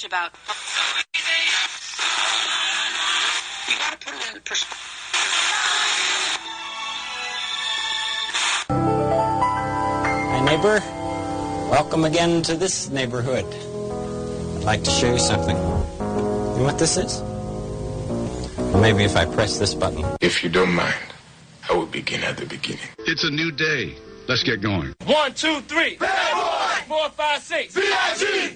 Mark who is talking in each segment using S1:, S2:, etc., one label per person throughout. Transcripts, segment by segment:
S1: much about. You gotta put it in perspective.
S2: Hi, neighbor. Welcome again to this neighborhood. I'd like to show you something. You know what this is? Maybe if I press this button.
S3: If you don't mind, I will begin at the beginning.
S4: It's a new day. Let's get going.
S5: 1, 2, 3. Bad boy. 4, 5, 6. B.I.G.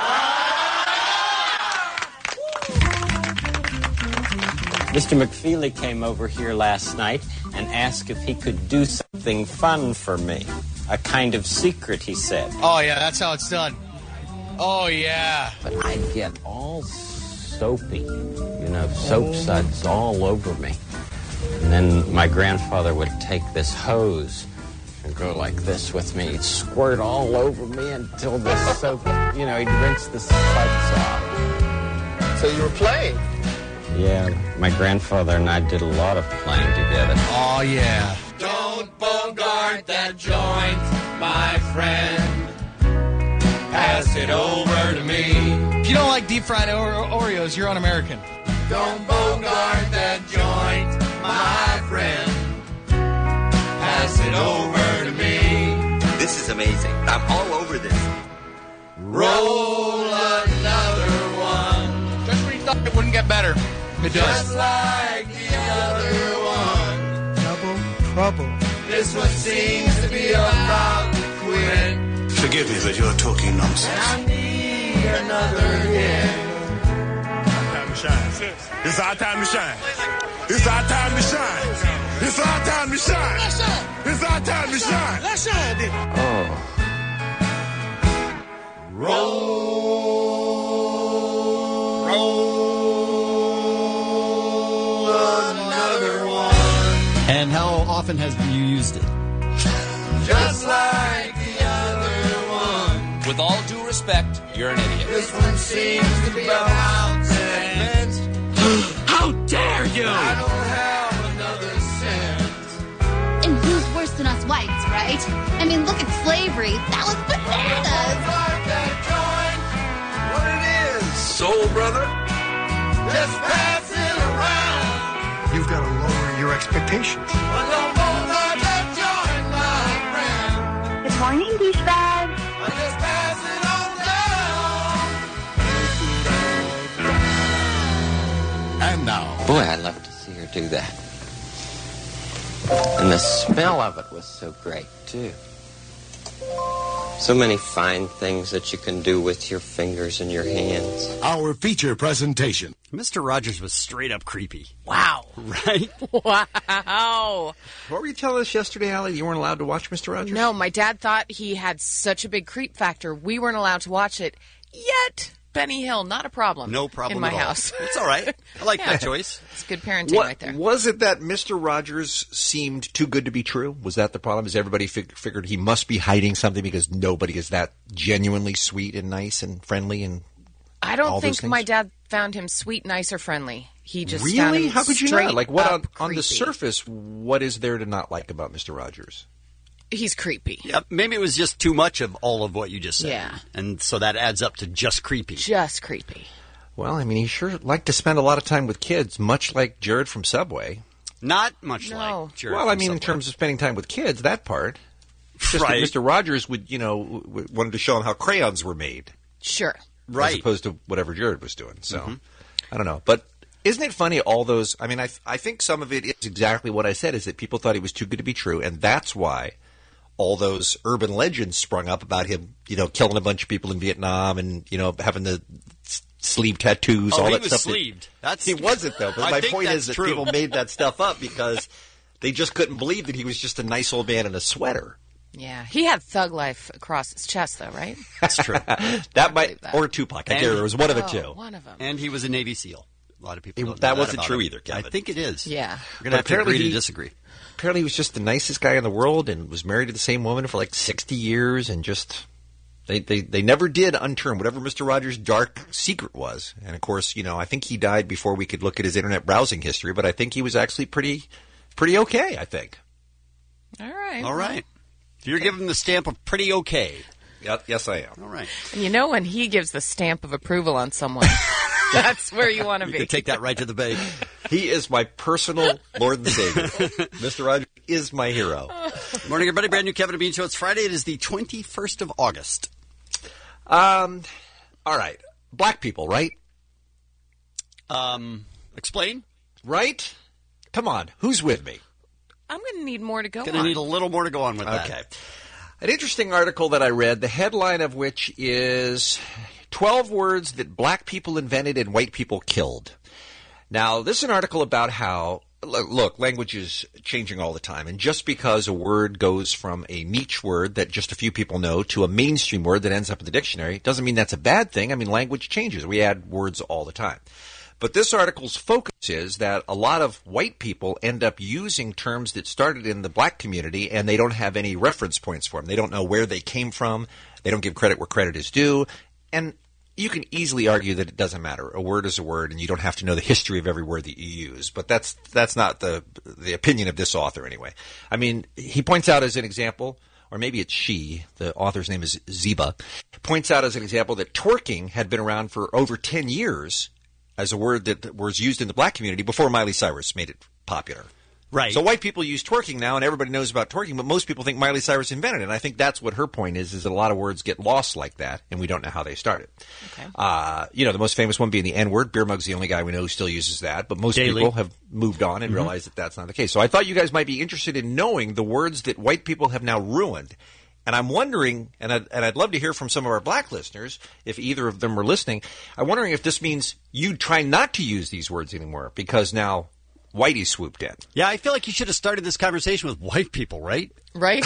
S2: Mr. McFeely came over here last night and asked if he could do something fun for me. A kind of secret, he said.
S6: Oh, yeah, that's how it's done. Oh, yeah.
S2: But I'd get all soapy, soap suds all over me. And then my grandfather would take this hose and go like this with me. He'd squirt all over me until the soap, he'd rinse the suds off.
S6: So you were playing?
S2: Yeah, my grandfather and I did a lot of playing together.
S6: Oh, yeah.
S5: Don't bogart that joint, my friend. Pass it over to me.
S6: If you don't like deep-fried Oreos, you're un-American.
S5: Don't bogart that joint, my friend. Pass it over to me.
S7: This is amazing. I'm all over this.
S5: Roll another one.
S6: Just when you thought it wouldn't get better, it does.
S5: Just like the other one.
S6: Trouble.
S5: This one seems to be about to quit.
S4: Forgive me, but you're talking nonsense.
S5: I need another hit.
S8: Time to shine. It's our time to shine. It's our time to shine. It's our time to shine.
S6: Let's shine.
S8: It's our time to shine.
S6: Let's shine, then.
S2: Oh.
S5: Roll another one.
S9: And how often have you used it?
S5: Just like the other one.
S10: With all due respect, you're an idiot.
S5: This one seems to be about cent.
S10: How dare you!
S5: I don't have another cent.
S11: And who's worse than us whites, right? I mean, look at slavery. That was bananas.
S5: Like that joint, what it is.
S10: Soul brother?
S5: Just pass it around.
S3: You've got to lower your expectations.
S5: I don't like that joint, my friend.
S11: Good morning, douchebag.
S5: I just pass it on down.
S4: And now,
S2: Boy, I'd love to see her do that. And the smell of it was so great, too. So many fine things that you can do with your fingers and your hands.
S4: our feature presentation.
S9: Mr. Rogers was straight up creepy.
S12: Wow.
S9: Right?
S12: Wow.
S13: What were you telling us yesterday, Allie? You weren't allowed to watch Mr. Rogers?
S12: No, my dad thought he had such a big creep factor. We weren't allowed to watch it. Yet, Benny Hill, not a problem.
S9: No problem
S12: in my
S9: at all.
S12: house.
S9: It's all right. I like
S12: Yeah.
S9: that choice.
S12: It's good parenting right there.
S13: Was it that Mr. Rogers seemed too good to be true? Was that the problem? Is everybody figured he must be hiding something because nobody is that genuinely sweet and nice and friendly and
S12: I
S13: all
S12: don't
S13: those
S12: think
S13: things?
S12: my dad found him sweet, nice, or friendly. He just found
S13: Really?
S12: him
S13: How could you
S12: straight
S13: not? Like, what
S12: up
S13: on the
S12: creepy.
S13: surface, what is there to not like about Mr. Rogers?
S12: He's creepy.
S9: Yeah, maybe it was just too much of all of what you just said.
S12: Yeah.
S9: And so that adds up to just creepy.
S12: Just creepy.
S13: Well, I mean, he sure liked to spend a lot of time with kids, much like Jared from Subway.
S9: Not much
S12: No.
S9: like Jared.
S13: Well, I
S9: from
S13: mean, in
S9: Subway.
S13: terms of spending time with kids, that part. It's just
S9: Right.
S13: that Mr. Rogers would, wanted to show him how crayons were made.
S12: Sure.
S13: As opposed to whatever Jared was doing. So, I don't know. But isn't it funny, all those... I mean, I think some of it is exactly what I said, is that people thought he was too good to be true, and that's why all those urban legends sprung up about him, killing a bunch of people in Vietnam and, having the sleeve tattoos, all
S9: he
S13: that
S9: was
S13: stuff.
S9: sleeved.
S13: He wasn't, though. But
S9: I
S13: my
S9: think
S13: point
S9: that's
S13: is that
S9: true.
S13: people made that stuff up because they just couldn't believe that he was just a nice old man in a sweater.
S12: Yeah. He had thug life across his chest, though, right?
S9: That's true.
S13: That might... Or Tupac. I can't remember. It was one of the two.
S12: One of them.
S9: And he was a Navy SEAL. A lot of people don't know
S13: that wasn't
S9: about
S13: true
S9: him.
S13: either, Kevin.
S9: I think it is.
S12: Yeah.
S9: We're going
S13: But
S9: to have to
S13: apparently
S9: agree to
S13: he-
S9: disagree.
S13: Apparently he was just the nicest guy in the world and was married to the same woman for like 60 years and just... They never did unturn whatever Mr. Rogers' dark secret was. And, of course, I think he died before we could look at his internet browsing history, but I think he was actually pretty okay, I think.
S12: All right.
S9: All right. You're giving the stamp of pretty okay.
S13: Yes, I am.
S9: All right.
S12: And you know when he gives the stamp of approval on someone, that's where you want to
S9: You
S12: be.
S9: can take that right to the bank.
S13: He is my personal Lord and Savior. Mr. Rogers is my hero.
S9: Morning, everybody. Brand new Kevin and Bean Show. It's Friday. It is the 21st of August.
S13: All right. Black people, right?
S9: Explain.
S13: Right? Come on. Who's with me?
S12: I'm going to need more to go
S9: Going to
S12: on.
S9: need a little more to go on with that.
S13: Okay. An interesting article that I read, the headline of which is 12 words that black people invented and white people killed. Now, this is an article about how, look, language is changing all the time. And just because a word goes from a niche word that just a few people know to a mainstream word that ends up in the dictionary doesn't mean that's a bad thing. I mean, language changes. We add words all the time. But this article's focus is that a lot of white people end up using terms that started in the black community and they don't have any reference points for them. They don't know where they came from. They don't give credit where credit is due. And you can easily argue that it doesn't matter. A word is a word and you don't have to know the history of every word that you use. But that's not the opinion of this author anyway. I mean, he points out as an example, or maybe it's she, the author's name is Ziba, points out as an example that twerking had been around for over 10 years as a word that was used in the black community before Miley Cyrus made it popular.
S9: Right.
S13: So white people use twerking now, and everybody knows about twerking, but most people think Miley Cyrus invented it. And I think that's what her point is that a lot of words get lost like that, and we don't know how they started.
S12: Okay.
S13: The most famous one being the N-word. Beer Mug's the only guy we know who still uses that, but most people have moved on and realized that that's not the case. So I thought you guys might be interested in knowing the words that white people have now ruined. And I'm wondering, and I'd love to hear from some of our black listeners, if either of them are listening, I'm wondering if this means you try not to use these words anymore because now Whitey swooped in.
S9: Yeah, I feel like you should have started this conversation with white people, right?
S12: Right?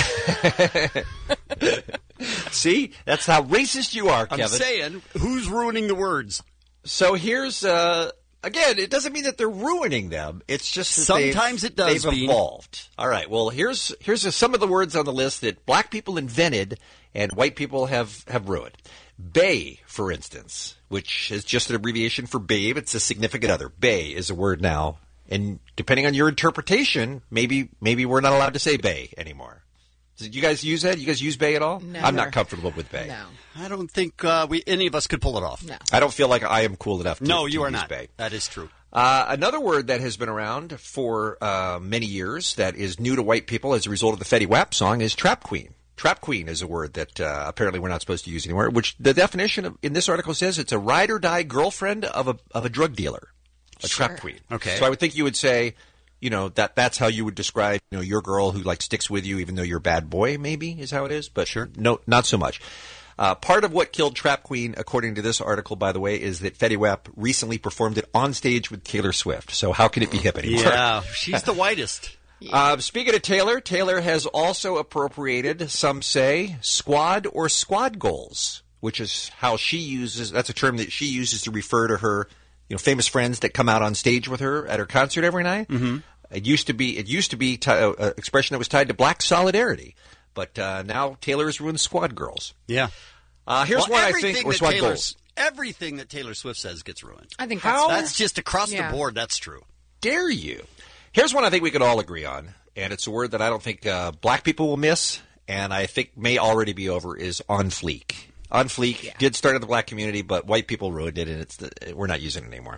S13: See? That's how racist you are, Kevin.
S9: I'm saying, who's ruining the words?
S13: So here's, again, it doesn't mean that they're ruining them. It's just that
S9: sometimes it does.
S13: They've evolved. All right. Well, here's some of the words on the list that black people invented and white people have ruined. Bae, for instance, which is just an abbreviation for babe. It's a significant other. Bae is a word now, and depending on your interpretation, maybe we're not allowed to say bae anymore. Did you guys use that? You guys use bae at all?
S12: Never.
S13: I'm not comfortable with bae.
S12: No.
S9: I don't think any of us could pull it off.
S12: No.
S13: I don't feel like I am cool enough to
S9: No, you
S13: to
S9: are
S13: use
S9: not.
S13: bae.
S9: That is true.
S13: Another word that has been around for many years that is new to white people as a result of the Fetty Wap song is trap queen. Trap queen is a word that apparently we're not supposed to use anymore, which the definition in this article says it's a ride-or-die girlfriend of a drug dealer, a trap queen.
S9: Okay.
S13: So I would think you would say, that's how you would describe, your girl who sticks with you even though you're a bad boy, maybe is how it is. But
S9: sure.
S13: No, not so much. Part of what killed Trap Queen, according to this article, by the way, is that Fetty Wap recently performed it on stage with Taylor Swift. So how can it be hip anymore?
S9: Yeah, she's the whitest.
S13: Speaking of Taylor has also appropriated, some say, squad or squad goals, which is how she uses, that's a term that she uses to refer to her, famous friends that come out on stage with her at her concert every night. Mm-hmm. It used to be an expression that was tied to black solidarity. But now Taylor has ruined squad girls.
S9: Yeah.
S13: Here's one I think, or squad goals.
S9: Everything that Taylor Swift says gets ruined.
S12: I think
S9: that's just across the board. That's true.
S13: Dare you? Here's one I think we could all agree on, and it's a word that I don't think black people will miss, and I think may already be over, is on fleek. On fleek did start in the black community, but white people ruined it, and we're not using it anymore.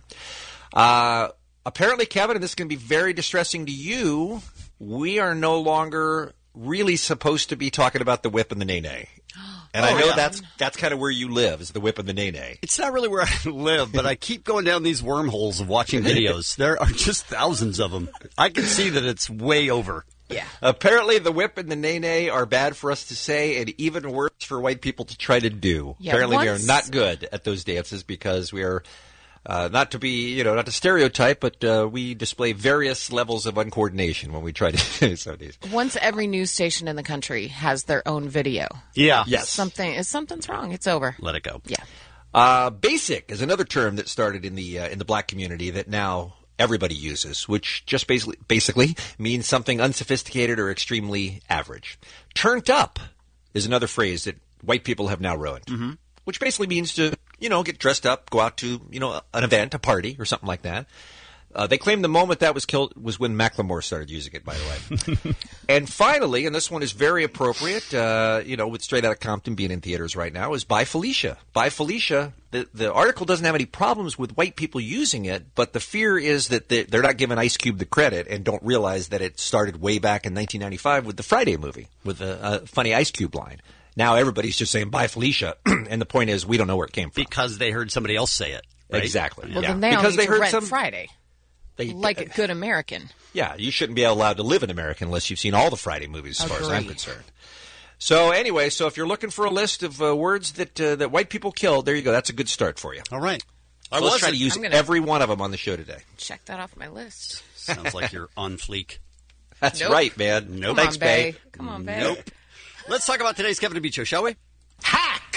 S13: Apparently, Kevin, and this is going to be very distressing to you, we are no longer really supposed to be talking about the whip and the nay-nay. And I know that's kind of where you live, is the whip and the nay-nay.
S9: It's not really where I live, but I keep going down these wormholes of watching videos. There are just thousands of them. I can see that it's way over.
S12: Yeah.
S13: Apparently the whip and the nay-nay are bad for us to say, and even worse for white people to try to do.
S12: Yeah,
S13: apparently we are not good at those dances because we are... not to stereotype, but we display various levels of uncoordination when we try to do some of these.
S12: Once every news station in the country has their own video.
S9: Yeah.
S13: Yes.
S12: Something's wrong. It's over.
S9: Let it go.
S12: Yeah.
S13: Basic is another term that started in the black community that now everybody uses, which just basically means something unsophisticated or extremely average. Turned up is another phrase that white people have now ruined, which basically means to get dressed up, go out to, an event, a party, or something like that. They claim the moment that was killed was when Macklemore started using it, by the way. And finally, and this one is very appropriate, with Straight Outta Compton being in theaters right now, is By Felicia. By Felicia, the article doesn't have any problems with white people using it, but the fear is that they're not giving Ice Cube the credit and don't realize that it started way back in 1995 with the Friday movie, with a funny Ice Cube line. Now everybody's just saying By Felicia, and the point is we don't know where it came from.
S9: Because they heard somebody else say it. Right?
S13: Exactly.
S12: Well,
S13: yeah.
S12: then they
S13: because
S12: all need
S13: they heard
S12: to rent Friday. Like a good American.
S13: Yeah, you shouldn't be allowed to live in America unless you've seen all the Friday movies, as far as I'm concerned. So anyway, if you're looking for a list of words that white people killed, there you go. That's a good start for you.
S9: All right.
S13: So let's try to use every one of them on the show today.
S12: Check that off my list.
S9: Sounds like you're on fleek.
S13: That's right, man.
S9: Nope.
S12: Thanks, Bay. Come on, Bay.
S9: Nope. Let's talk about today's Kevin and Bean Show, shall we?
S12: Hack!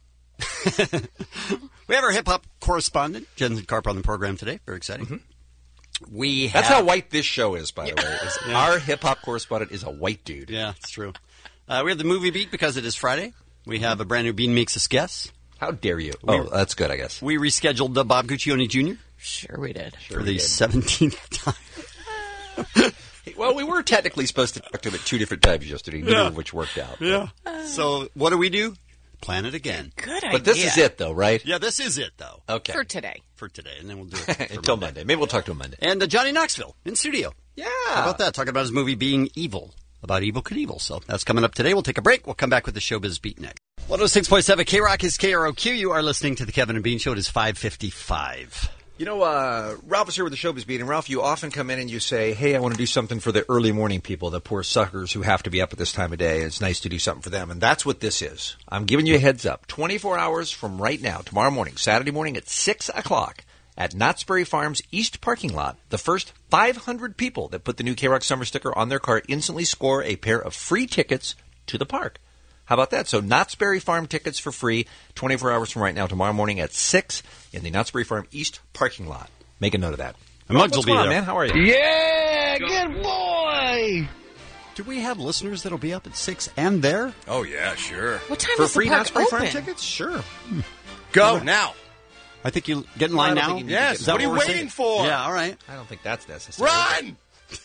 S9: We have our hip-hop correspondent, Jen Carp, on the program today. Very exciting.
S13: Mm-hmm.
S9: That's
S13: how white this show is, by the way. Our hip-hop correspondent is a white dude.
S9: Yeah, it's true. We have the movie beat because it is Friday. We have a brand new Bean Makes Us Guess.
S13: How dare you? That's good, I guess.
S9: We rescheduled Bob Guccione Jr.
S12: Sure we did.
S9: For the 17th time.
S13: Well, we were technically supposed to talk to him at 2 different times yesterday, neither of which worked out.
S9: Yeah. So what do? Plan it again.
S12: Good idea.
S13: But this is it, though, right?
S9: Yeah, this is it, though.
S13: Okay.
S12: For today.
S9: And then we'll do it
S13: until Monday. Maybe we'll talk to him Monday.
S9: And Johnny Knoxville in studio.
S13: Yeah.
S9: How about that? Talking about his movie Being Evil. About Evel Knievel. So that's coming up today. We'll take a break. We'll come back with the Showbiz Beat next. 106.7 K-Rock is KROQ. You are listening to the Kevin and Bean Show. It is 5:55.
S13: You know, Ralph is here with the Showbiz Beat, and Ralph, you often come in and you say, hey, I want to do something for the early morning people, the poor suckers who have to be up at this time of day. It's nice to do something for them, and that's what this is. I'm giving you a heads up. 24 hours from right now, tomorrow morning, Saturday morning at 6 o'clock at Knott's Berry Farms East parking lot, the first 500 people that put the new K-Rock summer sticker on their car instantly score a pair of free tickets to the park. How about that? So Knott's Berry Farm tickets for free, 24 hours from right now, tomorrow morning at 6 in the Knott's Berry Farm East parking lot. Make a note of that.
S9: And Muggs will be there.
S13: Man? How are you?
S6: Yeah, good boy.
S9: Do we have listeners that'll be up at 6 and there?
S8: Oh, yeah, sure.
S12: What time
S13: For
S12: is the
S13: free
S12: park
S13: Knott's Berry Farm
S12: open?
S13: tickets? Sure.
S8: Go now.
S9: I think you get in line
S13: I don't
S9: now.
S13: think you need
S8: Yes.
S13: to
S9: Is that
S8: What are you
S9: we're
S8: waiting
S9: saying?
S8: for?
S9: Yeah, all right.
S13: I don't think that's necessary.
S8: Run!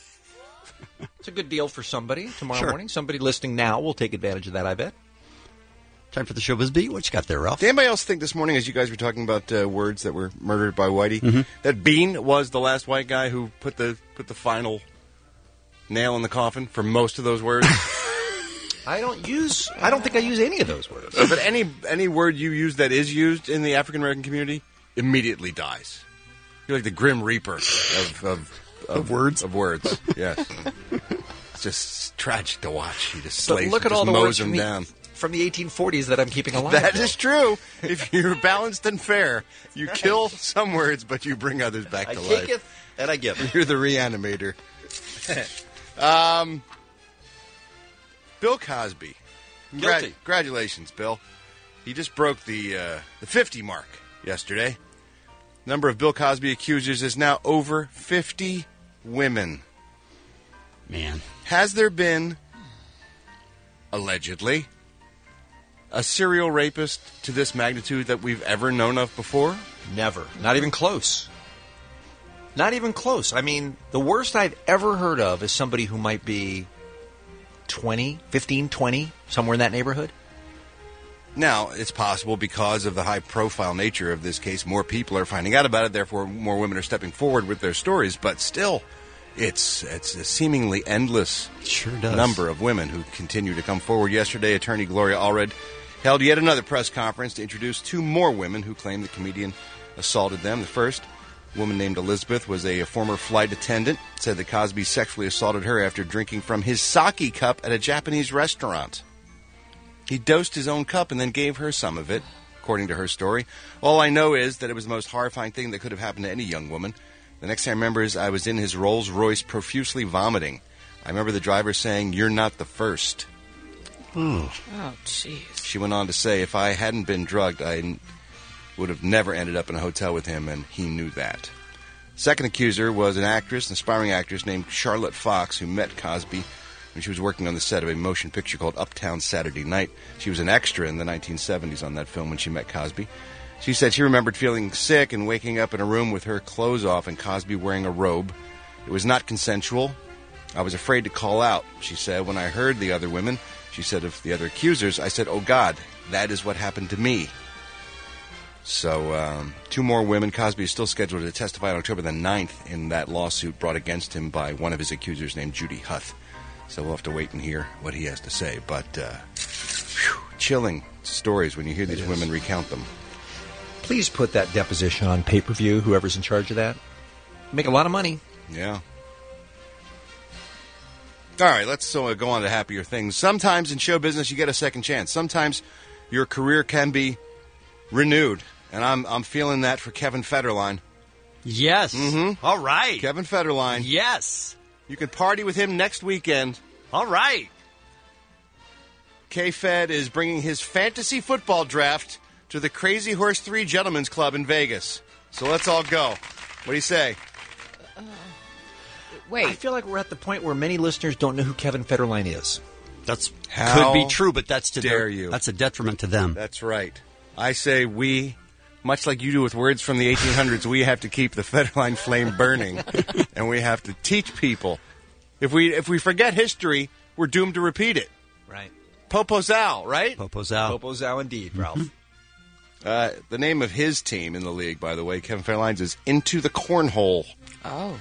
S13: It's a good deal for somebody tomorrow
S9: Sure.
S13: morning. Somebody listening now will take advantage of that, I bet.
S9: Time for the Showbiz Beat. What you got there, Ralph?
S14: Did anybody else think this morning, as you guys were talking about words that were murdered by Whitey, that Bean was the last white guy who put the final nail in the coffin for most of those words?
S13: I don't think I use any of those words.
S14: But any word you use that is used in the African American community immediately dies. You're like the Grim Reaper of
S9: words.
S14: Of words, yes. It's just tragic to watch. He just slays.
S13: But look at
S14: just
S13: all the
S14: mows
S13: words
S14: them down.
S13: from the 1840s that I'm keeping alive.
S14: That is true. If you're balanced and fair, you kill some words, but you bring others back to life.
S13: I taketh and I give.
S14: You're the reanimator. Bill Cosby.
S9: Guilty.
S14: Congratulations, Bill. He just broke the 50 mark yesterday. Number of Bill Cosby accusers is now over 50 women.
S9: Man.
S14: Has there been, allegedly, a serial rapist to this magnitude that we've ever known of before?
S13: Never. Not even close. Not even close. I mean, the worst I've ever heard of is somebody who might be 20, somewhere in that neighborhood.
S14: Now, it's possible because of the high-profile nature of this case, more people are finding out about it, therefore more women are stepping forward with their stories, but still, it's a seemingly endless number of women who continue to come forward. Yesterday, attorney Gloria Allred held yet another press conference to introduce 2 more women who claim the comedian assaulted them. The first, a woman named Elizabeth, was a former flight attendant, said that Cosby sexually assaulted her after drinking from his sake cup at a Japanese restaurant. He dosed his own cup and then gave her some of it, according to her story. All I know is that it was the most horrifying thing that could have happened to any young woman. The next thing I remember is I was in his Rolls Royce profusely vomiting. I remember the driver saying, "You're not the first."
S12: Oh, jeez.
S14: She went on to say, if I hadn't been drugged, I would have never ended up in a hotel with him, and he knew that. Second accuser was an actress, an aspiring actress named Charlotte Fox, who met Cosby when she was working on the set of a motion picture called Uptown Saturday Night. She was an extra in the 1970s on that film when she met Cosby. She said she remembered feeling sick and waking up in a room with her clothes off and Cosby wearing a robe. It was not consensual. I was afraid to call out, she said. When I heard the other women, she said, of the other accusers, I said, oh, God, that is what happened to me. So, 2 more women. Cosby is still scheduled to testify on October the 9th in that lawsuit brought against him by one of his accusers named Judy Huth. So we'll have to wait and hear what he has to say. But, chilling stories when you hear these women recount them.
S13: Please put that deposition on pay-per-view, whoever's in charge of that. Make a lot of money.
S14: Yeah. All right, let's go on to happier things. Sometimes in show business you get a second chance. Sometimes your career can be renewed, and I'm feeling that for Kevin Federline.
S9: Yes.
S14: Mm-hmm.
S9: All right.
S14: Kevin Federline.
S9: Yes.
S14: You can party with him next weekend.
S9: All right.
S14: K-Fed is bringing his fantasy football draft to the Crazy Horse 3 Gentlemen's Club in Vegas. So let's all go. What do you say?
S12: Wait.
S13: I feel like we're at the point where many listeners don't know who Kevin Federline is.
S9: Could be true, but that's
S14: That's
S9: a detriment to them.
S14: That's right. I say we, much like you do with words from the 1800s, we have to keep the Federline flame burning, and we have to teach people. If we forget history, we're doomed to repeat it.
S13: Right.
S14: Popozal, right?
S9: Popozal.
S13: Popozal indeed, Ralph.
S14: The name of his team in the league, by the way, Kevin Federline's, is Into the Cornhole.
S12: Oh.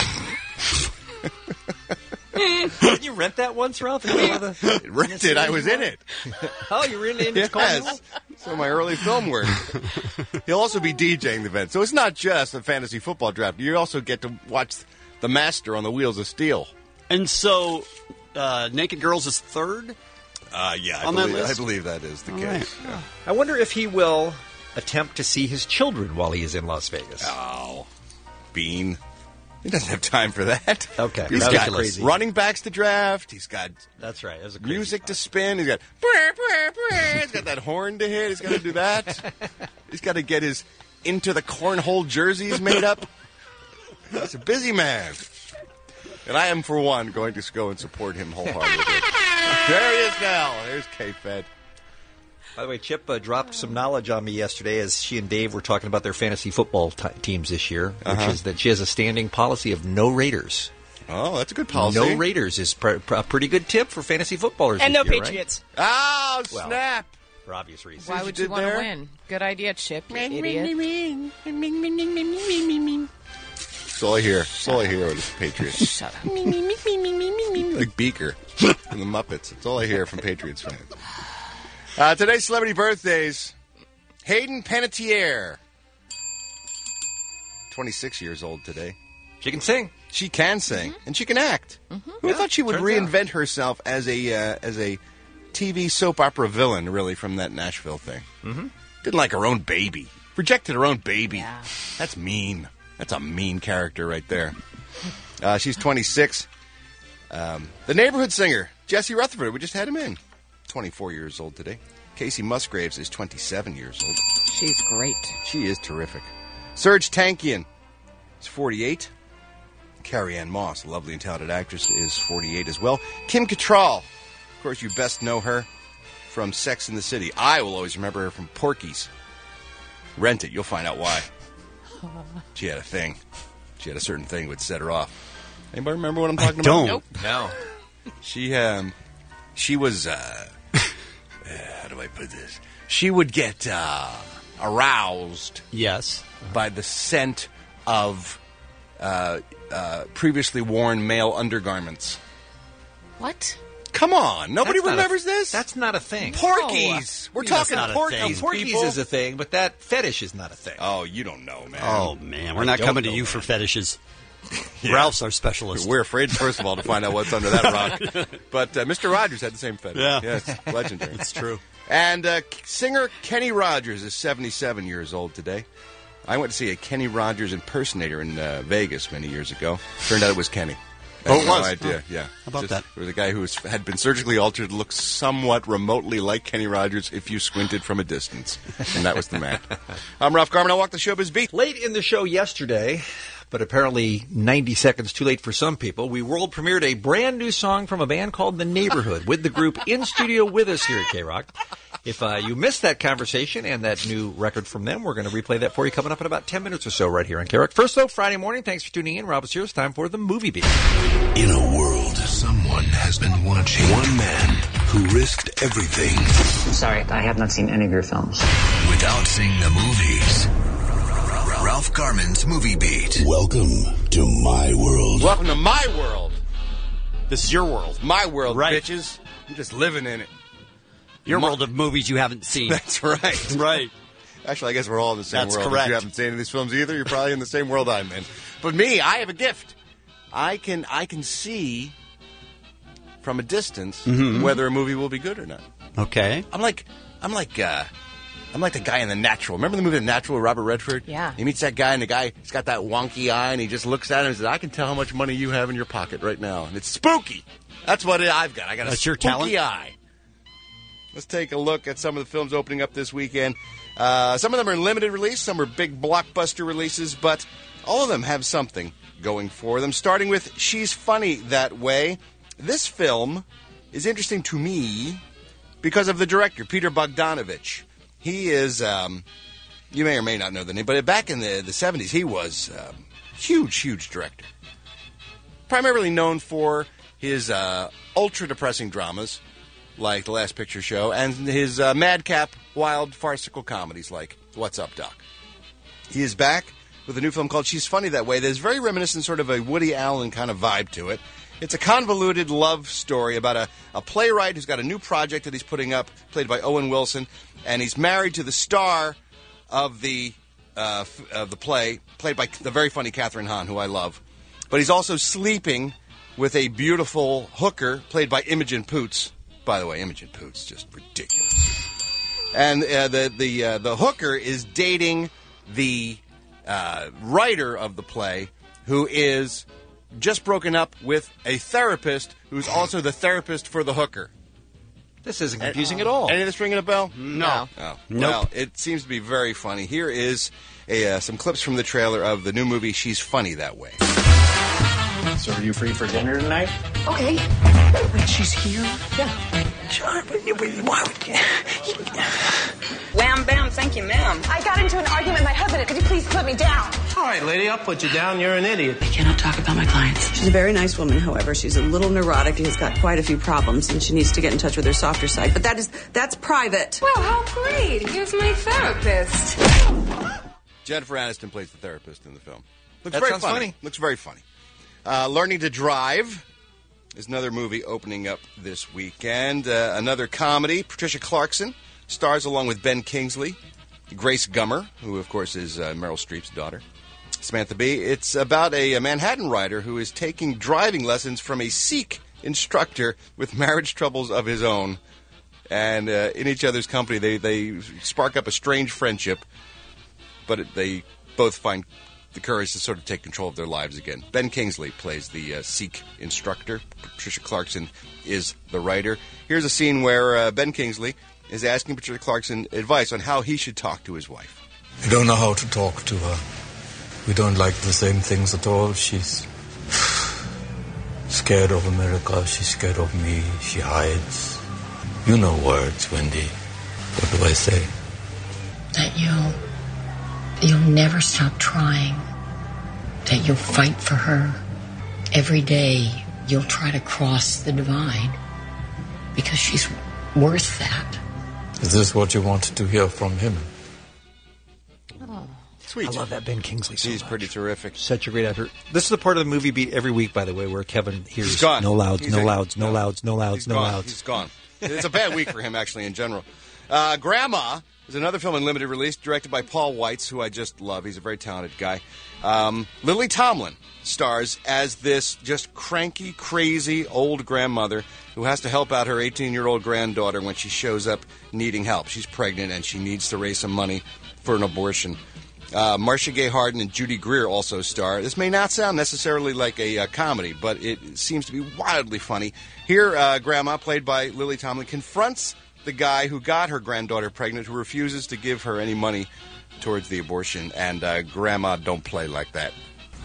S13: Didn't you rent that once, Ralph?
S14: Rented. I was in it.
S13: Oh, you were in Into the Cornhole?
S14: Yes. Some of my early film work. He'll also be DJing the event. So it's not just a fantasy football draft. You also get to watch the master on the wheels of steel.
S9: And so, Naked Girls is third?
S14: Yeah, I believe that is the case.
S9: Right.
S14: Yeah.
S13: I wonder if he will attempt to see his children while he is in Las Vegas.
S14: Oh, Bean. He doesn't have time for that.
S13: Okay.
S14: He's got crazy running backs to draft. He's got
S13: that's right. That
S14: music to spin. He's got he's got that horn to hit. He's got to do that. He's got to get his Into the Cornhole jerseys made up. He's a busy man. And I am, for one, going to go and support him wholeheartedly. There he is now. There's K-Fed.
S13: By the way, Chip dropped some knowledge on me yesterday as she and Dave were talking about their fantasy football teams this year, which is that she has a standing policy of no Raiders.
S14: Oh, that's a good policy.
S13: No Raiders is a pretty good tip for fantasy footballers.
S15: And
S13: this
S15: no
S13: year,
S15: Patriots.
S13: Right?
S14: Oh, snap.
S13: For obvious reasons.
S12: Why would you want to win? Good idea, Chip, you idiot.
S14: That's all I hear. That's all I hear with the Patriots.
S12: Shut up.
S14: Like Beaker from the Muppets. That's all I hear from Patriots fans. Today's celebrity birthdays. Hayden Panettiere. 26 years old today.
S13: She can sing.
S14: She can sing. And she can act. Who thought she would reinvent herself as a TV soap opera villain, really, from that Nashville thing? Didn't like her own baby. Rejected her own baby.
S12: Yeah.
S14: That's mean. That's a mean character right there. She's 26. The neighborhood singer, Jesse Rutherford, we just had him in. 24 years old today. Casey Musgraves is 27 years old.
S12: She's great.
S14: She is terrific. Serge Tankian is 48. Carrie Ann Moss, a lovely and talented actress, is 48 as well. Kim Cattrall, of course, you best know her from Sex and the City. I will always remember her from Porky's. Rent it, you'll find out why. She had a thing. She had a certain thing that would set her off. Anybody remember what I'm talking about?
S9: Nope.
S13: No.
S14: She was, how do I put this? She would get aroused.
S9: Yes.
S14: By the scent of previously worn male undergarments.
S12: What?
S14: Come on. Nobody remembers this?
S13: That's not a thing.
S14: Porkies. We're talking Porkies.
S13: Porkies is a thing, but that fetish is not a thing.
S14: Oh, you don't know, man.
S9: Oh, man. We're not coming to you for fetishes. Yeah. Ralph's our specialist.
S14: We're afraid, first of all, to find out what's under that rock. But Mr. Rogers had the same fetish.
S9: Yeah.
S14: Yes, legendary.
S9: It's true.
S14: And singer Kenny Rogers is 77 years old today. I went to see a Kenny Rogers impersonator in Vegas many years ago. Turned out it was Kenny.
S9: Oh, it was?
S14: No idea, yeah.
S9: How about that?
S14: There was a guy who had been surgically altered to look somewhat remotely like Kenny Rogers if you squinted from a distance. And that was the man. I'm Ralph Garman. I'll walk the showbiz beat.
S13: Late in the show yesterday, but apparently 90 seconds too late for some people, we world premiered a brand new song from a band called The Neighborhood with the group in studio with us here at K-Rock. If you missed that conversation and that new record from them, we're going to replay that for you coming up in about 10 minutes or so right here on K-Rock. First, though, Friday morning. Thanks for tuning in. Rob is here. It's time for the Movie Beat.
S4: In a world, someone has been watching. One man who risked everything.
S15: Sorry, I have not seen any of your films.
S4: Without seeing the movies. Ralph Garman's Movie Beat. Welcome to my world.
S14: Welcome to my world. This is your world. My world, bitches. I'm just living in it.
S9: Your world of movies you haven't seen.
S14: That's right.
S9: Right.
S14: Actually, I guess we're all in the same
S9: That's
S14: world.
S9: correct.
S14: If you haven't seen any of these films either, you're probably in the same world I'm in. But me, I have a gift. I can see from a distance whether a movie will be good or not.
S9: Okay.
S14: I'm like the guy in The Natural. Remember the movie The Natural with Robert Redford?
S12: Yeah.
S14: He meets that guy, and the guy, he's got that wonky eye, and he just looks at him and says, I can tell how much money you have in your pocket right now. And it's spooky. That's what I've got. I got a
S9: That's your
S14: spooky
S9: talent?
S14: eye. Let's take a look at some of the films opening up this weekend. Some of them are limited release, some are big blockbuster releases, but all of them have something going for them. Starting with She's Funny That Way. This film is interesting to me because of the director, Peter Bogdanovich. He is, you may or may not know the name, but back in the 70s, he was a huge director. Primarily known for his ultra-depressing dramas, like The Last Picture Show, and his madcap, wild, farcical comedies like What's Up, Doc? He is back with a new film called She's Funny That Way. There's very reminiscent, sort of a Woody Allen kind of vibe to it. It's a convoluted love story about a playwright who's got a new project that he's putting up, played by Owen Wilson, and he's married to the star of the play, played by the very funny Catherine Hahn, who I love. But he's also sleeping with a beautiful hooker, played by Imogen Poots. By the way, Imogen Poots, just ridiculous. And the hooker is dating the writer of the play, who is just broken up with a therapist who's also the therapist for the hooker.
S13: This isn't confusing at all.
S14: Any of this ringing a bell?
S12: No.
S14: Oh.
S9: Nope.
S14: Well, it seems to be very funny. Here is some clips from the trailer of the new movie She's Funny That Way.
S15: So are you free for dinner tonight?
S11: Okay.
S15: Wait, she's here? Yeah. Sure, but why would you?
S16: Wham, bam, thank you, ma'am.
S17: I got into an argument with my husband. Could you please put me down?
S18: All right, lady, I'll put you down. You're an idiot.
S19: I cannot talk about my clients.
S20: She's a very nice woman, however. She's a little neurotic and has got quite a few problems, and she needs to get in touch with her softer side. But that's private.
S17: Well, how great. Here's my therapist.
S14: Jennifer Aniston plays the therapist in the film. Looks
S13: That
S14: very
S13: sounds
S14: funny.
S13: funny.
S14: Looks very funny. Learning to Drive is another movie opening up this weekend. Another comedy. Patricia Clarkson stars along with Ben Kingsley, Grace Gummer, who, of course, is Meryl Streep's daughter, Samantha Bee. It's about a Manhattan writer who is taking driving lessons from a Sikh instructor with marriage troubles of his own. And in each other's company, they spark up a strange friendship, but they both find the courage to sort of take control of their lives again. Ben Kingsley plays the Sikh instructor. Patricia Clarkson is the writer. Here's a scene where Ben Kingsley is asking Patricia Clarkson advice on how he should talk to his wife.
S21: I don't know how to talk to her. We don't like the same things at all. She's scared of America. She's scared of me. She hides. You know words, Wendy. What do I say?
S19: That you'll never stop trying. That you'll fight for her. Every day you'll try to cross the divide. Because she's worth that.
S21: Is this what you wanted to hear from him?
S12: Oh.
S14: Sweet.
S9: I love that Ben Kingsley so
S14: He's
S9: much.
S14: pretty terrific.
S9: Such a great actor.
S13: This is the part of the movie beat every week, by the way, where Kevin hears
S14: He's gone.
S9: No louds,
S14: He's
S9: no
S14: a-
S9: louds, no louds, no louds, no
S14: gone.
S9: louds.
S14: He's gone. It's a bad week for him, actually, in general. Grandma is another film in limited release, directed by Paul Weitz, who I just love. He's a very talented guy. Lily Tomlin stars as this just cranky, crazy old grandmother who has to help out her 18-year-old granddaughter when she shows up needing help. She's pregnant, and she needs to raise some money for an abortion. Marcia Gay Harden and Judy Greer also star. This may not sound necessarily like a comedy, but it seems to be wildly funny. Here, Grandma, played by Lily Tomlin, confronts the guy who got her granddaughter pregnant, who refuses to give her any money towards the abortion, and Grandma don't play like that.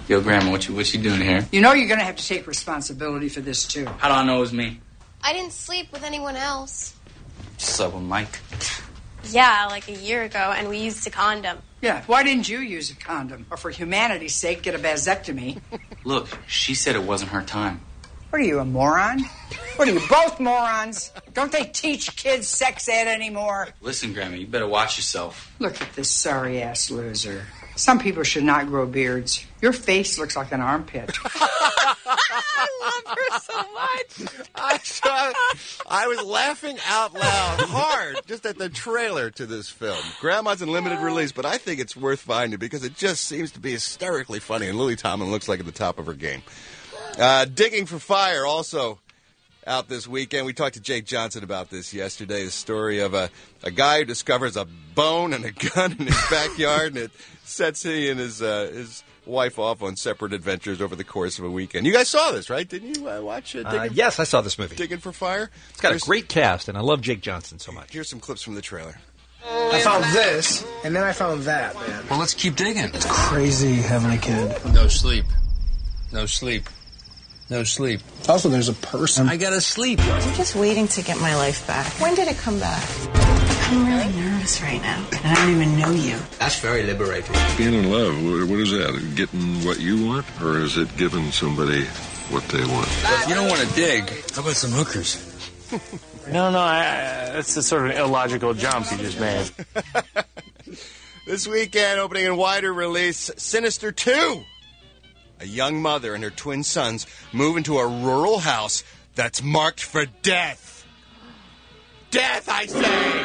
S1: Yo, Grandma, what you doing here?
S22: You know you're going to have to take responsibility for this, too.
S1: How do I know it was me?
S23: I didn't sleep with anyone else.
S1: Slept with Mike.
S23: Yeah, like a year ago, and we used a condom.
S22: Yeah, why didn't you use a condom? Or for humanity's sake, get a vasectomy?
S1: Look, she said it wasn't her time.
S22: What are you, a moron? What are you, both morons? Don't they teach kids sex ed anymore?
S1: Listen, Grandma, you better watch yourself.
S22: Look at this sorry-ass loser. Some people should not grow beards. Your face looks like an armpit.
S12: I love her so much.
S14: I was laughing out loud hard just at the trailer to this film. Grandma's in limited release, but I think it's worth finding because it just seems to be hysterically funny, and Lily Tomlin looks like at the top of her game. Digging for Fire also out this weekend. We talked to Jake Johnson about this yesterday, the story of a guy who discovers a bone and a gun in his backyard, and it sets he and his wife off on separate adventures over the course of a weekend. You guys saw this, right? Didn't you watch it?
S13: Yes, I saw this movie.
S14: Digging for Fire?
S13: It's got a great cast, and I love Jake Johnson so much.
S14: Here's some clips from the trailer.
S24: I found this, and then I found that, man.
S1: Well, let's keep digging.
S24: It's crazy having a kid.
S1: No sleep. No sleep. No sleep.
S24: Also, there's a person.
S1: I gotta sleep.
S25: I'm just waiting to get my life back. When did it come back? I'm really nervous right now, and I don't even know you.
S1: That's very liberating.
S26: Being in love, what is that? Getting what you want, or is it giving somebody what they want?
S1: You don't want to dig. How about some hookers?
S18: No, that's a sort of illogical jump you just made.
S14: This weekend, opening in wider release, Sinister 2. A young mother and her twin sons move into a rural house that's marked for death. Death, I say!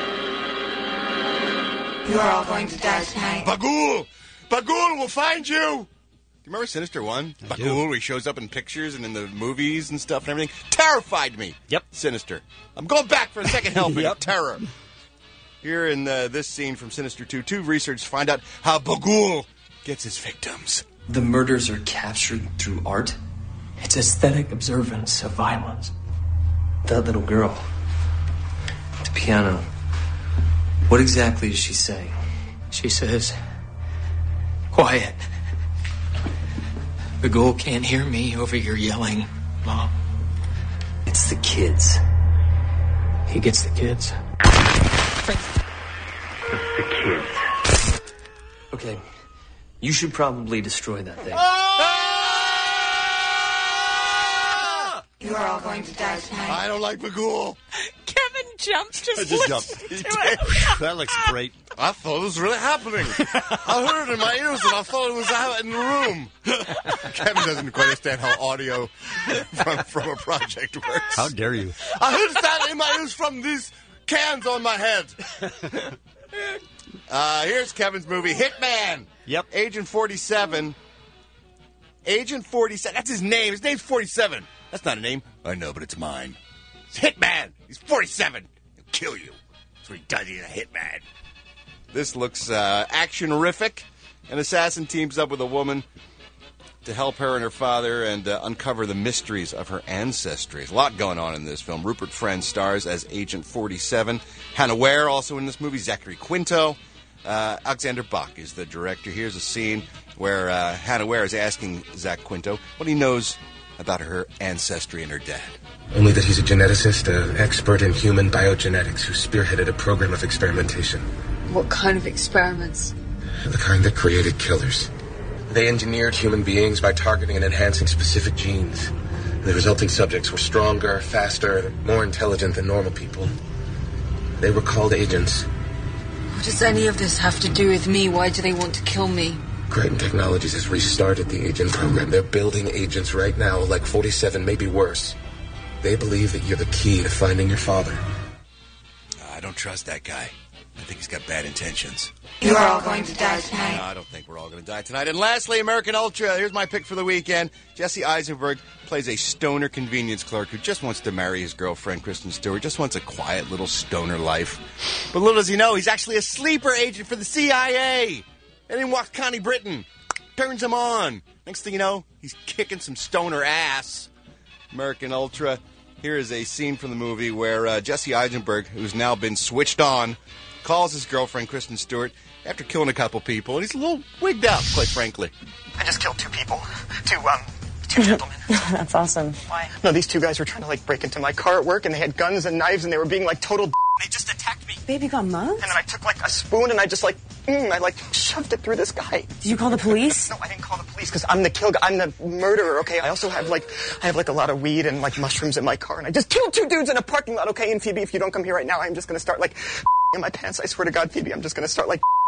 S25: You are all going to die tonight.
S14: Bagul! Bagul will find you! Do you remember Sinister 1? Bagul, where he shows up in pictures and in the movies and stuff and everything. Terrified me.
S9: Yep.
S14: Sinister. I'm going back for a second helping of terror. Here in this scene from Sinister 2, two researchers find out how Bagul gets his victims.
S27: The murders are captured through art.
S18: It's aesthetic observance of violence.
S27: That little girl, the piano, what exactly is she saying?
S18: She says, quiet. Bagul can't hear me over your yelling, Mom.
S27: It's the kids.
S18: He gets the kids.
S27: It's the kids. Okay. You should probably destroy that thing.
S25: You are all going to die tonight.
S14: I don't like Bagul.
S12: Kevin jumped
S14: I just jumped.
S9: That looks great.
S14: I thought it was really happening. I heard it in my ears and I thought it was out in the room. Kevin doesn't quite understand how audio from a project works.
S9: How dare you?
S14: I heard that in my ears from these cans on my head. Here's Kevin's movie, Hitman.
S9: Yep.
S14: Agent 47. Agent 47. That's his name. His name's 47. That's not a name. I know, but it's mine. It's Hitman. He's 47. He'll kill you. That's what he does. He's a hitman. This looks action-rific. An assassin teams up with a woman to help her and her father and uncover the mysteries of her ancestry. There's a lot going on in this film. Rupert Friend stars as Agent 47. Hannah Ware also in this movie. Zachary Quinto. Alexander Bach is the director. Here's a scene where Hannah Ware is asking Zach Quinto what he knows about her ancestry and her dad.
S28: Only that he's a geneticist, an expert in human biogenetics who spearheaded a program of experimentation.
S17: What kind of experiments?
S28: The kind that created killers. They engineered human beings by targeting and enhancing specific genes. The resulting subjects were stronger, faster, more intelligent than normal people. They were called agents.
S17: What does any of this have to do with me? Why do they want to kill me?
S28: Crichton Technologies has restarted the agent program. They're building agents right now like 47, maybe worse. They believe that you're the key to finding your father.
S14: I don't trust that guy. I think he's got bad intentions.
S25: You are all going to die tonight.
S14: No, I don't think we're all going to die tonight. And lastly, American Ultra. Here's my pick for the weekend. Jesse Eisenberg plays a stoner convenience clerk who just wants to marry his girlfriend, Kristen Stewart, just wants a quiet little stoner life. But little does he know, he's actually a sleeper agent for the CIA. And then walks Connie Britton, turns him on. Next thing you know, he's kicking some stoner ass. American Ultra. Here is a scene from the movie where Jesse Eisenberg, who's now been switched on, calls his girlfriend, Kristen Stewart, after killing a couple people, and he's a little wigged out, quite frankly.
S2: I just killed 2 people. Two gentlemen.
S25: That's awesome.
S2: Why? No, these 2 guys were trying to, break into my car at work, and they had guns and knives, and they were being, total They just attacked me.
S25: Baby got mugged?
S2: And then I took, a spoon, and I just, shoved it through this guy.
S25: Did you call the police?
S2: No, I didn't call the police, because I'm the kill guy. I'm the murderer, okay? I also have, a lot of weed and, mushrooms in my car, and I just killed 2 dudes in a parking lot, okay? And, Phoebe, if you don't come here right now, I'm just going to start, in my pants. I swear to God, Phoebe, I'm just going to start,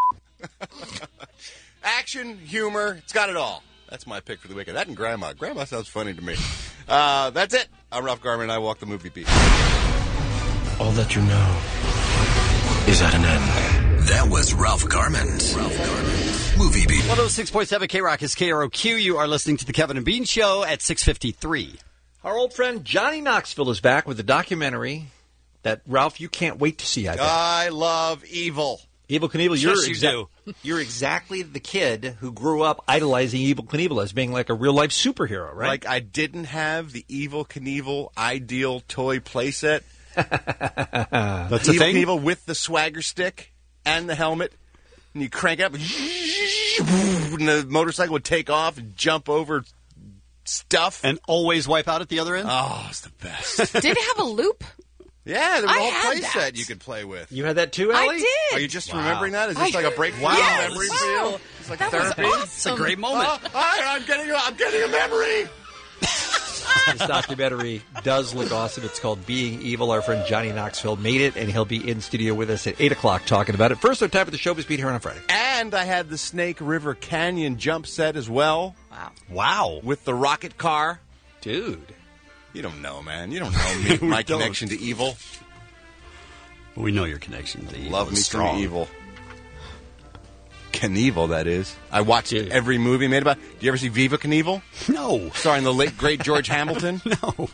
S14: Action, humor, it's got it all. That's my pick for the weekend. That and Grandma. Grandma sounds funny to me. That's it. I'm Ralph Garman, and I walk the movie beat.
S28: All that you know is at an end.
S3: That was Ralph Garman. Movie Beat.
S9: 106.7 K-Rock is KROQ. You are listening to the Kevin and Bean Show at 6:53.
S13: Our old friend Johnny Knoxville is back with a documentary that, Ralph, you can't wait to see, I bet.
S14: I love Evil.
S13: Evel Knievel,
S14: Yes,
S13: you're exactly the kid who grew up idolizing Evel Knievel as being like a real-life superhero, right?
S14: I didn't have the Evel Knievel ideal toy playset.
S9: That's a thing?
S14: Evel Knievel with the swagger stick and the helmet. And you crank it up, and the motorcycle would take off and jump over stuff.
S9: And always wipe out at the other end?
S14: Oh, it's the best.
S12: Did it have a loop?
S14: Yeah, there was a
S12: I
S14: whole
S12: had
S14: playset
S12: that.
S14: you could play with.
S13: You had that too, Ellie?
S12: I did.
S14: Are you just remembering that? Is this like a break from
S12: Yes.
S14: memory for you? It's like
S12: That
S14: therapy.
S12: was awesome.
S9: It's a great moment.
S14: I'm getting a memory.
S13: This documentary does look awesome. It's called Being Evil. Our friend Johnny Knoxville made it, and he'll be in studio with us at 8 o'clock talking about it. First, our time for the Showbiz Beat here on Friday.
S14: And I had the Snake River Canyon jump set as well.
S9: Wow.
S14: With the rocket car.
S13: Dude.
S14: You don't know, man. You don't know me, my connection to evil.
S9: We know your connection to evil.
S14: Love me
S9: strong.
S14: some evil. Knievel, that is. I watched every movie made about. Do you ever see Viva Knievel?
S9: No.
S14: Starring the late great George Hamilton.
S9: No.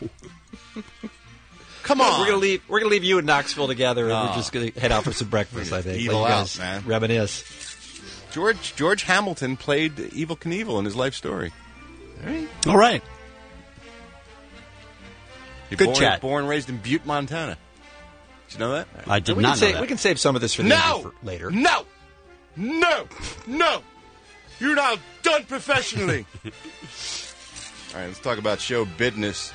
S14: Come on.
S13: We're gonna leave you and Knoxville together, and we're just gonna head out for some breakfast. I think.
S14: Evil
S13: Let you
S14: out,
S13: guys
S14: man.
S13: Reminisce.
S14: George Hamilton played Evil Knievel in his life story.
S9: All right.
S14: Good chat. Born and raised in Butte, Montana. Did you know that?
S9: I did not know that.
S13: We can save some of this for the for later.
S14: No! You're now done professionally. All right, let's talk about show business.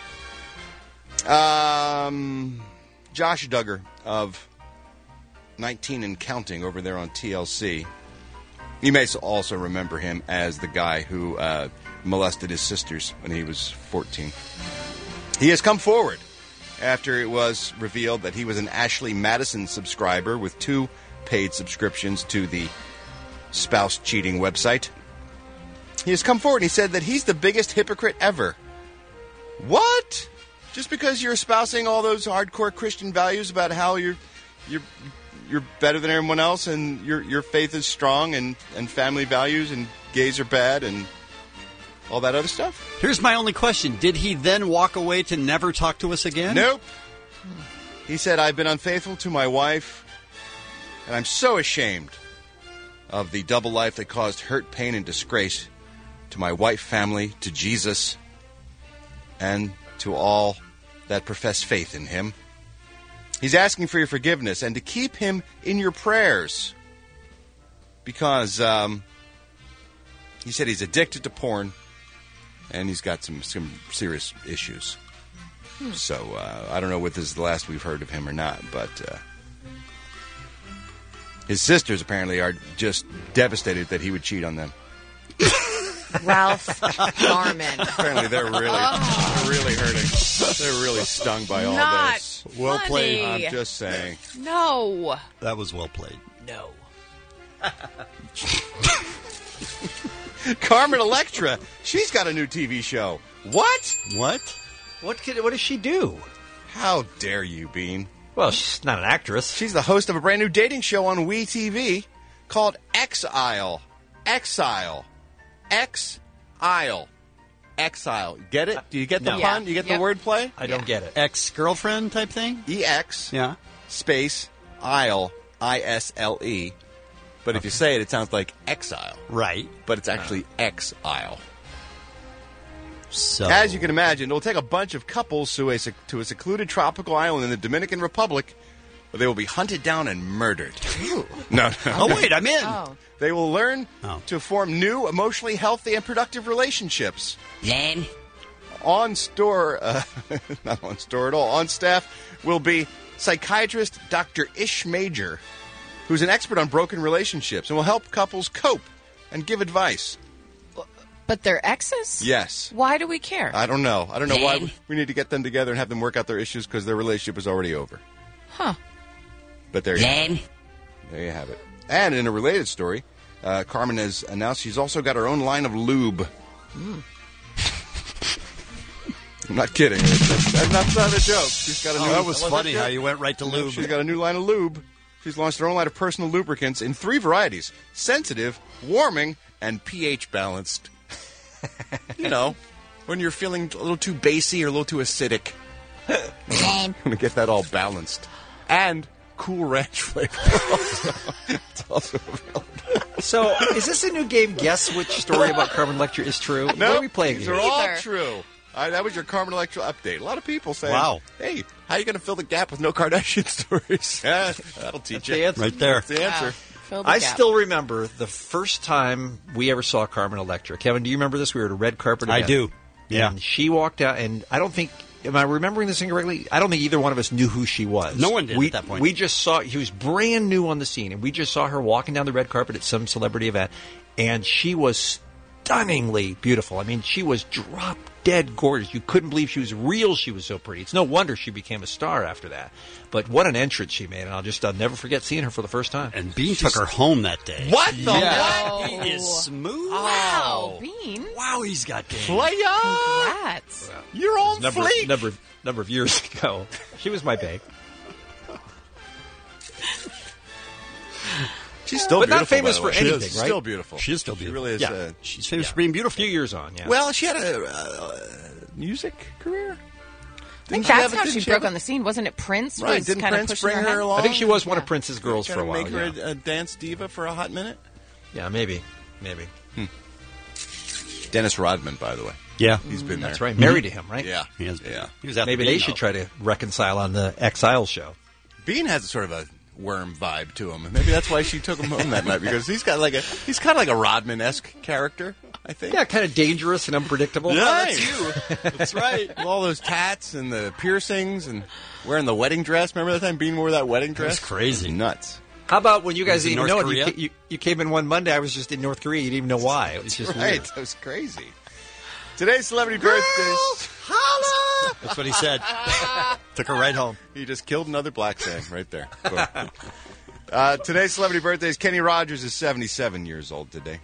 S14: Josh Duggar of 19 and Counting over there on TLC. You may also remember him as the guy who molested his sisters when he was 14. He has come forward after it was revealed that he was an Ashley Madison subscriber with 2 paid subscriptions to the spouse cheating website. He has come forward and he said that he's the biggest hypocrite ever. What? Just because you're espousing all those hardcore Christian values about how you're better than everyone else and your faith is strong and family values and gays are bad and all that other stuff?
S9: Here's my only question. Did he then walk away to never talk to us again?
S14: Nope. He said, I've been unfaithful to my wife, and I'm so ashamed of the double life that caused hurt, pain, and disgrace to my wife, family, to Jesus, and to all that profess faith in him. He's asking for your forgiveness and to keep him in your prayers because he said he's addicted to porn and he's got some serious issues. So I don't know if this is the last we've heard of him or not, but his sisters apparently are just devastated that he would cheat on them.
S12: Ralph Garman.
S14: Apparently they're really hurting. They're really stung by all
S12: Not
S14: this.
S9: Well played.
S12: funny.
S14: I'm just saying.
S12: No.
S9: That was well played.
S12: No.
S14: Carmen Electra, she's got a new TV show. What?
S13: What does she do?
S14: How dare you, Bean?
S13: Well, she's not an actress.
S14: She's the host of a brand new dating show on WeTV called Exile. Exile. Get it? Do you get the pun? You get the wordplay?
S13: I don't get it.
S9: Ex-girlfriend type thing?
S14: EX
S9: Yeah.
S14: space Isle, ISLE. But if you say it, it sounds like exile.
S9: Right.
S14: But it's actually Exile.
S9: So,
S14: As you can imagine, it will take a bunch of couples to a secluded tropical island in the Dominican Republic where they will be hunted down and murdered. No.
S9: Oh, wait, I'm in.
S12: Oh.
S14: They will learn to form new, emotionally healthy and productive relationships.
S4: Then?
S14: On store, not on store at all, on staff will be psychiatrist Dr. Ish Major, who's an expert on broken relationships and will help couples cope and give advice.
S12: But they're exes?
S14: Yes.
S12: Why do we care?
S14: I don't know. I don't know why we need to get them together and have them work out their issues because their relationship is already over.
S12: Huh.
S14: But there you have it. And in a related story, Carmen has announced she's also got her own line of lube. I'm not kidding. That's not a joke. She's got a new.
S9: That was funny how you went right to lube.
S14: She's got a new line of lube. She's launched her own line of personal lubricants in 3 varieties: sensitive, warming, and pH balanced. You know, when you're feeling a little too basey or a little too acidic. I'm going to get that all balanced. And Cool Ranch flavor. It's also available.
S13: So, is this a new game, Guess Which Story About Carmen Electra is True?
S14: No,
S13: what are we playing
S14: these
S13: here?
S14: are all true. That was your Carmen Electra update. A lot of people saying,
S9: wow,
S14: hey, how are you going to fill the gap with no Kardashian stories? Yeah, that'll teach you.
S9: Right there.
S14: That's the answer.
S13: I still remember the first time we ever saw Carmen Electra. Kevin, do you remember this? We were at a red carpet event.
S9: I do. Yeah.
S13: And she walked out, and I don't think, am I remembering this incorrectly? I don't think either one of us knew who she was.
S9: No one did at that point.
S13: We just saw, she was brand new on the scene, and we just saw her walking down the red carpet at some celebrity event, and she was stunningly beautiful. I mean, she was drop-dead gorgeous. You couldn't believe she was real. She was so pretty. It's no wonder she became a star after that. But what an entrance she made, and I'll never forget seeing her for the first time.
S9: And Bean took her home that day.
S14: What the
S9: what? He is smooth.
S12: Wow, Bean.
S9: Wow, he's got game.
S14: Playa!
S12: Congrats.
S14: You're on fleek.
S13: Number of years ago. She was my babe.
S14: She's still
S13: but
S14: beautiful,
S13: not famous
S14: by the
S13: for
S14: way.
S13: anything,
S14: She's
S13: right?
S14: still beautiful.
S9: She is still beautiful.
S14: She really is.
S13: Yeah.
S9: She's famous for being beautiful.
S13: A few years on, yeah.
S14: Well, she had a music career.
S12: I think that's how she broke on the scene. Wasn't it Prince?
S14: Right.
S12: Was
S14: Didn't
S12: kind
S14: Prince
S12: of pushing
S14: bring
S12: her
S14: her
S12: ahead?
S14: along?
S13: I think she was one of Prince's girls for a while.
S14: Make her a dance diva for a hot minute?
S13: Yeah, maybe.
S14: Dennis Rodman, by the way.
S9: Yeah.
S14: He's been there.
S13: That's right. Married to him, right?
S14: Yeah.
S9: He has been.
S14: Yeah.
S9: He was after
S13: Maybe
S9: Bean,
S13: they should try to reconcile on the X-Isle show.
S14: Bean has sort of a worm vibe to him. Maybe that's why she took him home that night, because he's kind of like a Rodman-esque character, I think.
S13: Yeah, kind of dangerous and unpredictable.
S14: Yeah,
S13: Right.
S14: that's you. That's right. With all those tats and the piercings and wearing the wedding dress. Remember that time Bean wore that wedding dress?
S9: That was crazy.
S14: Nuts.
S13: How about when you guys
S9: in
S13: didn't even
S9: North
S13: know it?
S9: Korea?
S13: You came in one Monday. I was just in North Korea. You didn't even know why. It was just
S14: right.
S13: weird.
S14: That was crazy. Today's celebrity birthdays.
S9: Holla! That's what he said. Took her right home.
S14: He just killed another black fan right there. Today's celebrity birthdays. Kenny Rogers is 77 years old today.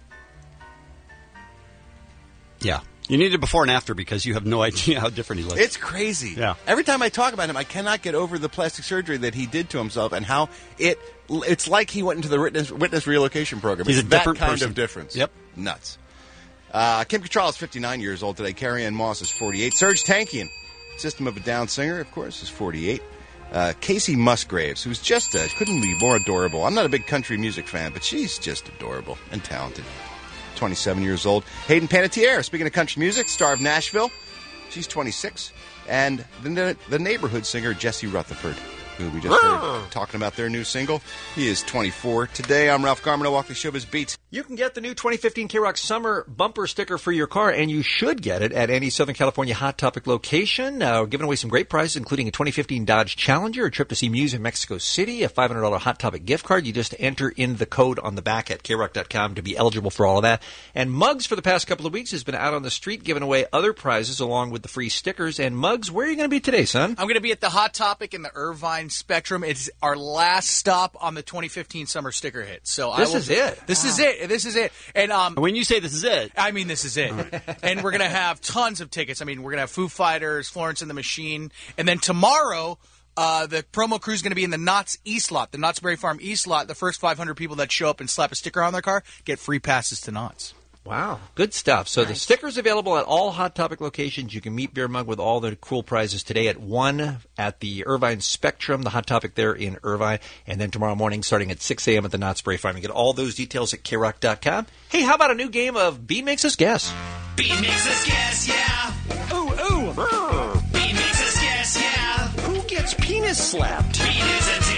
S9: Yeah. You need a before and after because you have no idea how different he looks.
S14: It's crazy.
S9: Yeah.
S14: Every time I talk about him, I cannot get over the plastic surgery that he did to himself and how it's like he went into the witness relocation program.
S9: He's
S14: it's
S9: a
S14: that
S9: different
S14: kind
S9: person.
S14: of difference.
S9: Yep.
S14: Nuts. Kim Cattrall is 59 years old today. Carrie Ann Moss is 48. Serge Tankian, System of a Down singer, of course, is 48. Casey Musgraves, who's just couldn't be more adorable. I'm not a big country music fan, but she's just adorable and talented. 27 years old. Hayden Panettiere, speaking of country music, star of Nashville. She's 26. And the neighborhood singer, Jesse Rutherford, who we just heard talking about their new single. He is 24. Today, I'm Ralph Garman. I walk the showbiz beat.
S13: You can get the new 2015 K-Rock Summer bumper sticker for your car, and you should get it at any Southern California Hot Topic location. We're giving away some great prizes, including a 2015 Dodge Challenger, a trip to see Muse in Mexico City, a $500 Hot Topic gift card. You just enter in the code on the back at krock.com to be eligible for all of that. And Muggs, for the past couple of weeks, has been out on the street giving away other prizes along with the free stickers. And Muggs, where are you going to be today, son?
S5: I'm going to be at the Hot Topic in the Irvine Spectrum. It's our last stop on the 2015 Summer Sticker Hit. So
S13: This is it.
S5: This is it. This is it. And
S9: when you say this is it,
S5: I mean this is it. And we're going to have tons of tickets. I mean, we're going to have Foo Fighters, Florence and the Machine, and then tomorrow the promo crew is going to be in the Knott's East Lot, the Knott's Berry Farm East Lot. The first 500 people that show up and slap a sticker on their car get free passes to Knott's.
S13: Wow. Good stuff. So the sticker's available at all Hot Topic locations. You can meet Beer Mug with all the cool prizes today at 1 at the Irvine Spectrum, the Hot Topic there in Irvine, and then tomorrow morning starting at 6 a.m. at the Knott's Berry Farm. You get all those details at krock.com. Hey, how about a new game of Bean Makes Us Guess?
S4: Bean makes us guess, yeah.
S13: Ooh.
S4: Bean makes us guess, yeah.
S13: Who gets penis slapped?
S4: Bean is a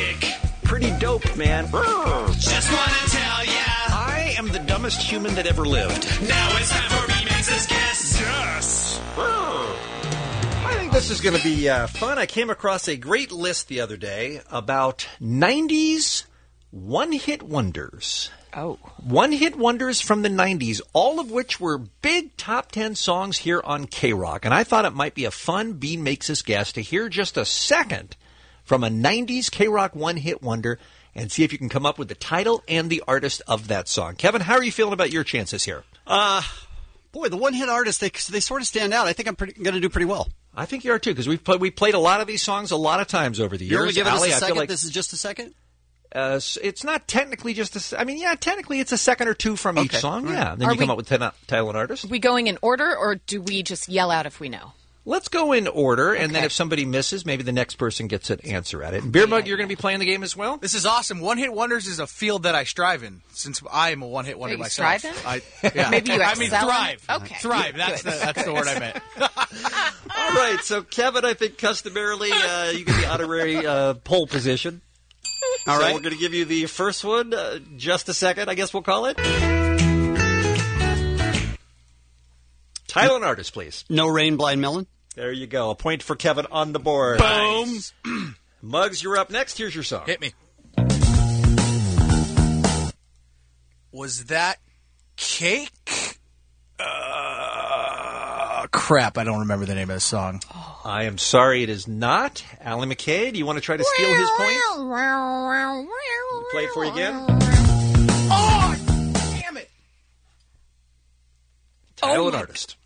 S13: pretty dope, man.
S4: Just wanna tell ya,
S13: I am the dumbest human that ever lived.
S4: now it's time for Remix's Guess.
S13: Yes. I think this is going to be fun. I came across a great list the other day about 90s one-hit wonders.
S12: Oh.
S13: One-hit wonders from the 90s, all of which were big top 10 songs here on K-Rock. And I thought it might be a fun Bean Makes Us Guess to hear just a second from a 90s K-Rock one-hit wonder and see if you can come up with the title and the artist of that song. Kevin, how are you feeling about your chances here?
S9: Boy, the one-hit artists, they sort of stand out. I think I'm going to do pretty well.
S13: I think you are, too, because we played a lot of these songs a lot of times over the years.
S9: You're only giving us
S13: Allie,
S9: a second?
S13: I feel like
S9: This is just a second?
S13: It's not technically just a... I mean, yeah, technically it's a second or two from each song.
S9: Right.
S13: Yeah, then you come up with title and artist.
S12: We going in order, or do we just yell out if we know?
S13: Let's go in order, and then if somebody misses, maybe the next person gets an answer at it. And Beer Mug, you're going to be playing the game as well?
S5: This is awesome. One-hit wonders is a field that I strive in, since I am a one-hit wonder myself.
S12: Strive
S5: in? Yeah.
S12: Maybe you
S5: I mean,
S12: excel in
S5: thrive.
S12: it? Okay.
S5: Thrive. That's the word I meant.
S13: All right, so Kevin, I think customarily you get the honorary pole position.
S9: All right.
S13: We're going to give you the first one. Just a second, I guess we'll call it. Title and artist, please.
S9: No Rain, Blind Melon.
S13: There you go. A point for Kevin on the board.
S5: Boom.
S13: Nice. Muggs, you're up next. Here's your song.
S5: Hit me. Was that Cake? Crap, I don't remember the name of the song.
S13: I am sorry, it is not. Alan McKay, do you want to try to steal his point? Play it for you again.
S5: Oh, damn it.
S13: Title and artist.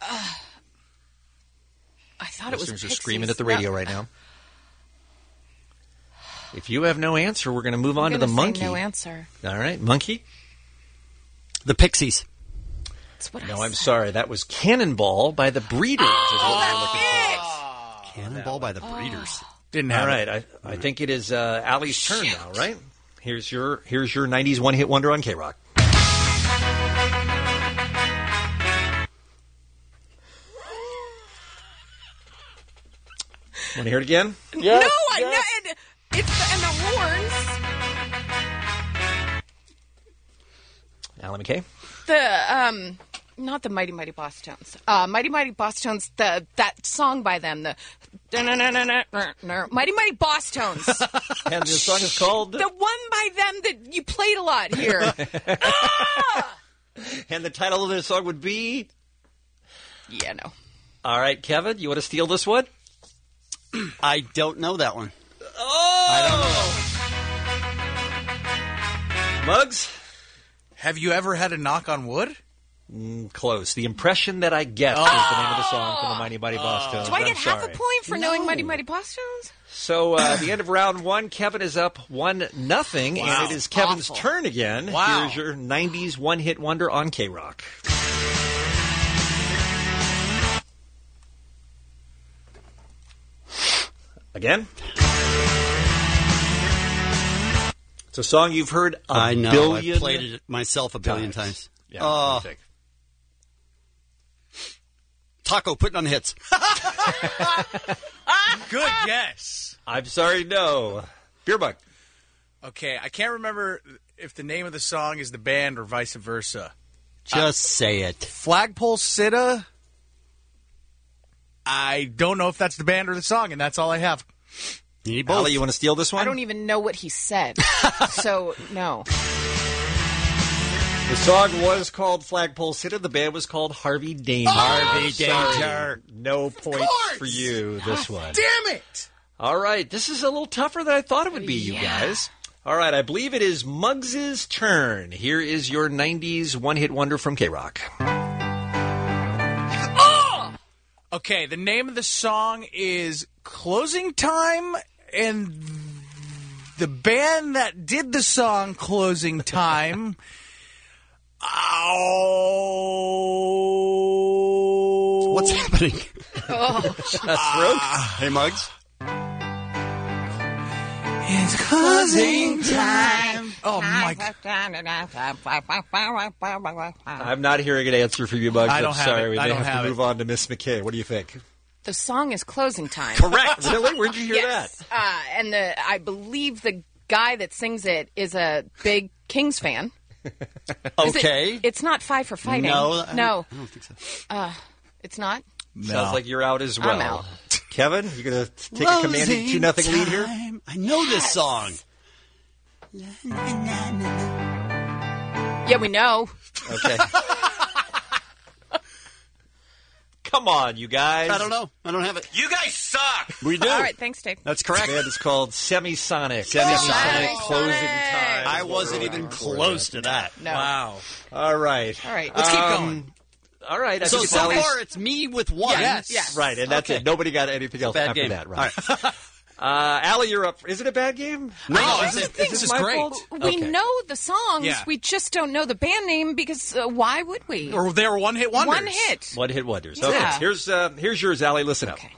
S12: I thought it was
S13: Listeners are
S12: Pixies.
S13: screaming at the radio right now. If you have no answer, we're going to move on to the monkey.
S12: No answer.
S13: All right, monkey.
S9: The Pixies.
S12: That's what
S13: No, I'm sorry. That was Cannonball by the Breeders is what we're looking for.
S9: Cannonball by the Breeders.
S5: Didn't have
S13: All right, I think it is Allie's turn now, right? Here's your 90s one-hit wonder on K-Rock. Want to hear it again?
S12: No, it's and the horns.
S13: Alan McKay?
S12: Not the Mighty Mighty Boss Tones. Mighty Mighty Boss Tones, that song by them, the Mighty Mighty Boss Tones.
S13: And the song is called?
S12: The one by them that you played a lot here.
S13: And the title of the song would be?
S12: Yeah, no.
S13: All right, Kevin, you want to steal this one?
S9: I don't know that one.
S13: Oh!
S9: I
S13: don't know. Muggs?
S5: Have you ever had a knock on wood?
S13: Close. The Impression That I Get is the name of the song from the Mighty Mighty Boss Tones.
S12: Do I get half a point for knowing Mighty Mighty Boss Tones?
S13: So, the end of round one, Kevin is up 1-0, and it is Kevin's turn again.
S5: Wow.
S13: Here's your 90s one-hit wonder on K-Rock. Again? It's a song you've heard a billion
S9: I've played it myself a billion times.
S13: Yeah, what do you think?
S9: Taco, putting on the hits.
S5: Good guess.
S13: I'm sorry, no. Beer Bug.
S5: Okay, I can't remember if the name of the song is the band or vice versa.
S9: Just say it.
S5: Flagpole Sitta? I don't know if that's the band or the song, and that's all I have.
S9: You need both.
S13: Allie, you want to steal this one?
S12: I don't even know what he said. So, no.
S13: The song was called Flagpole Sitta. The band was called Harvey Danger.
S9: Harvey Danger.
S13: No points for you, this one.
S5: Damn it!
S13: All right, this is a little tougher than I thought it would be, you guys. All right, I believe it is Muggs' turn. Here is your 90s one-hit wonder from K-Rock.
S5: Okay, the name of the song is Closing Time, and the band that did the song Closing Time... Oh.
S9: What's happening?
S13: Hey, Muggs.
S5: It's closing time. Oh, my God.
S13: I'm not hearing an answer from you, Muggs.
S5: I don't
S13: I'm
S5: have
S13: sorry.
S5: it.
S13: We
S5: I
S13: may
S5: don't
S13: have
S5: have
S13: to
S5: it.
S13: move on to Miss McKay. What do you think?
S12: The song is Closing Time.
S13: Correct. Really? Where'd you hear
S12: yes. And I believe the guy that sings it is a big Kings fan.
S9: Okay.
S12: It's not Five for Fighting.
S9: No. I
S12: No.
S9: don't think so.
S12: It's not?
S13: Sounds like you're out as well.
S12: I'm out.
S13: Kevin, you going to take a commanding 2-0 lead here?
S9: I know this song.
S12: Yeah, we know.
S13: Okay. Come on, you guys.
S9: I don't know. I don't have it.
S14: You guys suck.
S9: We do.
S12: All right, thanks, Dave.
S9: That's correct.
S13: The band is called Semisonic.
S9: Semisonic.
S13: Closing time.
S9: I wasn't even close to that.
S12: No.
S5: Wow.
S13: All right.
S12: All right.
S5: Let's keep going.
S13: All right. I
S9: So
S13: think
S9: far, it's me with one.
S12: Yes.
S13: Right, and that's
S9: Okay.
S13: it. Nobody got anything else
S9: Bad
S13: after
S9: game.
S13: that. Right.
S9: All right.
S13: Allie, you're up. Is it a bad game?
S9: No,
S5: This is
S13: my
S5: great.
S13: fault?
S12: We know the songs.
S5: Yeah.
S12: We just don't know the band name because why would we?
S5: Or they were one-hit wonders.
S12: One hit.
S13: One-hit wonders.
S12: Yeah.
S13: Okay, here's yours, Allie. Listen up.
S12: Okay.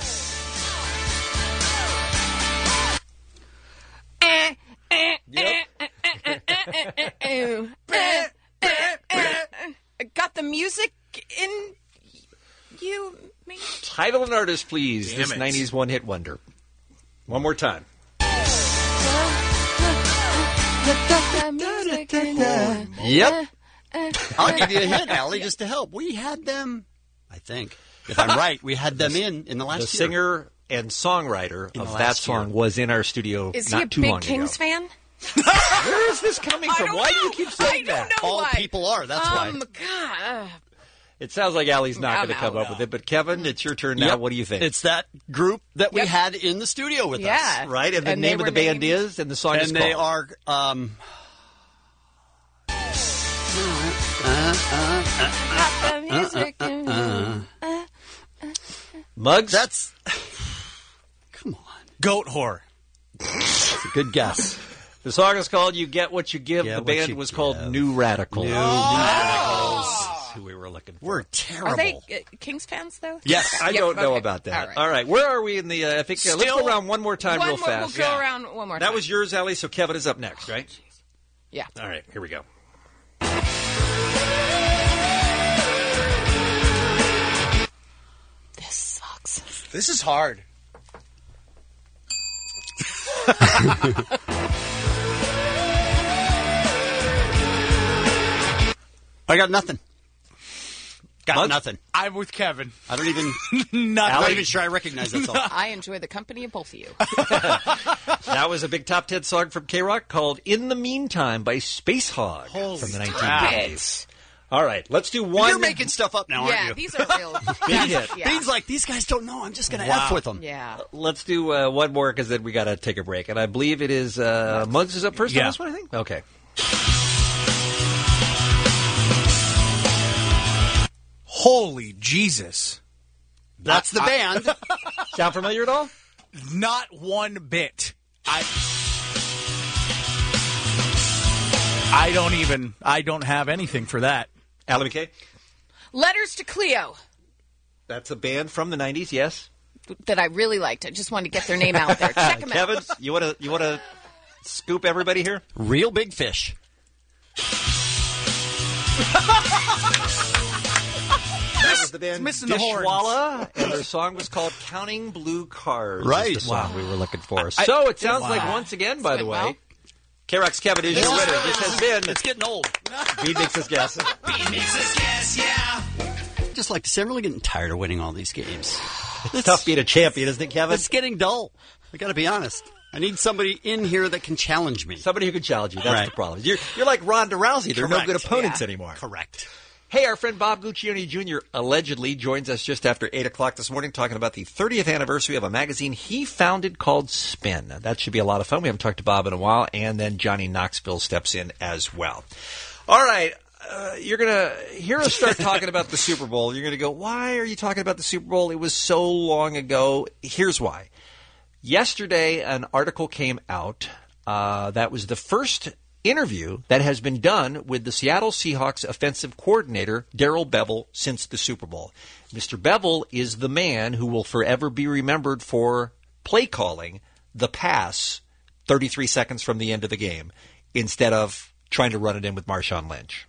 S12: Got the music in you, me.
S13: Title and artist, please.
S5: Damn
S13: This
S5: it.
S13: 90s one-hit wonder. One more time.
S9: Yep. I'll give you a hint, Allie, just to help. We had them, I think. If I'm right, we had them in the last
S13: The
S9: year.
S13: singer and songwriter
S9: In
S13: of
S9: the
S13: that
S9: last
S13: song
S9: year.
S13: was in our studio
S12: Is he
S13: not
S12: a
S13: too
S12: big
S13: long
S12: Kings
S13: ago.
S12: fan?
S13: Where is this coming
S12: I
S13: from?
S12: don't
S13: Why do you
S12: know.
S13: keep saying
S12: I
S13: that?
S12: don't know
S9: All
S12: why.
S9: people are, that's why.
S12: God.
S13: It sounds like Allie's not
S12: I'm
S13: going to come
S12: out.
S13: up with it. But Kevin, it's your turn now.
S9: Yep.
S13: What do you think?
S9: It's that group that we
S12: Yep.
S9: had in the studio with
S12: Yeah.
S9: us.
S13: right, and the
S12: And
S13: name
S12: they
S13: of the
S12: were
S13: band
S12: named-
S13: is, and the song is
S9: And they
S13: called.
S9: are...
S12: Got the music in
S13: Muggs?
S9: That's... Come on.
S5: Goat whore.
S9: That's a good guess.
S13: The song is called You Get What You Give.
S9: Get
S13: The
S9: What
S13: band
S9: You
S13: was
S9: Give.
S13: called New Radicals.
S9: New
S13: Radicals. Who we were looking for.
S9: We're terrible.
S12: Are they Kings fans, though?
S13: Yes, I
S12: Yep,
S13: don't know
S12: okay.
S13: about that.
S12: All right.
S13: All right, where are we in the? I think let's go around one more time, real fast.
S12: We'll go around one more time.
S13: That was yours, Allie. So Kevin is up next, right?
S12: Yeah.
S13: All right, here we go.
S12: This sucks.
S5: This is hard.
S9: I got nothing. Got
S13: Muggs?
S9: nothing.
S5: I'm with Kevin.
S9: I don't even...
S5: Nothing.
S9: I'm not even sure I recognize that song.
S12: I enjoy the company of both of you.
S13: That was a big top 10 song from K-Rock called In the Meantime by Space Hog from the 1980s. All right, let's do one.
S9: You're making stuff up now, aren't
S12: Yeah,
S9: you?
S12: these are real.
S13: Big hit.
S12: Yeah.
S9: Things like, these guys don't know. I'm just going to F with them.
S12: Yeah.
S13: Let's do one more because then we got to take a break. And I believe it is Muggs is up first on
S5: Yeah.
S13: this one, I think? Okay.
S5: Holy Jesus.
S9: That's the band.
S13: Sound familiar at all?
S5: Not one bit. I don't have anything for that.
S13: Allie McKay?
S12: Letters to Cleo
S13: That's a band from the 90s, yes.
S12: that I really liked. I just wanted to get their name out there. Check them
S13: Kevin,
S12: out.
S13: you want to scoop everybody here?
S9: Real Big Fish.
S13: That was the band
S5: missing the horns.
S13: Dishwalla, and their song was called Counting Blue Cars.
S9: Right.
S13: Is the song we were looking for. So it sounds like once again, by the way,
S12: well.
S13: K-Rock's Kevin is your winner. This has been
S9: It's getting old.
S13: Beat Makes Us Guess.
S4: Beat makes us guess, yeah.
S9: Just like to say, I'm really getting tired of winning all these games.
S13: It's tough being a champion, isn't it, Kevin?
S9: It's getting dull. I got to be honest. I need somebody in here that can challenge me.
S13: Somebody who can challenge you. That's
S9: Right.
S13: the problem. You're like Ronda Rousey. There are no
S9: Correct.
S13: good opponents
S12: Yeah.
S13: anymore.
S9: Correct.
S13: Hey, our friend Bob Guccione Jr. allegedly joins us just after 8 o'clock this morning talking about the 30th anniversary of a magazine he founded called Spin. That should be a lot of fun. We haven't talked to Bob in a while. And then Johnny Knoxville steps in as well. All right. You're going to hear us start talking about the Super Bowl. You're going to go, why are you talking about the Super Bowl? It was so long ago. Here's why. Yesterday, an article came out that was the first interview that has been done with the Seattle Seahawks offensive coordinator, Darrell Bevell, since the Super Bowl. Mr. Bevell is the man who will forever be remembered for play calling the pass 33 seconds from the end of the game instead of trying to run it in with Marshawn Lynch.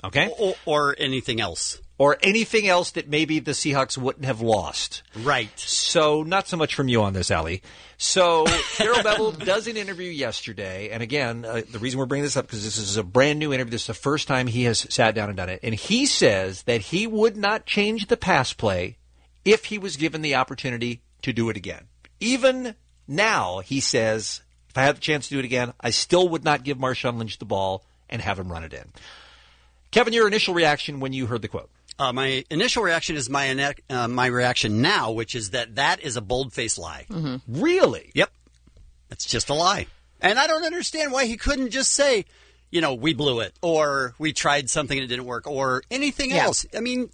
S13: Okay?
S9: Or anything else.
S13: Or anything else that maybe the Seahawks wouldn't have lost.
S9: Right.
S13: So not so much from you on this, Ali. So Darrell Bevell does an interview yesterday. And again, the reason we're bringing this up because this is a brand new interview. This is the first time he has sat down and done it. And he says that he would not change the pass play if he was given the opportunity to do it again. Even now, he says, if I had the chance to do it again, I still would not give Marshawn Lynch the ball and have him run it in. Kevin, your initial reaction when you heard the quote?
S9: My initial reaction is my reaction now, which is that is a bold-faced lie.
S12: Mm-hmm.
S13: Really?
S9: Yep. It's just a lie. And I don't understand why he couldn't just say, we blew it, or we tried something and it didn't work, or anything else. I mean,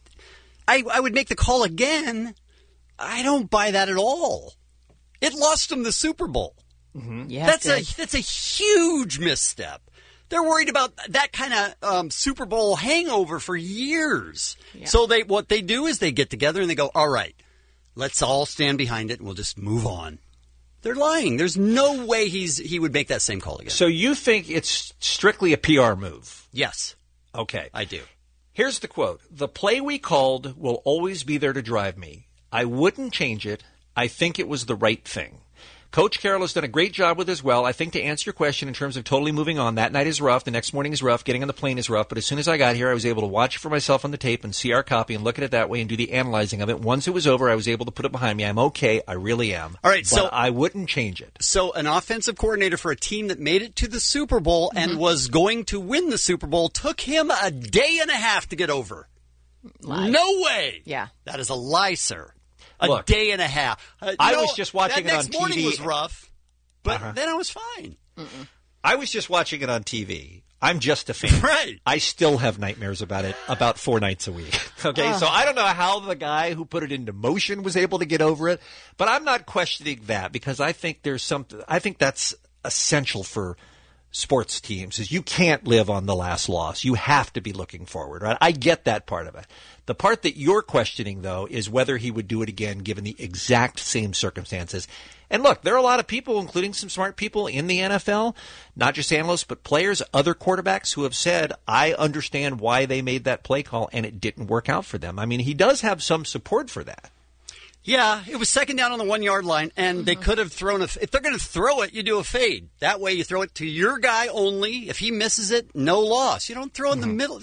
S9: I would make the call again. I don't buy that at all. It lost him the Super Bowl.
S13: Mm-hmm.
S12: Yeah,
S9: that's a huge misstep. They're worried about that kind of Super Bowl hangover for years. Yeah. So what they do is they get together and they go, all right, let's all stand behind it and we'll just move on. They're lying. There's no way he would make that same call again.
S13: So you think it's strictly a PR move?
S9: Yes.
S13: Okay.
S9: I do.
S13: Here's the quote. The play we called will always be there to drive me. I wouldn't change it. I think it was the right thing. Coach Carroll has done a great job with as well. I think to answer your question in terms of totally moving on, that night is rough. The next morning is rough. Getting on the plane is rough. But as soon as I got here, I was able to watch it for myself on the tape and see our copy and look at it that way and do the analyzing of it. Once it was over, I was able to put it behind me. I'm okay. I really am.
S9: All right.
S13: But
S9: So
S13: I wouldn't change it.
S9: So an offensive coordinator for a team that made it to the Super Bowl and was going to win the Super Bowl took him a day and a half to get over.
S12: Lie.
S9: No way.
S12: Yeah.
S9: That is a lie, sir.
S13: Look,
S9: day and a half.
S13: I was just watching it on TV.
S9: That next morning was rough, but then I was fine.
S13: I was just watching it on TV. I'm just a fan.
S9: Right.
S13: I still have nightmares about it about 4 nights a week. Okay, so I don't know how the guy who put it into motion was able to get over it, but I'm not questioning that because I think I think that's essential for sports teams is you can't live on the last loss. You have to be looking forward, right? I get that part of it. The part that you're questioning, though, is whether he would do it again given the exact same circumstances. And look, there are a lot of people, including some smart people in the NFL, not just analysts, but players, other quarterbacks who have said, I understand why they made that play call and it didn't work out for them. I mean, he does have some support for that.
S9: Yeah, it was second down on the 1 yard line, and they could have thrown if they're going to throw it, you do a fade. That way you throw it to your guy only. If he misses it, no loss. You don't throw in the middle.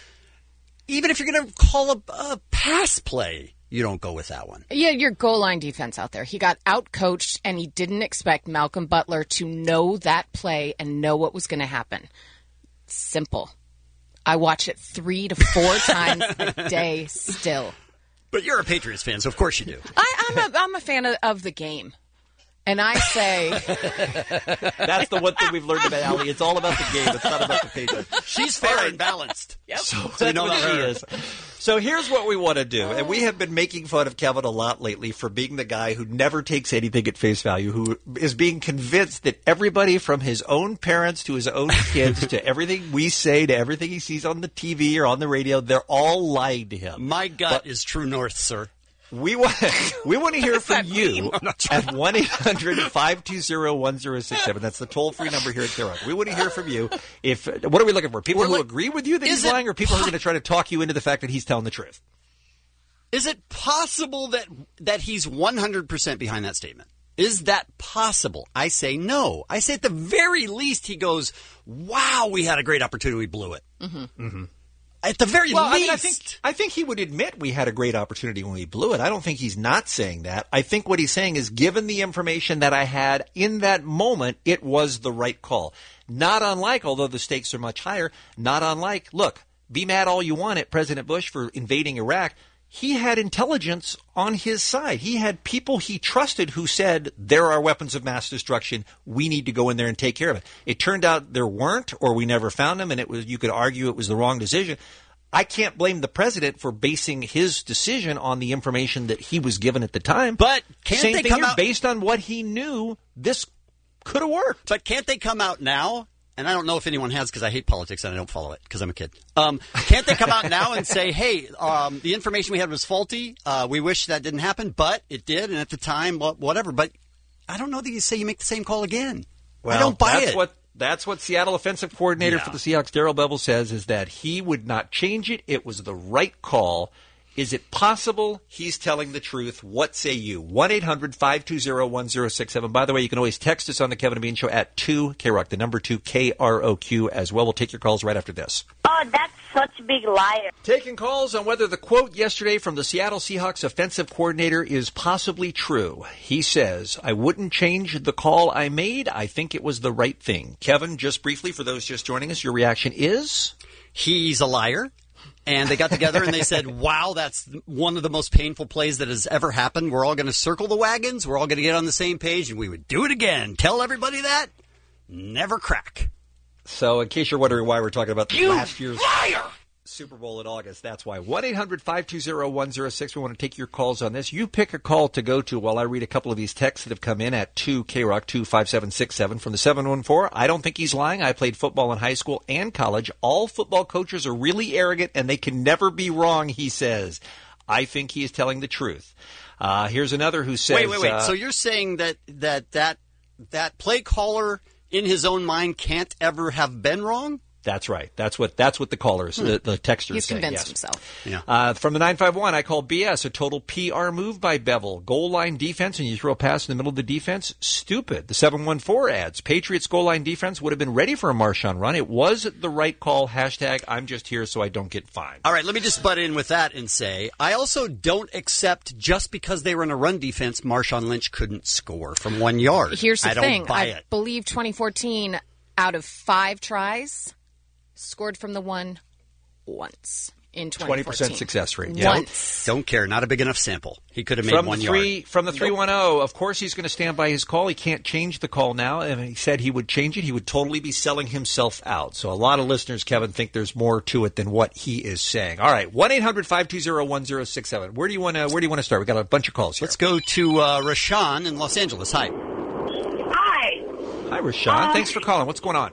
S9: Even if you're going to call a pass play, you don't go with that one.
S12: Yeah, your goal line defense out there. He got out-coached, and he didn't expect Malcolm Butler to know that play and know what was going to happen. Simple. I watch it 3 to 4 times a day still.
S9: But you're a Patriots fan, so of course you do.
S12: I'm a fan of the game. And I say...
S13: That's the one thing we've learned about Allie. It's all about the game. It's not about the Patriots.
S9: She's fair and balanced.
S12: Yep.
S13: So that's what she is. So here's what we want to do. And we have been making fun of Kevin a lot lately for being the guy who never takes anything at face value, who is being convinced that everybody from his own parents to his own kids to everything we say to everything he sees on the TV or on the radio, they're all lying to him.
S9: My gut is true north, sir.
S13: We want to hear from you at 1-800-520-1067. That's the toll-free number here at K-Rock. We want to hear from you. What are we looking for? People who agree with you that he's lying, or people who are going to try to talk you into the fact that he's telling the truth?
S9: Is it possible that he's 100% behind that statement? Is that possible? I say no. I say at the very least he goes, wow, we had a great opportunity, we blew it. Mm-hmm. Mm-hmm. At the very least.
S13: I think he would admit we had a great opportunity when we blew it. I don't think he's not saying that. I think what he's saying is, given the information that I had in that moment, it was the right call. Not unlike, although the stakes are much higher, not unlike, look, be mad all you want at President Bush for invading Iraq. He had intelligence on his side. He had people he trusted who said, there are weapons of mass destruction. We need to go in there and take care of it. It turned out there weren't, or we never found them, and you could argue it was the wrong decision. I can't blame the president for basing his decision on the information that he was given at the time.
S9: But can't they come out
S13: based on what he knew? This could have worked.
S9: But can't they come out now? And I don't know if anyone has, because I hate politics and I don't follow it because I'm a kid. Can't they come out now and say, hey, the information we had was faulty. We wish that didn't happen, but it did. And at the time, whatever. But I don't know that you say you make the same call again.
S13: Well,
S9: I don't buy it.
S13: That's what Seattle offensive coordinator for the Seahawks, Darrell Bevell, says, is that he would not change it. It was the right call. Is it possible he's telling the truth? What say you? 1-800-520-1067. By the way, you can always text us on the Kevin and Bean Show at 2 KROQ, the number 2 KROQ as well. We'll take your calls right after this.
S6: Oh, that's such a big liar.
S13: Taking calls on whether the quote yesterday from the Seattle Seahawks offensive coordinator is possibly true. He says, I wouldn't change the call I made. I think it was the right thing. Kevin, just briefly, for those just joining us, your reaction is?
S9: He's a liar. And they got together and they said, wow, that's one of the most painful plays that has ever happened. We're all going to circle the wagons. We're all going to get on the same page, and we would do it again. Tell everybody that. Never crack.
S13: So in case you're wondering why we're talking about last year's Super Bowl in August, that's why. 1-800-520-1067. We want to take your calls on this. You pick a call to go to while I read a couple of these texts that have come in at 2 KROQ 25767 from the 714. I don't think he's lying. I played football in high school and college. All football coaches are really arrogant and they can never be wrong, he says. I think he is telling the truth. Here's another who says...
S9: Wait. So you're saying that play caller in his own mind can't ever have been wrong?
S13: That's right. That's what the callers, the texters
S12: He's
S13: say.
S12: convinced
S13: yes.
S12: himself.
S9: Yeah.
S13: From the 951, I call BS, a total PR move by Bevell. Goal line defense, and you throw a pass in the middle of the defense? Stupid. The 714 adds, Patriots goal line defense would have been ready for a Marshawn run. It was the right call. Hashtag, I'm just here so I don't get fined.
S9: All right, let me just butt in with that and say, I also don't accept just because they were in a run defense, Marshawn Lynch couldn't score from 1 yard.
S12: Here's the thing.
S9: Don't buy
S12: I
S9: it.
S12: believe 2014, out of 5 tries, scored from the one once in 2014.
S13: 20% success rate. Yeah.
S12: Once.
S9: Don't care. Not a big enough sample. He could have made 1 yard.
S13: From the 310, of course he's going to stand by his call. He can't change the call now. And he said he would change it. He would totally be selling himself out. So a lot of listeners, Kevin, think there's more to it than what he is saying. All right, 1-800-520-1067. Where do you want to start? We got a bunch of calls here.
S9: Let's go to Rashawn in Los Angeles. Hi.
S7: Hi.
S13: Hi, Rashawn. Thanks for calling. What's going on?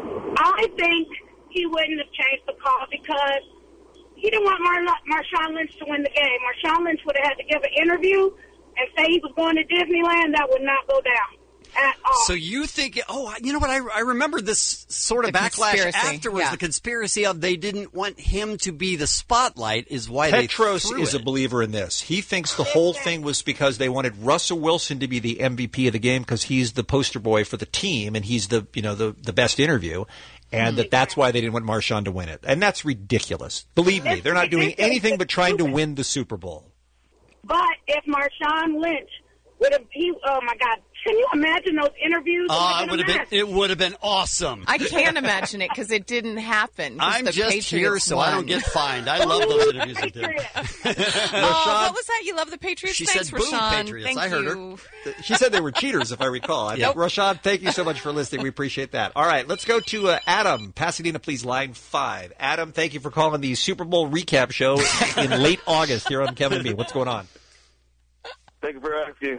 S7: I think he wouldn't have changed the call because he didn't want Marshawn Lynch to win the game. Marshawn Lynch would have had to give an interview and say he was going to Disneyland. That would not go down at all.
S9: So you think, you know what, I remember this sort of backlash afterwards, the conspiracy of they didn't want him to be the spotlight is why
S13: Petros
S9: they threw
S13: is
S9: it.
S13: a believer in this. He thinks the whole thing was because they wanted Russell Wilson to be the MVP of the game because he's the poster boy for the team and he's the best interview. And that's why they didn't want Marshawn to win it. And that's ridiculous. Believe me, they're not doing anything but trying to win the Super Bowl.
S7: But if Marshawn Lynch would have, oh my God, can you imagine those interviews?
S9: It would have been awesome.
S12: I can't imagine it because it didn't happen.
S9: I'm
S12: the
S9: just
S12: Patriots
S9: here so
S12: won.
S9: I don't get fined. I love those interviews with him.
S12: What was that? You love the Patriots?
S9: She
S12: Thanks,
S9: said, boom,
S12: Rashawn.
S9: Patriots.
S12: Thank
S9: I heard
S12: you.
S9: her.
S13: She said they were cheaters, if I recall. Rashawn, thank you so much for listening. We appreciate that. All right, let's go to Adam. Pasadena, please, line 5. Adam, thank you for calling the Super Bowl recap show in late August here on Kevin and Me. What's going on?
S8: Thank you for asking.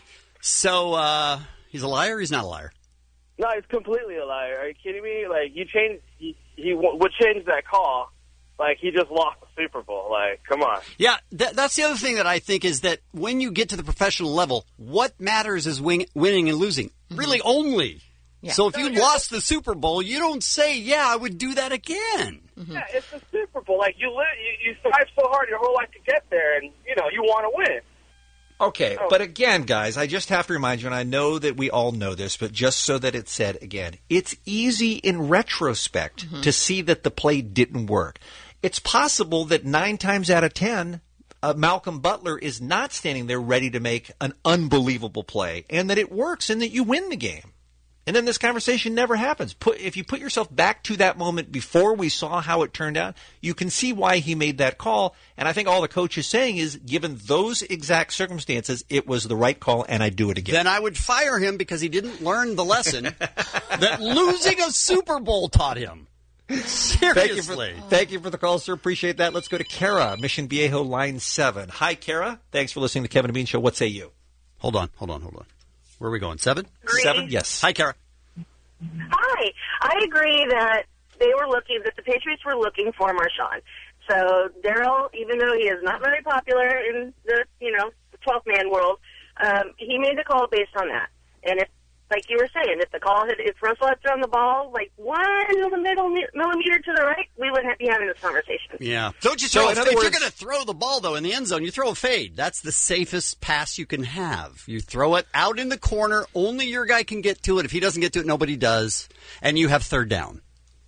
S9: So, he's a liar or he's not a liar?
S8: No, he's completely a liar. Are you kidding me? Like, he would change that call. Like, he just lost the Super Bowl. Like, come on.
S9: Yeah, that's the other thing that I think is that when you get to the professional level, what matters is winning and losing. Really only. Yeah. So if you lost the Super Bowl, you don't say, yeah, I would do that again.
S8: Mm-hmm. Yeah, it's the Super Bowl. Like, you strive so hard your whole life to get there, and, you want to win.
S13: Okay, but again, guys, I just have to remind you, and I know that we all know this, but just so that it's said again, it's easy in retrospect to see that the play didn't work. It's possible that 9 times out of 10, Malcolm Butler is not standing there ready to make an unbelievable play, and that it works and that you win the game. And then this conversation never happens. If you put yourself back to that moment before we saw how it turned out, you can see why he made that call. And I think all the coach is saying is, given those exact circumstances, it was the right call, and I'd do it again.
S9: Then I would fire him because he didn't learn the lesson that losing a Super Bowl taught him. Seriously.
S13: Thank you for the call, sir. Appreciate that. Let's go to Kara, Mission Viejo, line 7. Hi, Kara. Thanks for listening to Kevin and Bean Show. What say you?
S9: Hold on. Where are we going? 7?
S13: 7? Yes.
S9: Hi, Kara.
S6: Hi. I agree that that the Patriots were looking for Marshawn. So Darrell, even though he is not very popular in the 12-man world, he made the call based on that. And if like you were saying, if Russell had thrown the ball like 1 millimeter to the right, we wouldn't be having this conversation.
S9: Yeah. Don't you throw if you're going to throw the ball, though, in the end zone, you throw a fade. That's the safest pass you can have. You throw it out in the corner. Only your guy can get to it. If he doesn't get to it, nobody does. And you have third down.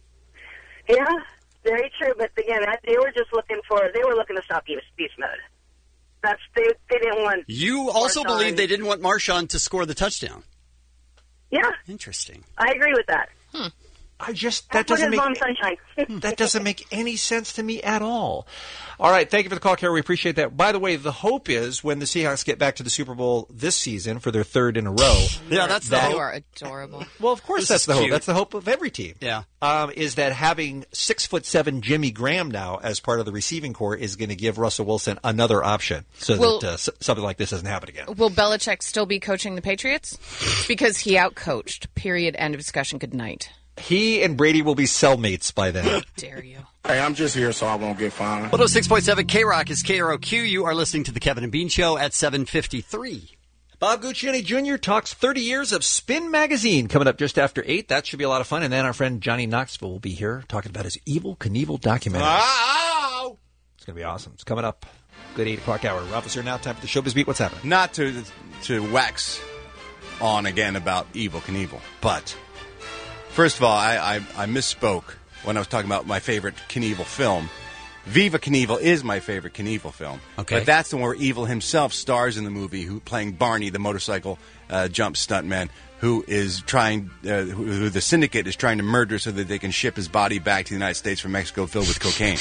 S6: Yeah, very true. But again, they were looking to stop beast mode. They didn't want.
S9: You also believe they didn't want Marshawn to score the touchdown.
S6: Yeah.
S9: Interesting.
S6: I agree with that.
S13: That doesn't make any sense to me at all. All right, thank you for the call, Kara. We appreciate that. By the way, the hope is when the Seahawks get back to the Super Bowl this season for their third in a row.
S12: Yeah, that's the hope. You are adorable.
S13: Well, of course, that's the hope. That's the hope of every team.
S9: Yeah,
S13: is that having 6'7" Jimmy Graham now as part of the receiving corps is going to give Russell Wilson another option, so that something like this doesn't happen again.
S12: Will Belichick still be coaching the Patriots? Because he outcoached. Period. End of discussion. Good night.
S13: He and Brady will be cellmates by then.
S12: How dare you?
S24: Hey, I'm just here so I won't get fined.
S9: 106.7 K-Rock is KROQ. You are listening to the Kevin and Bean Show at 7:53.
S13: Bob Guccione Jr. talks 30 years of Spin Magazine coming up just after 8. That should be a lot of fun. And then our friend Johnny Knoxville will be here talking about his Evel Knievel documentary.
S14: Oh!
S13: It's going to be awesome. It's coming up. Good 8 o'clock hour. Ralph is here now. Time for the Showbiz Beat. What's happening?
S14: Not to wax on again about Evel Knievel, but first of all, I misspoke when I was talking about my favorite Knievel film. Viva Knievel is my favorite Knievel film.
S9: Okay.
S14: But that's the one where Evel himself stars in the movie, playing Barney, the motorcycle jump stuntman, who is who the syndicate is trying to murder so that they can ship his body back to the United States from Mexico filled with cocaine.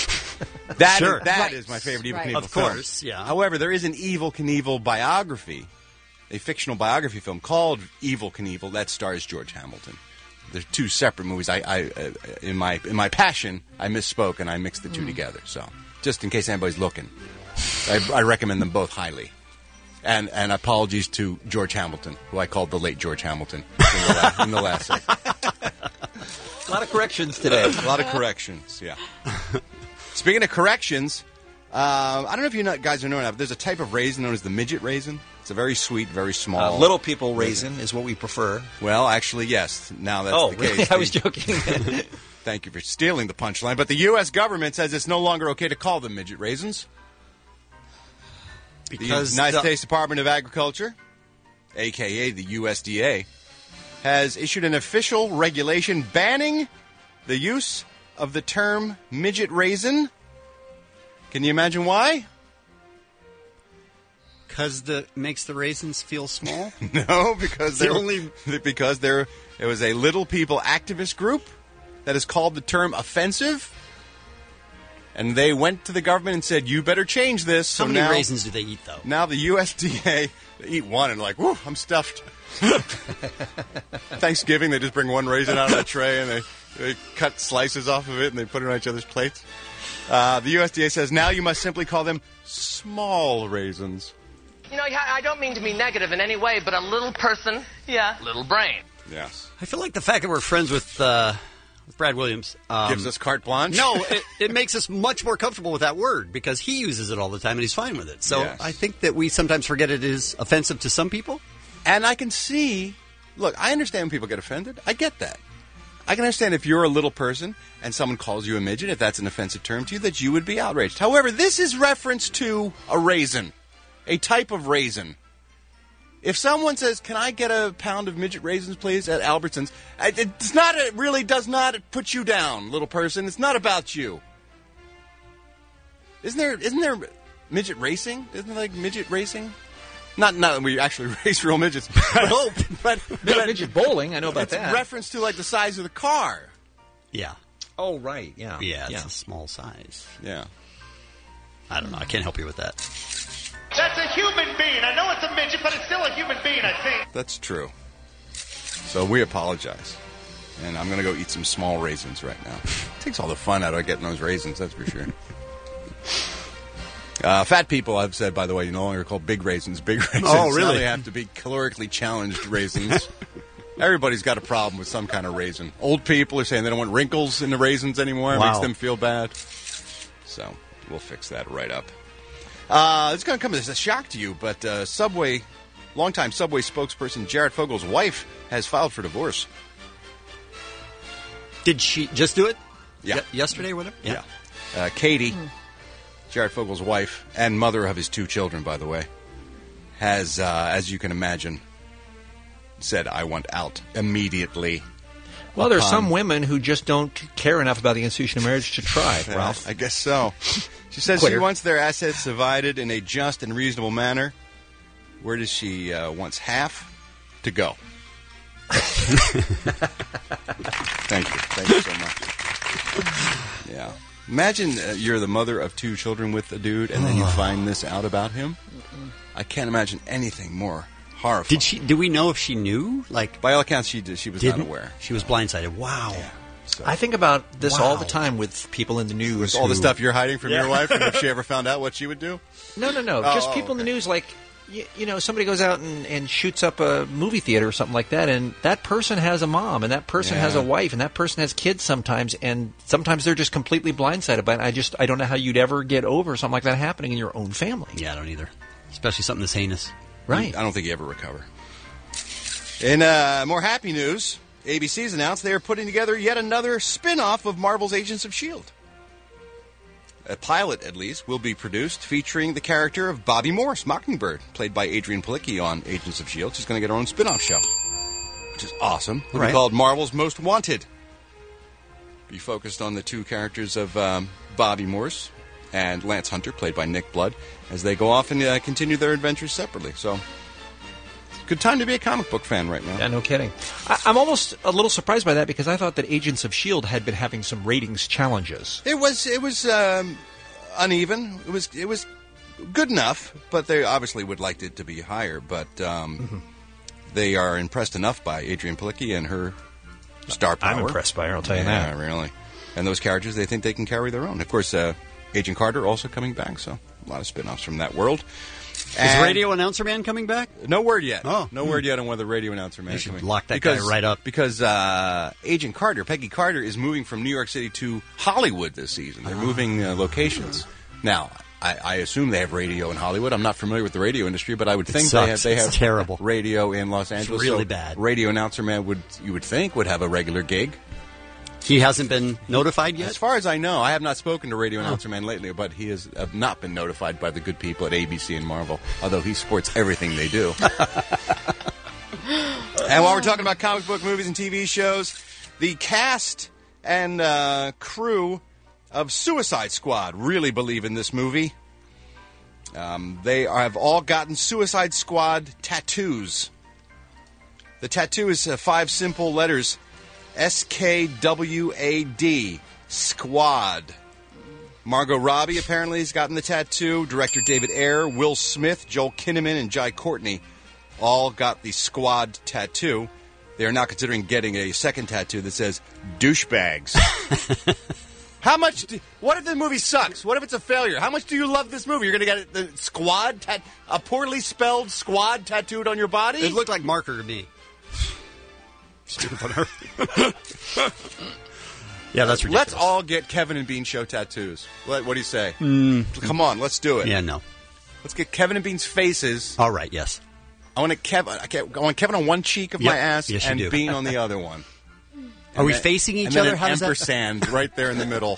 S14: That is my favorite Evel Knievel film.
S9: Of course, yeah.
S14: However, there is an Evel Knievel biography, a fictional biography film called Evel Knievel that stars George Hamilton. They're two separate movies. In my passion, I misspoke and I mixed the two together. So, just in case anybody's looking, I recommend them both highly. And apologies to George Hamilton, who I called the late George Hamilton in the last segment.
S13: A lot of corrections today.
S14: A lot of corrections. Yeah. Speaking of corrections, I don't know if you guys are knowing that, but there's a type of raisin known as the midget raisin. It's a very sweet, very small.
S13: Little people raisin is what we prefer.
S14: Well, actually, yes. Now that's the case.
S13: Really? I was joking.
S14: Thank you for stealing the punchline. But the U.S. government says it's no longer okay to call them midget raisins. Because the United States Department of Agriculture, a.k.a. the USDA, has issued an official regulation banning the use of the term midget raisin. Can you imagine why?
S9: Because makes the raisins feel small?
S14: No, because it was a little people activist group that has called the term offensive, and they went to the government and said, "You better change this."
S9: How many raisins do they eat, though?
S14: Now the USDA, they eat one and like, "Woo, I'm stuffed." Thanksgiving, they just bring one raisin out of the tray and they cut slices off of it and they put it on each other's plates. The USDA says now you must simply call them small raisins.
S10: You know, I don't mean to be negative in any way, but a little person, little brain.
S14: Yes.
S9: I feel like the fact that we're friends with Brad Williams
S14: gives us carte blanche.
S9: No, it makes us much more comfortable with that word because he uses it all the time and he's fine with it. So I think that we sometimes forget it is offensive to some people.
S14: And I can see, look, I understand when people get offended. I get that. I can understand if you're a little person and someone calls you a midget, if that's an offensive term to you, that you would be outraged. However, this is reference to a raisin. A type of raisin. If someone says, "Can I get a pound of midget raisins, please?" at Albertsons, it really does not put you down, little person. It's not about you. Isn't there midget racing? Isn't there like midget racing? Not that we actually race real midgets. I hope, but
S13: midget bowling. I know about that.
S14: It's reference to like the size of the car.
S9: Yeah.
S13: Oh right. Yeah.
S9: Yeah. It's a small size.
S14: Yeah.
S9: I don't know. I can't help you with that.
S4: That's a human being. I know it's a midget, but it's still a human being, I think.
S14: That's true. So we apologize. And I'm going to go eat some small raisins right now. It takes all the fun out of getting those raisins, that's for sure. Fat people, I've said, by the way, no longer called big raisins. Big raisins.
S9: Oh, really?
S14: Now they have to be calorically challenged raisins. Everybody's got a problem with some kind of raisin. Old people are saying they don't want wrinkles in the raisins anymore. It makes them feel bad. So we'll fix that right up. It's going to come as a shock to you, but Subway Longtime Subway spokesperson Jared Fogel's wife has filed for divorce.
S9: Did she just do it?
S14: Yeah.
S9: Yesterday or whatever?
S14: Yeah. Katie, Jared Fogel's wife, and mother of his 2 children, by the way, has, as you can imagine, said, I want out immediately.
S13: Well, there's some women who just don't care enough about the institution of marriage to try, Ralph.
S14: I guess so. She says she wants their assets divided in a just and reasonable manner. Where does she wants half to go? Thank you so much. Yeah. Imagine you're the mother of 2 children with a dude, and then you find this out about him. I can't imagine anything more horrifying.
S9: Do we know if she knew? Like,
S14: by all accounts, she was not aware.
S9: She was blindsided. Wow.
S14: Yeah. So.
S13: I think about this all the time with people in the news.
S14: With all the stuff you're hiding from your wife, and if she ever found out what she would do?
S13: No. Just people in the news, like, you know, somebody goes out and shoots up a movie theater or something like that, and that person has a mom, and that person has a wife, and that person has kids sometimes, and sometimes they're just completely blindsided by it. I don't know how you'd ever get over something like that happening in your own family.
S9: Yeah, I don't either. Especially something this heinous.
S13: Right.
S14: I don't think you ever recover. In more happy news, ABC's announced they are putting together yet another spin-off of Marvel's Agents of S.H.I.E.L.D. A pilot, at least, will be produced featuring the character of Bobby Morse, Mockingbird, played by Adrian Palicki on Agents of S.H.I.E.L.D. She's going to get her own spin-off show, which is awesome. It'll be called Marvel's Most Wanted. Be focused on the 2 characters of Bobby Morse and Lance Hunter, played by Nick Blood, as they go off and continue their adventures separately. So, good time to be a comic book fan right now.
S13: Yeah, no kidding. I'm almost a little surprised by that because I thought that Agents of S.H.I.E.L.D. had been having some ratings challenges.
S14: It was uneven. It was good enough, but they obviously would like it to be higher. But they are impressed enough by Adrian Palicki and her star power.
S13: I'm impressed by her, I'll tell you that.
S14: Yeah, really. And those characters, they think they can carry their own. Of course, Agent Carter also coming back, so a lot of spin-offs from that world.
S9: Is Radio Announcer Man coming back?
S14: No word yet.
S9: Oh.
S14: No word yet on whether Radio Announcer Man is coming.
S9: Lock that guy right up.
S14: Because Agent Carter, Peggy Carter, is moving from New York City to Hollywood this season. They're moving locations. Now, I assume they have radio in Hollywood. I'm not familiar with the radio industry, but I would think they have
S9: terrible
S14: radio in Los Angeles.
S9: It's really bad.
S14: Radio Announcer Man you would think would have a regular gig.
S9: He hasn't been notified yet?
S14: As far as I know, I have not spoken to Radio Announcer Man lately, but he has not been notified by the good people at ABC and Marvel, although he supports everything they do. And while we're talking about comic book movies and TV shows, the cast and crew of Suicide Squad really believe in this movie. They have all gotten Suicide Squad tattoos. The tattoo is 5 simple letters, SKWAD, Squad. Margot Robbie apparently has gotten the tattoo. Director David Ayer, Will Smith, Joel Kinnaman, and Jai Courtney all got the Squad tattoo. They are now considering getting a second tattoo that says douchebags. How much? What if the movie sucks? What if it's a failure? How much do you love this movie? You're going to get the Squad, a poorly spelled Squad tattooed on your body?
S9: It looked like marker to me. Yeah, that's ridiculous.
S14: Let's all get Kevin and Bean show tattoos. What do you say? Come on, let's do it.
S9: Yeah, no.
S14: Let's get Kevin and Bean's faces.
S9: All right, yes.
S14: I want Kevin on one cheek of my ass and Bean on the other one.
S9: Are we facing each other?
S14: How does ampersand right there in the middle.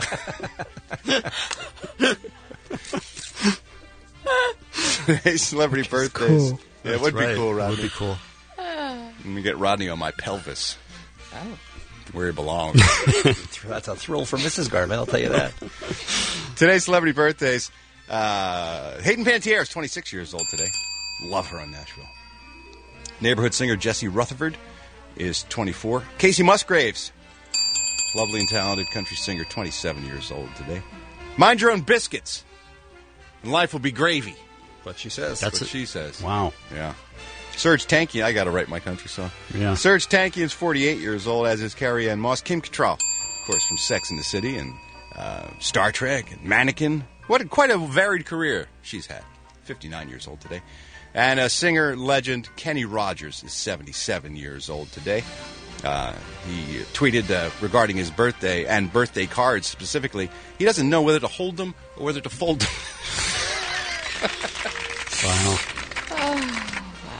S14: Today's celebrity birthdays.
S9: Cool.
S14: Yeah, it would be cool, Rodney.
S9: It would be cool.
S14: Let me get Rodney on my pelvis. Oh. Where he belongs.
S13: That's a thrill for Mrs. Garvin, I'll tell you that.
S14: Today's celebrity birthdays. Hayden Panettiere is 26 years old today. Love her on Nashville. Neighborhood singer Jesse Rutherford is 24. Casey Musgraves, lovely and talented country singer, 27 years old today. Mind your own biscuits, and life will be gravy.
S13: What she says.
S14: That's what she says.
S9: Wow.
S14: Yeah. Serge Tankian, I got to write my country song.
S9: Yeah.
S14: Serge Tankian is 48 years old, as is Carrie Ann Moss. Kim Cattrall, of course, from Sex and the City and Star Trek and Mannequin. Quite a varied career she's had. 59 years old today. And singer legend Kenny Rogers is 77 years old today. He tweeted regarding his birthday and birthday cards specifically, he doesn't know whether to hold them or whether to fold them.
S9: Wow.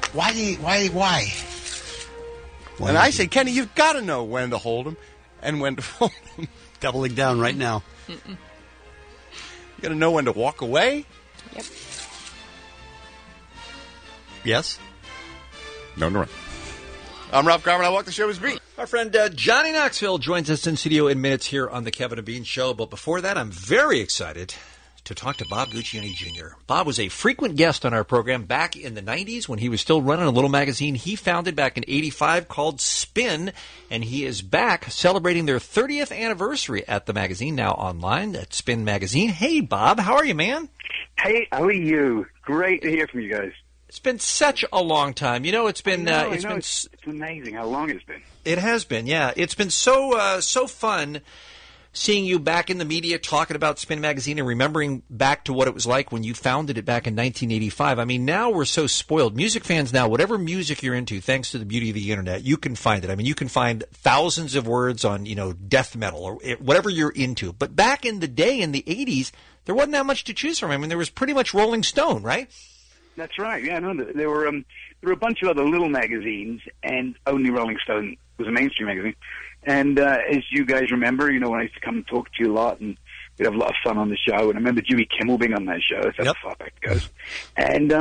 S14: Why? And I say, Kenny, you've got to know when to hold them and when to fold them.
S9: Doubling down right now.
S14: You got to know when to walk away.
S12: Yep.
S9: Yes?
S14: No, no. I'm Ralph Garman. I walk the show's beat.
S13: Our friend Johnny Knoxville joins us in studio in minutes here on the Kevin and Bean Show. But before that, I'm very excited to talk to Bob Guccione Jr. Bob was a frequent guest on our program back in the 90s when he was still running a little magazine he founded back in 85 called Spin. And he is back celebrating their 30th anniversary at the magazine, now online at Spin Magazine. Hey, Bob, how are you, man?
S11: Hey, how are you? Great to hear from you guys.
S13: It's been such a long time. You know, it's been
S11: it's amazing how long it's been.
S13: It has been, yeah. It's been so fun seeing you back in the media talking about Spin Magazine and remembering back to what it was like when you founded it back in 1985. I mean, now we're so spoiled. Music fans now, whatever music you're into, thanks to the beauty of the internet, you can find it. I mean, you can find thousands of words on, death metal or whatever you're into. But back in the day, in the 80s, there wasn't that much to choose from. I mean, there was pretty much Rolling Stone, right?
S11: That's right. Yeah, no, there were a bunch of other little magazines, and only Rolling Stone was a mainstream magazine. And as you guys remember, when I used to come and talk to you a lot, and we'd have a lot of fun on the show. And I remember Jimmy Kimmel being on that show. That's how far back it goes. And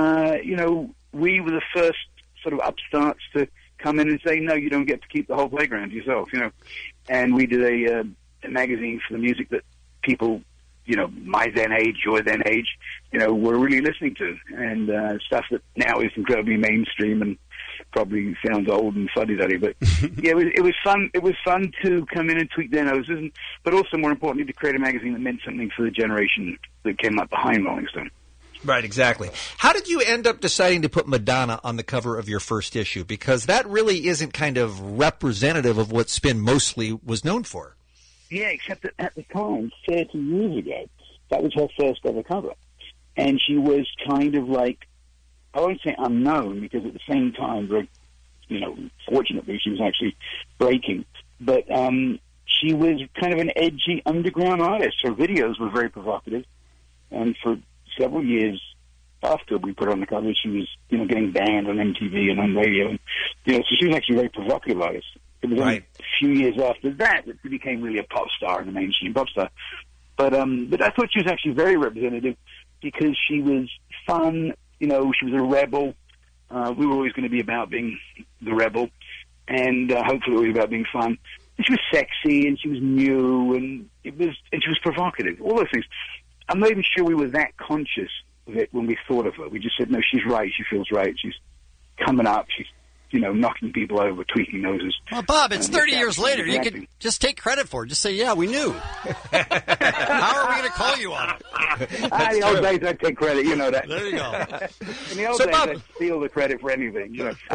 S11: we were the first sort of upstarts to come in and say, no, you don't get to keep the whole playground yourself. And we did a magazine for the music that people, my then age, your then age, were really listening to, and stuff that now is incredibly mainstream and probably sounds old and fuddy-duddy. But yeah, it was fun. It was fun to come in and tweak their noses, but also more importantly, to create a magazine that meant something for the generation that came up behind Rolling Stone.
S13: Right, exactly. How did you end up deciding to put Madonna on the cover of your first issue? Because that really isn't kind of representative of what Spin mostly was known for.
S11: Yeah, except that at the time, 30 years ago, that was her first ever cover. And she was kind of like, I won't say unknown, because at the same time, fortunately, she was actually breaking. But she was kind of an edgy underground artist. Her videos were very provocative. And for several years after we put her on the cover, she was, getting banned on MTV and on radio. And, so she was actually a very provocative artist. It was only a few years after that she became really a pop star and a mainstream pop star. But I thought she was actually very representative because she was fun. She was a rebel. We were always going to be about being the rebel, and hopefully always about being fun. And she was sexy, and she was new, and she was provocative. All those things. I'm not even sure we were that conscious of it when we thought of her. We just said, no, she's right. She feels right. She's coming up. She's knocking people over, tweaking noses.
S9: Well, Bob, it's 30 years later. You could just take credit for it. Just say, yeah, we knew. How are we going to call you on it?
S11: The old days, I'd take credit. You know that.
S9: There you go.
S11: In the old days,
S9: Bob,
S11: I'd steal the credit for anything.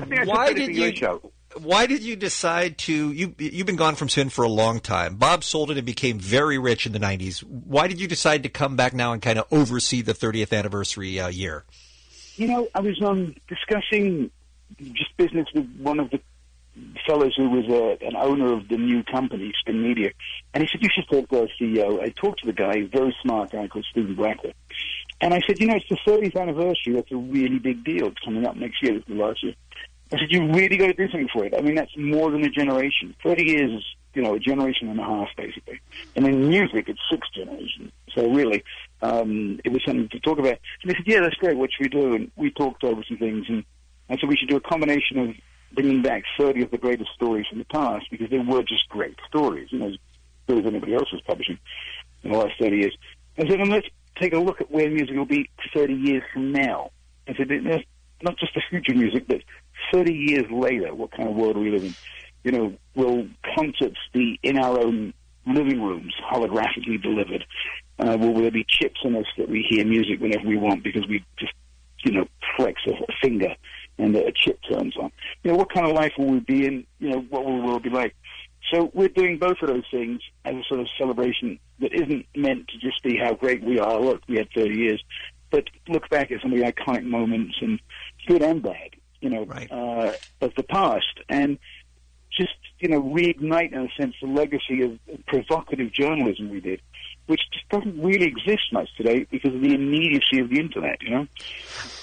S13: Why did you decide to? You've been gone from Spin for a long time. Bob sold it and became very rich in the 90s. Why did you decide to come back now and kind of oversee the 30th anniversary year?
S11: I was discussing just business with one of the fellows who was an owner of the new company, Spin Media, and he said, you should talk to our CEO. I talked to the guy, a very smart guy called Stephen Blackler, and I said, it's the 30th anniversary. That's a really big deal. It's coming up next year. This is last year. I said, you really got to do something for it. I mean, that's more than a generation. 30 years is, a generation and a half, basically. And in music, it's 6 generations. So really, it was something to talk about. And they said, yeah, that's great. What should we do? And we talked over some things, and I said we should do a combination of bringing back 30 of the greatest stories from the past, because they were just great stories, as good as anybody else was publishing in the last 30 years. I said, and let's take a look at where music will be 30 years from now. I said, not just the future music, but 30 years later, what kind of world are we live in? Will concerts be in our own living rooms, holographically delivered? Will there be chips in us that we hear music whenever we want because we just, flex a finger and a chip turns on? What kind of life will we be in? What will the world be like? So we're doing both of those things as a sort of celebration that isn't meant to just be how great we are. Look, we had 30 years. But look back at some of the iconic moments, and good and bad, of the past. And just, reignite, in a sense, the legacy of provocative journalism we did, which just doesn't really exist much today because of the immediacy of the internet,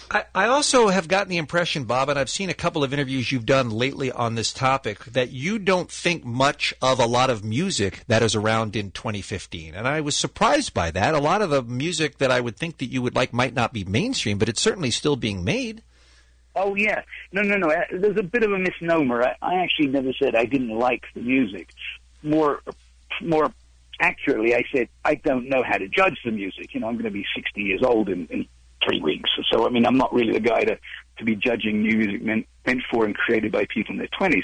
S13: I also have gotten the impression, Bob, and I've seen a couple of interviews you've done lately on this topic, that you don't think much of a lot of music that is around in 2015. And I was surprised by that. A lot of the music that I would think that you would like might not be mainstream, but it's certainly still being made.
S11: Oh, yeah. No. There's a bit of a misnomer. I actually never said I didn't like the music. More accurately, I said I don't know how to judge the music. I'm going to be 60 years old in 3 weeks. So, I'm not really the guy to be judging new music meant for and created by people in their 20s.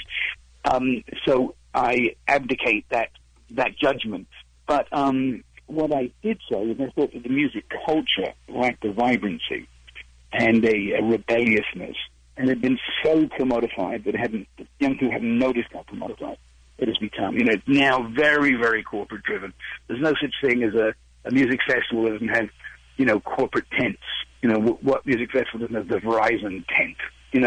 S11: So I abdicate that judgment. But what I did say is I thought that the music culture lacked a vibrancy and a rebelliousness, and had been so commodified that young people hadn't noticed how commodified it has become. It's now very, very corporate driven. There's no such thing as a music festival that doesn't have, corporate tents. What music festival doesn't have the Verizon tent?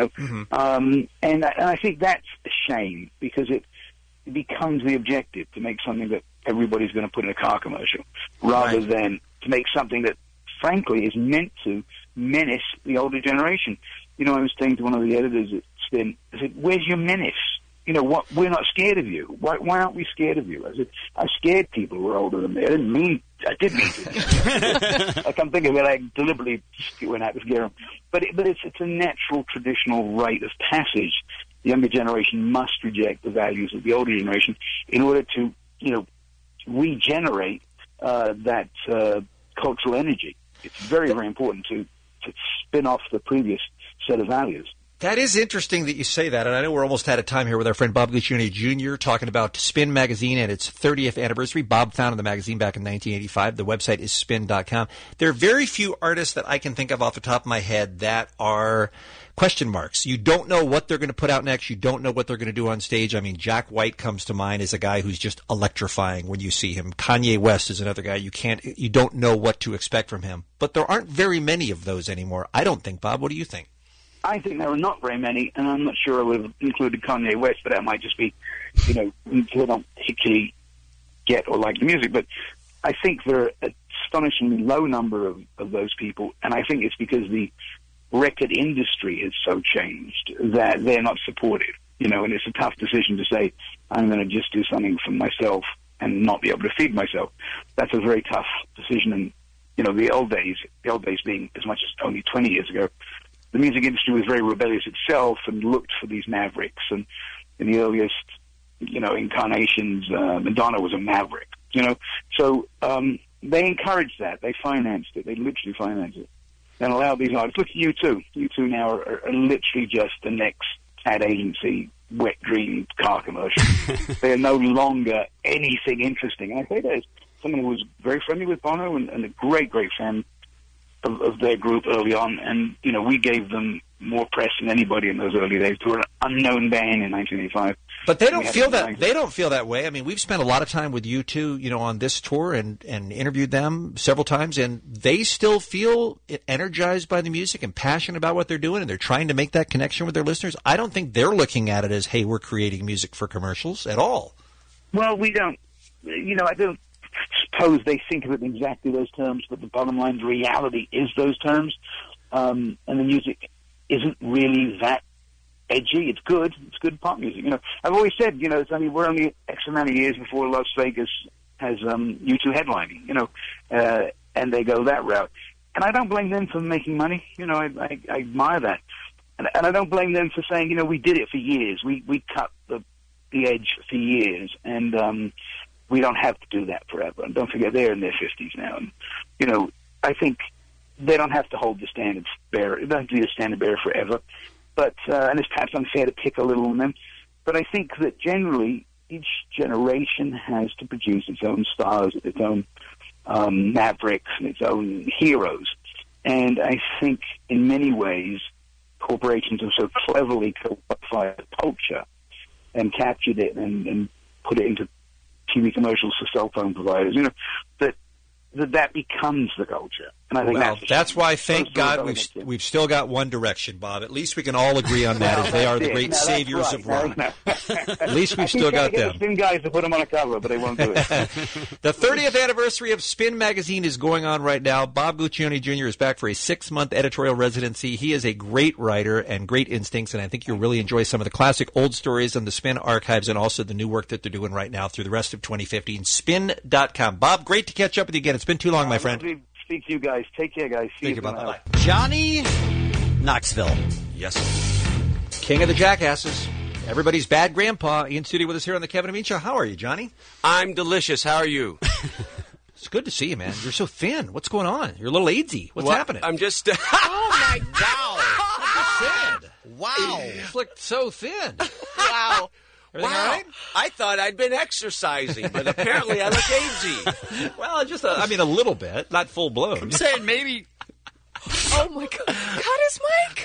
S11: And I think that's a shame, because it becomes the objective to make something that everybody's going to put in a car commercial, rather than to make something that, frankly, is meant to menace the older generation. I was saying to one of the editors at Spin, I said, "Where's your menace? What? We're not scared of you. Why aren't we scared of you?" I said, "I scared people who were older than me. I did mean to." I come think of it, I deliberately went out to scare them. But it's a natural, traditional rite of passage. The younger generation must reject the values of the older generation in order to, regenerate that cultural energy. It's very, very important to spin off the previous set of values.
S13: That is interesting that you say that, and I know we're almost out of time here with our friend Bob Guccione Jr. talking about Spin Magazine and its 30th anniversary. Bob founded the magazine back in 1985. The website is spin.com. There are very few artists that I can think of off the top of my head that are question marks. You don't know what they're going to put out next. You don't know what they're going to do on stage. Jack White comes to mind as a guy who's just electrifying when you see him. Kanye West is another guy. You don't know what to expect from him. But there aren't very many of those anymore, I don't think. Bob, what do you think?
S11: I think there are not very many, and I'm not sure I would have included Kanye West, but that might just be, I don't particularly get or like the music. But I think there are an astonishingly low number of those people, and I think it's because the record industry has so changed that they're not supported. And it's a tough decision to say, I'm going to just do something for myself and not be able to feed myself. That's a very tough decision. And, the old days being as much as only 20 years ago, the music industry was very rebellious itself and looked for these mavericks. And in the earliest, incarnations, Madonna was a maverick, So they encouraged that. They financed it. They literally financed it. And allowed these artists. Look at U2. U2 now are literally just the next ad agency, wet dream car commercial. They are no longer anything interesting. And I say that as someone who was very friendly with Bono and a great, great fan of their group early on, and we gave them more press than anybody in those early days. They were an unknown band in 1985.
S13: But they don't feel that. They don't feel that way. We've spent a lot of time with U2, on this tour and interviewed them several times, and they still feel energized by the music and passionate about what they're doing, and they're trying to make that connection with their listeners. I don't think they're looking at it as, hey, we're creating music for commercials at all.
S11: Well, we don't. I don't suppose they think of it in exactly those terms, but the bottom line, the reality is those terms, and the music isn't really that edgy. It's good. It's good pop music. I've always said, we're only X amount of years before Las Vegas has U2 headlining, and they go that route. And I don't blame them for making money. I admire that. And I don't blame them for saying, we did it for years. We cut the edge for years, and we don't have to do that forever. And don't forget, they're in their 50s now. And, I think they don't have to hold the standard bearer. They don't have to be the standard bearer forever. But, and it's perhaps unfair to pick a little on them. But I think that generally each generation has to produce its own stars, its own mavericks, and its own heroes. And I think in many ways corporations have so cleverly codified the culture and captured it and put it into TV commercials for cell phone providers, that becomes the culture. And I think
S13: Well, that's why, thank God, we've still got One Direction, Bob. At least we can all agree on that, as they are the great saviors of rock. At least we've still got them.
S11: The Spin guys to put them on a cover, but they won't do it.
S13: The 30th anniversary of Spin Magazine is going on right now. Bob Guccione Jr. is back for a 6-month editorial residency. He is a great writer and great instincts, and I think you'll really enjoy some of the classic old stories on the Spin archives and also the new work that they're doing right now through the rest of 2015. Spin.com. Bob, great to catch up with you again. It's been too long, my friend.
S11: Speak to you guys. Take care, guys. See you.
S9: Bye-bye. Johnny Knoxville.
S13: Yes. King of the Jackasses. Everybody's bad grandpa. In studio with us here on the Kevin and Bean Show. How are you, Johnny?
S15: I'm delicious. How are you?
S13: It's good to see you, man. You're so thin. What's going on? You're a little AIDS-y. What's happening?
S15: I'm just...
S12: Oh, my God.
S13: Wow. You look so thin.
S15: Wow.
S13: Everything
S15: Wow.
S13: all right?
S15: I thought I'd been exercising, but apparently I look AIDS-y.
S13: Well, just a little bit, not full blown.
S9: I'm saying maybe.
S12: Oh, my God. Cut his mic.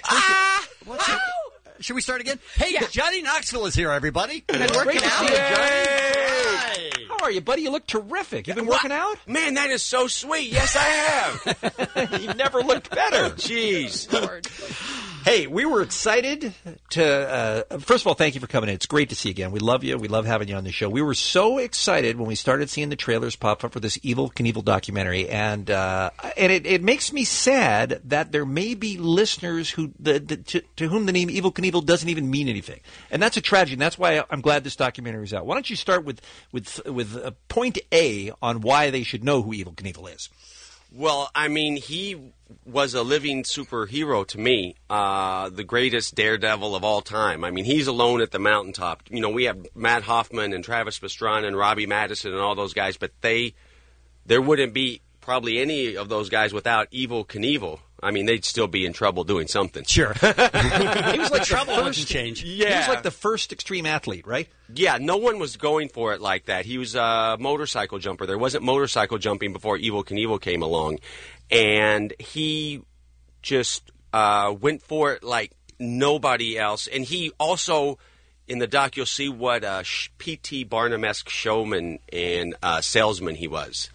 S9: Should we start again? Hey, Johnny Knoxville is here, everybody.
S13: Been working out. Johnny. How are you, buddy? You look terrific. You've been working out?
S15: Man, that is so sweet. Yes, I have.
S13: You've never looked better.
S15: Jeez.
S12: Lord.
S13: Hey, we were excited to, first of all, thank you for coming in. It's great to see you again. We love you. We love having you on the show. We were so excited when we started seeing the trailers pop up for this Evel Knievel documentary, and it makes me sad that there may be listeners who to whom the name Evel Knievel doesn't even mean anything, and that's a tragedy. And that's why I'm glad this documentary is out. Why don't you start with point A on why they should know who Evel Knievel is?
S15: Well, I mean, he was a living superhero to me, the greatest daredevil of all time. I mean, he's alone at the mountaintop. You know, we have Matt Hoffman and Travis Pastrana and Robbie Madison and all those guys, but there wouldn't be probably any of those guys without Evel Knievel. I mean, they'd still be in trouble doing something.
S9: Sure.
S13: He was like
S9: trouble wouldn't change.
S15: Yeah.
S13: He was like the first extreme athlete, right?
S15: Yeah, no one was going for it like that. He was a motorcycle jumper. There wasn't motorcycle jumping before Evel Knievel came along. And he just went for it like nobody else. And he also, in the doc, you'll see what a P.T. Barnum-esque showman and salesman he was.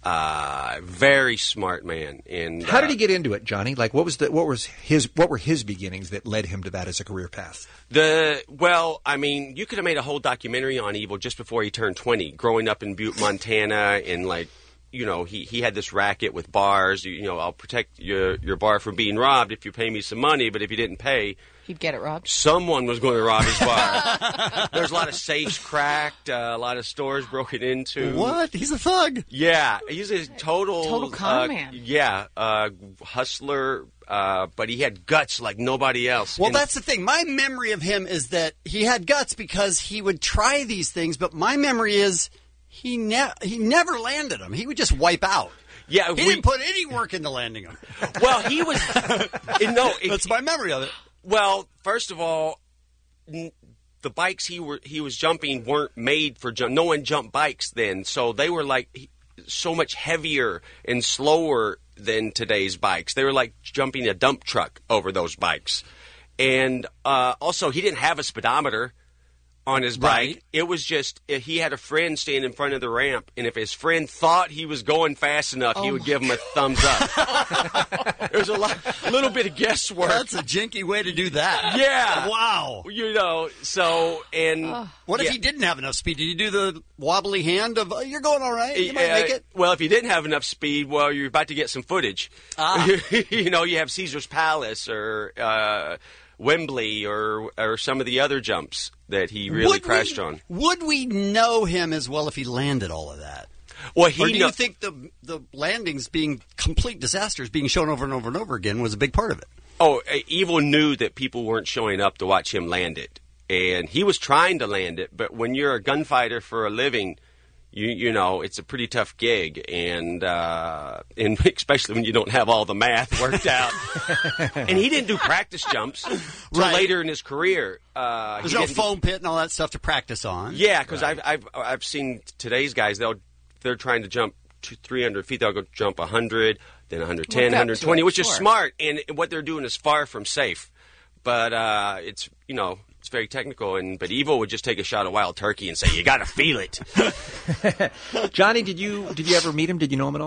S15: Very smart man. And
S13: how did he get into it, Johnny? Like, what were his beginnings that led him to that as a career path?
S15: Well, I mean, you could have made a whole documentary on Evel just before he turned 20, growing up in Butte, Montana, and like, you know, he had this racket with bars. You know, I'll protect your bar from being robbed if you pay me some money, but if you didn't pay,
S12: he'd get it robbed.
S15: Someone was going to rob his bar. There's a lot of safes cracked, a lot of stores broken into.
S9: What? He's a thug.
S15: Yeah, he's a total
S12: con man.
S15: Yeah, hustler. But he had guts like nobody else.
S9: Well, that's the thing. My memory of him is that he had guts because he would try these things, but my memory is he never landed them. He would just wipe out.
S15: Yeah,
S9: he didn't put any work into landing them.
S15: Well, he was.
S9: That's my memory of it.
S15: Well, first of all, the bikes he was jumping weren't made for jump. No one jumped bikes then, so they were like so much heavier and slower than today's bikes. They were like jumping a dump truck over those bikes. And also, he didn't have a speedometer on his bike.
S9: Right.
S15: It was just, he had a friend stand in front of the ramp, and if his friend thought he was going fast enough, he would give him a thumbs up. There's a little bit of guesswork.
S9: That's a jinky way to do that.
S15: Yeah.
S9: Wow.
S15: You know, so, and...
S9: What if he didn't have enough speed? Did he do the wobbly hand of, you're going all right, you might make it?
S15: Well, if he didn't have enough speed, well, you're about to get some footage. You know, you have Caesar's Palace or Wembley or some of the other jumps that he really crashed on.
S9: Would we know him as well if he landed all of that?
S15: Well,
S9: or do you think the landings being complete disasters being shown over and over and over again was a big part of it?
S15: Oh, Evel knew that people weren't showing up to watch him land it. And he was trying to land it, but when you're a gunfighter for a living, you know, it's a pretty tough gig, and especially when you don't have all the math worked out. And he didn't do practice jumps till later in his career.
S9: There's no foam pit and all that stuff to practice on.
S15: Yeah, because I've seen today's guys. They're trying to jump 300 feet. They'll go jump 100, then 110, 120, which is smart. And what they're doing is far from safe. But it's, you know, it's very technical, but Evel would just take a shot of wild turkey and say, "You got to feel it."
S13: Johnny, did you ever meet him? Did you know him at all?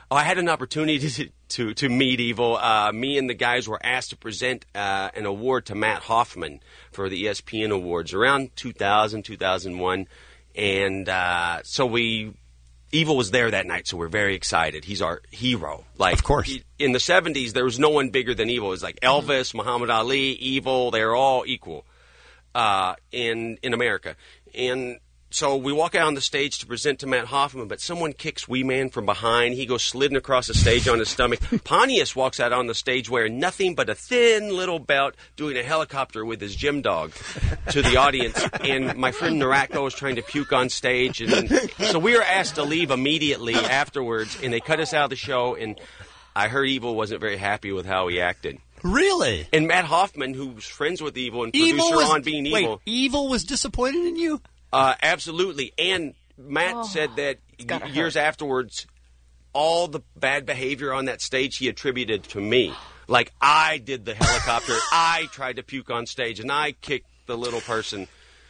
S15: I had an opportunity to meet Evil. Me and the guys were asked to present an award to Matt Hoffman for the ESPN Awards around 2000, 2001. And so Evil was there that night, so we're very excited. He's our hero. Like,
S9: of course.
S15: In the 70s, there was no one bigger than Evil. It was like Elvis, Muhammad Ali, Evil. They were all equal in America. And so we walk out on the stage to present to Matt Hoffman, but someone kicks Wee Man from behind. He goes sliding across the stage on his stomach. Pontius walks out on the stage wearing nothing but a thin little belt, doing a helicopter with his gym dog to the audience. And my friend Narako was trying to puke on stage. And so we were asked to leave immediately afterwards, and they cut us out of the show. And I heard Evil wasn't very happy with how he acted.
S9: Really?
S15: And Matt Hoffman, who's friends with Evil and producer on Being Evil.
S9: Wait, Evil was disappointed in you?
S15: Absolutely. And Matt said that years afterwards, all the bad behavior on that stage he attributed to me. Like, I did the helicopter, I tried to puke on stage, and I kicked the little person.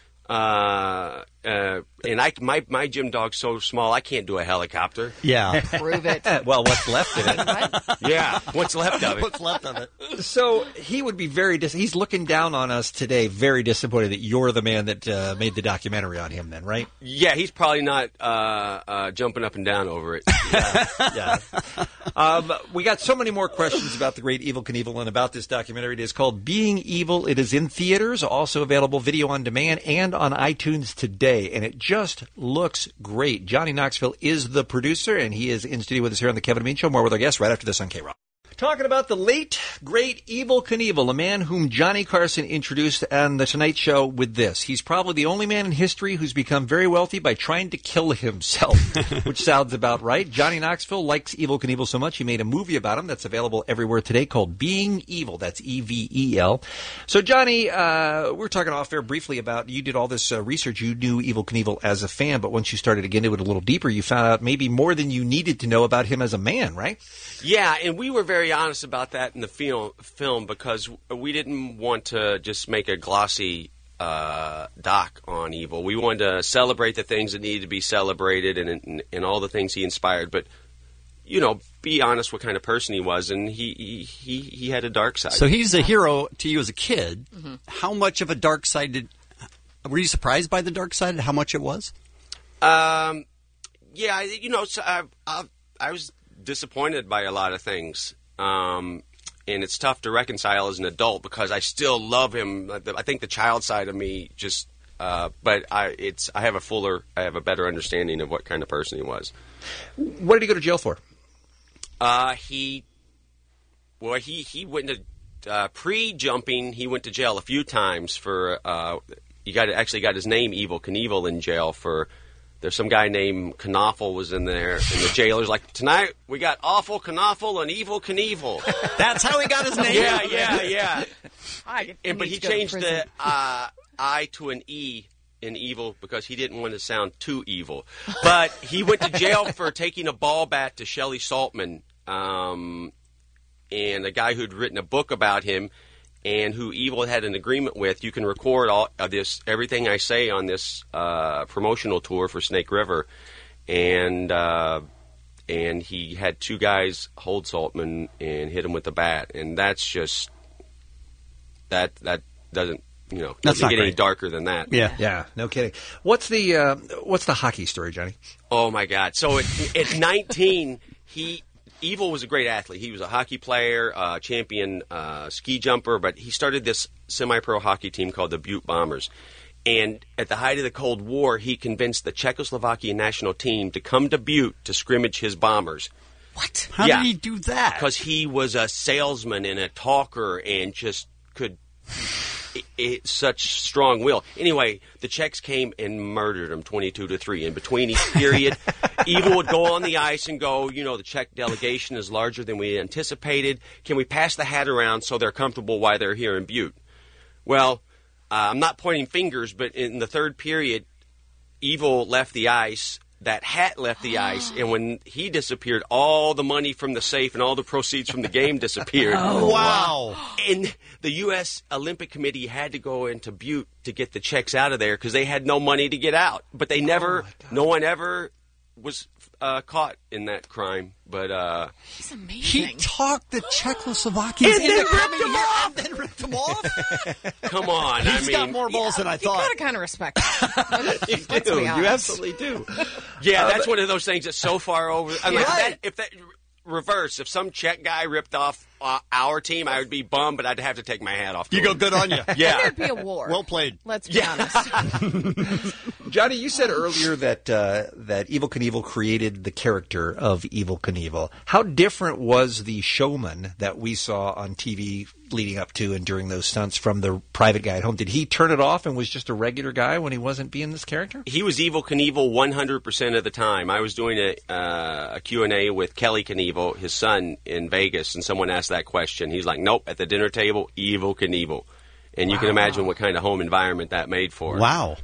S15: And my gym dog's so small, I can't do a helicopter.
S9: Yeah.
S12: Prove it.
S13: Well, what's left of it?
S15: Yeah, what's left of it?
S9: What's left of it?
S13: So he would be very he's looking down on us today, very disappointed that you're the man that made the documentary on him then, right?
S15: Yeah, he's probably not jumping up and down over it.
S13: Yeah. We got so many more questions about the great Evel Knievel and about this documentary. It is called Being Evil. It is in theaters, also available video on demand and on iTunes today, and it just looks great. Johnny Knoxville is the producer, and he is in studio with us here on the Kevin and Bean Show. More with our guests right after this on K-Rock. Talking about the late, great Evel Knievel, a man whom Johnny Carson introduced on The Tonight Show with this. He's probably the only man in history who's become very wealthy by trying to kill himself, which sounds about right. Johnny Knoxville likes Evel Knievel so much he made a movie about him that's available everywhere today called Being Evil. That's E-V-E-L. So, Johnny, we were talking off air briefly about you did all this research. You knew Evel Knievel as a fan, but once you started to get into it a little deeper, you found out maybe more than you needed to know about him as a man, right?
S15: Yeah, and we were very honest about that in the film because we didn't want to just make a glossy doc on Evil. We wanted to celebrate the things that needed to be celebrated and all the things he inspired, but be honest what kind of person he was, and he had a dark side.
S9: So he's a hero to you as a kid.
S12: Mm-hmm.
S9: How much of a dark side were you surprised by the dark side? How much it was?
S15: Yeah, so I was disappointed by a lot of things. And it's tough to reconcile as an adult because I still love him. I think the child side of me just, but I have a better understanding of what kind of person he was.
S13: What did he go to jail for?
S15: He went to, pre-jumping, he went to jail a few times for, actually got his name Evel Knievel in jail for, there's some guy named Knoffel was in there, and the jailer's like, tonight we got Awful Knoffel and Evel Knievel.
S9: That's how he got his name?
S15: Yeah. But he changed the I to an E in evil because he didn't want to sound too evil. But he went to jail for taking a ball bat to Shelley Saltman, and a guy who'd written a book about him, and who Evil had an agreement with. You can record all of this, everything I say on this promotional tour for Snake River, and he had two guys hold Saltman and hit him with the bat, and that's just that doesn't doesn't get any darker than that.
S13: Yeah, no kidding. What's the hockey story, Johnny?
S15: Oh my God! So at 19, Evil was a great athlete. He was a hockey player, champion ski jumper, but he started this semi-pro hockey team called the Butte Bombers. And at the height of the Cold War, he convinced the Czechoslovakian national team to come to Butte to scrimmage his bombers.
S9: What? How did he do that?
S15: Because he was a salesman and a talker and just could... such strong will. Anyway, the Czechs came and murdered him 22-3. In between each period, Evil would go on the ice and go, the Czech delegation is larger than we anticipated. Can we pass the hat around so they're comfortable while they're here in Butte? Well, I'm not pointing fingers, but in the third period, Evil left the ice. That hat left the ice, and when he disappeared, all the money from the safe and all the proceeds from the game disappeared.
S9: Oh, wow.
S15: And the U.S. Olympic Committee had to go into Butte to get the Czechs out of there because they had no money to get out. But they never, no one ever was caught in that crime, but
S12: he's amazing.
S9: He talked the Czechoslovakians
S15: And
S9: into
S15: then
S9: coming
S15: ripped them
S9: here
S15: off!
S9: and then ripped them off.
S15: come on.
S9: He's got more balls than I
S12: You
S9: thought.
S12: gotta kind of respect him. Let's
S15: You
S12: be
S15: do. You
S12: honest.
S15: absolutely do. Yeah, that's one of those things that's so far over. I mean,
S9: Right.
S15: if that reverse, if some Czech guy ripped off our team, I would be bummed, but I'd have to take my hat off. To
S9: You
S15: him.
S9: go, good on you.
S15: Yeah.
S12: There'd be a war.
S9: Well played.
S12: Let's be honest.
S13: Johnny, you said earlier that that Evel Knievel created the character of Evel Knievel. How different was the showman that we saw on TV leading up to and during those stunts from the private guy at home? Did he turn it off and was just a regular guy when he wasn't being this character?
S15: He was Evel Knievel 100% of the time. I was doing a Q&A with Kelly Knievel, his son, in Vegas, and someone asked that question. He's like, nope, at the dinner table, Evel Knievel. And you can imagine what kind of home environment that made for him.
S9: Wow.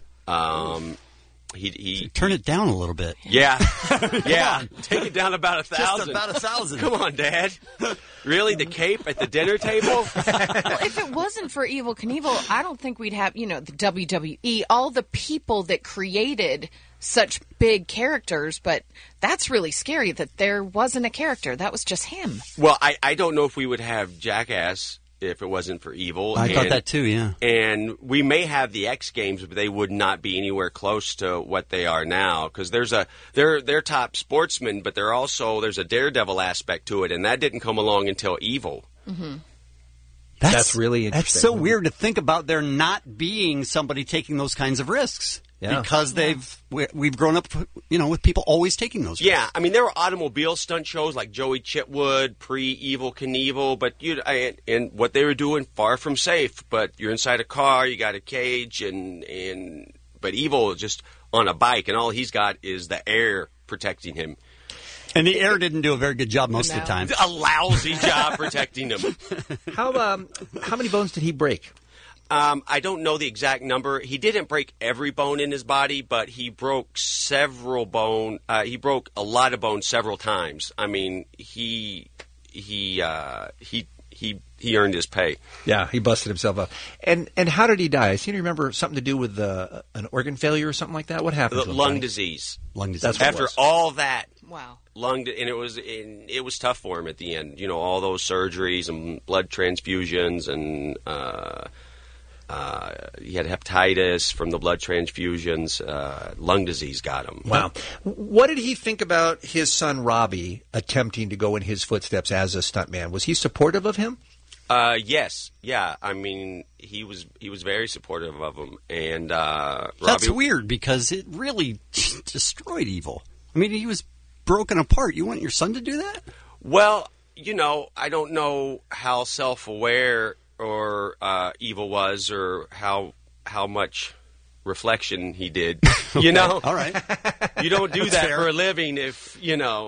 S15: He
S9: Turn it down a little bit.
S15: Yeah. Yeah. Take it down about 1,000.
S9: Just about 1,000.
S15: Come on, Dad. Really? The cape at the dinner table?
S12: Well, if it wasn't for Evel Knievel, I don't think we'd have, the WWE, all the people that created such big characters, but that's really scary that there wasn't a character. That was just him.
S15: Well, I don't know if we would have Jackass if it wasn't for Evel.
S9: I thought that too, yeah.
S15: And we may have the X Games, but they would not be anywhere close to what they are now because they're top sportsmen, but there's a daredevil aspect to it, and that didn't come along until Evel.
S12: Mm-hmm.
S13: That's really interesting.
S9: That's so weird to think about there not being somebody taking those kinds of risks.
S13: Yeah.
S9: Because we've grown up, with people always taking those risks.
S15: Yeah, I mean, there were automobile stunt shows like Joey Chitwood, pre-Evel Knievel, but and what they were doing, far from safe. But you're inside a car, you got a cage, but Evel is just on a bike, and all he's got is the air protecting him.
S9: And the air didn't do a very good job most of the time.
S15: A lousy job protecting him.
S13: How many bones did he break?
S15: I don't know the exact number. He didn't break every bone in his body, but he broke several bone. He broke a lot of bones several times. I mean, he earned his pay.
S13: Yeah, he busted himself up. And how did he die? I seem to remember something to do with an organ failure or something like that. What happened?
S15: Lung disease.
S9: Lung disease.
S13: That's what
S15: After
S13: it was.
S15: all that.
S12: Wow.
S15: And it was tough for him at the end. All those surgeries and blood transfusions and. He had hepatitis from the blood transfusions. Lung disease got him.
S13: Wow. What did he think about his son Robbie attempting to go in his footsteps as a stuntman? Was he supportive of him?
S15: Yes. Yeah. I mean, he was very supportive of him. And
S9: That's weird because it really destroyed Evel. I mean, he was broken apart. You want your son to do that?
S15: Well, I don't know how self-aware or Evel was, or how much reflection he did.
S9: All right.
S15: You don't do that for a living if
S13: Yeah,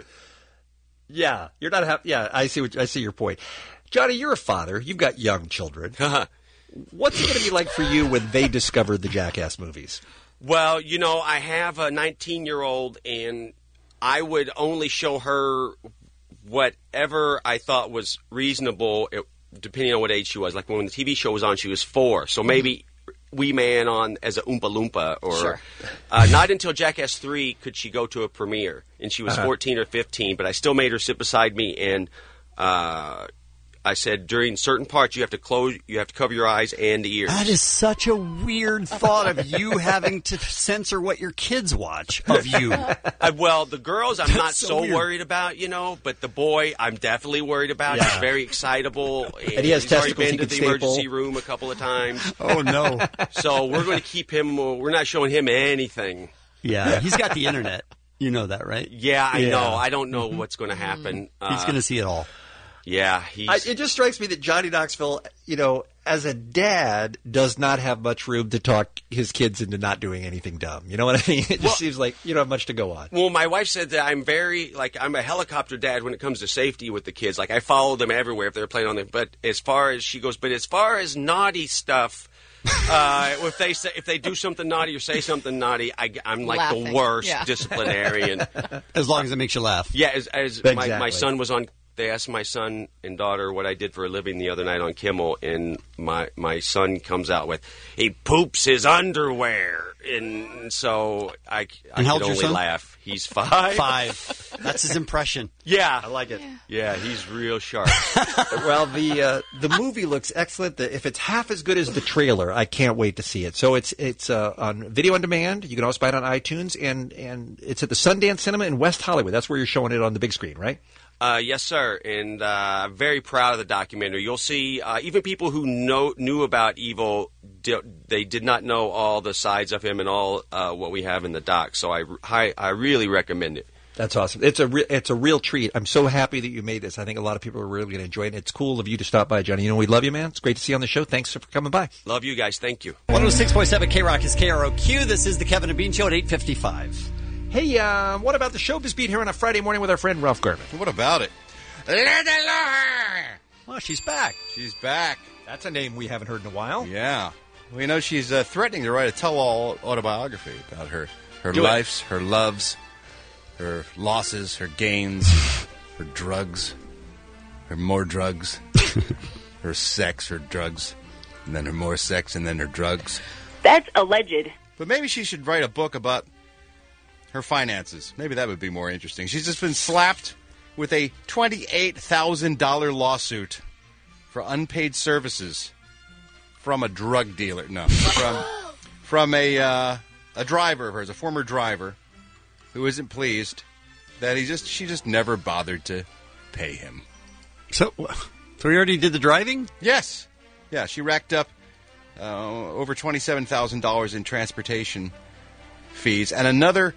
S13: you're not happy. Yeah, I see your point. Johnny, you're a father. You've got young children. What's it going to be like for you when they discover the Jackass movies?
S15: Well, I have a 19-year-old, and I would only show her whatever I thought was reasonable. Depending on what age she was. Like when the TV show was on, she was 4. So maybe Wee Man on as a Oompa Loompa. Or
S12: sure.
S15: Not until Jackass 3 could she go to a premiere. And she was 14 or 15. But I still made her sit beside me. And I said, during certain parts, you have to cover your eyes and ears.
S9: That is such a weird thought of you having to censor what your kids watch of you.
S15: Well, the girls I'm not
S9: so
S15: so
S9: weird.
S15: worried about, but the boy I'm definitely worried about.
S13: Yeah.
S15: He's very excitable.
S13: And he has
S15: he's already
S13: testicles he
S15: been to
S13: can
S15: the
S13: staple.
S15: emergency room a couple of times.
S9: Oh, no.
S15: So we're going to keep him. We're not showing him anything.
S9: Yeah, he's got the internet. You know that, right?
S15: Yeah, I know. I don't know what's going to happen.
S9: He's going to see it all.
S15: Yeah,
S13: it just strikes me that Johnny Knoxville, as a dad, does not have much room to talk his kids into not doing anything dumb. You know what I mean? It just seems like you don't have much to go on.
S15: Well, my wife said that I'm a helicopter dad when it comes to safety with the kids. Like, I follow them everywhere if they're playing on them. But as far as naughty stuff, if they do something naughty or say something naughty, I'm like
S12: Laughing.
S15: the worst
S12: Yeah.
S15: disciplinarian.
S9: As long as it makes you laugh.
S15: Yeah, as
S13: Exactly.
S15: my son was on they asked my son and daughter what I did for a living the other night on Kimmel, and my son comes out with, he poops his underwear. And so I can only laugh. He's 5.
S9: 5. That's his impression.
S15: Yeah.
S9: I like it.
S15: Yeah, he's real sharp.
S13: Well, the movie looks excellent. If it's half as good as the trailer, I can't wait to see it. So it's on video on demand. You can also buy it on iTunes, and it's at the Sundance Cinema in West Hollywood. That's where you're showing it on the big screen, right?
S15: Yes, sir, and very proud of the documentary. You'll see even people who knew about Evil, they did not know all the sides of him and all what we have in the doc. So I really recommend it.
S13: That's awesome. It's a real treat. I'm so happy that you made this. I think a lot of people are really going to enjoy it. It's cool of you to stop by, Johnny. You know, we love you, man. It's great to see you on the show. Thanks for coming by.
S15: Love you guys. Thank you.
S9: 106.7 K-Rock is KROQ. This is the Kevin and Bean Show at 8:55.
S13: Hey, what about the Showbiz Beat here on a Friday morning with our friend Ralph Garman?
S14: What about it?
S9: Well, she's back.
S14: She's back.
S13: That's a name we haven't heard in a while.
S14: Yeah. Well, you know, she's threatening to write a tell-all autobiography about her
S13: Do
S14: lives, her loves, her losses, her gains, her drugs, her more drugs, her sex, her drugs, and then her more sex, and then her drugs.
S6: That's alleged.
S14: But maybe she should write a book about her finances. Maybe that would be more interesting. She's just been slapped with a $28,000 lawsuit for unpaid services from a drug dealer. No, from a driver of hers, a former driver, who isn't pleased that she just never bothered to pay him.
S9: So he already did the driving?
S14: Yes. Yeah, she racked up over $27,000 in transportation fees and another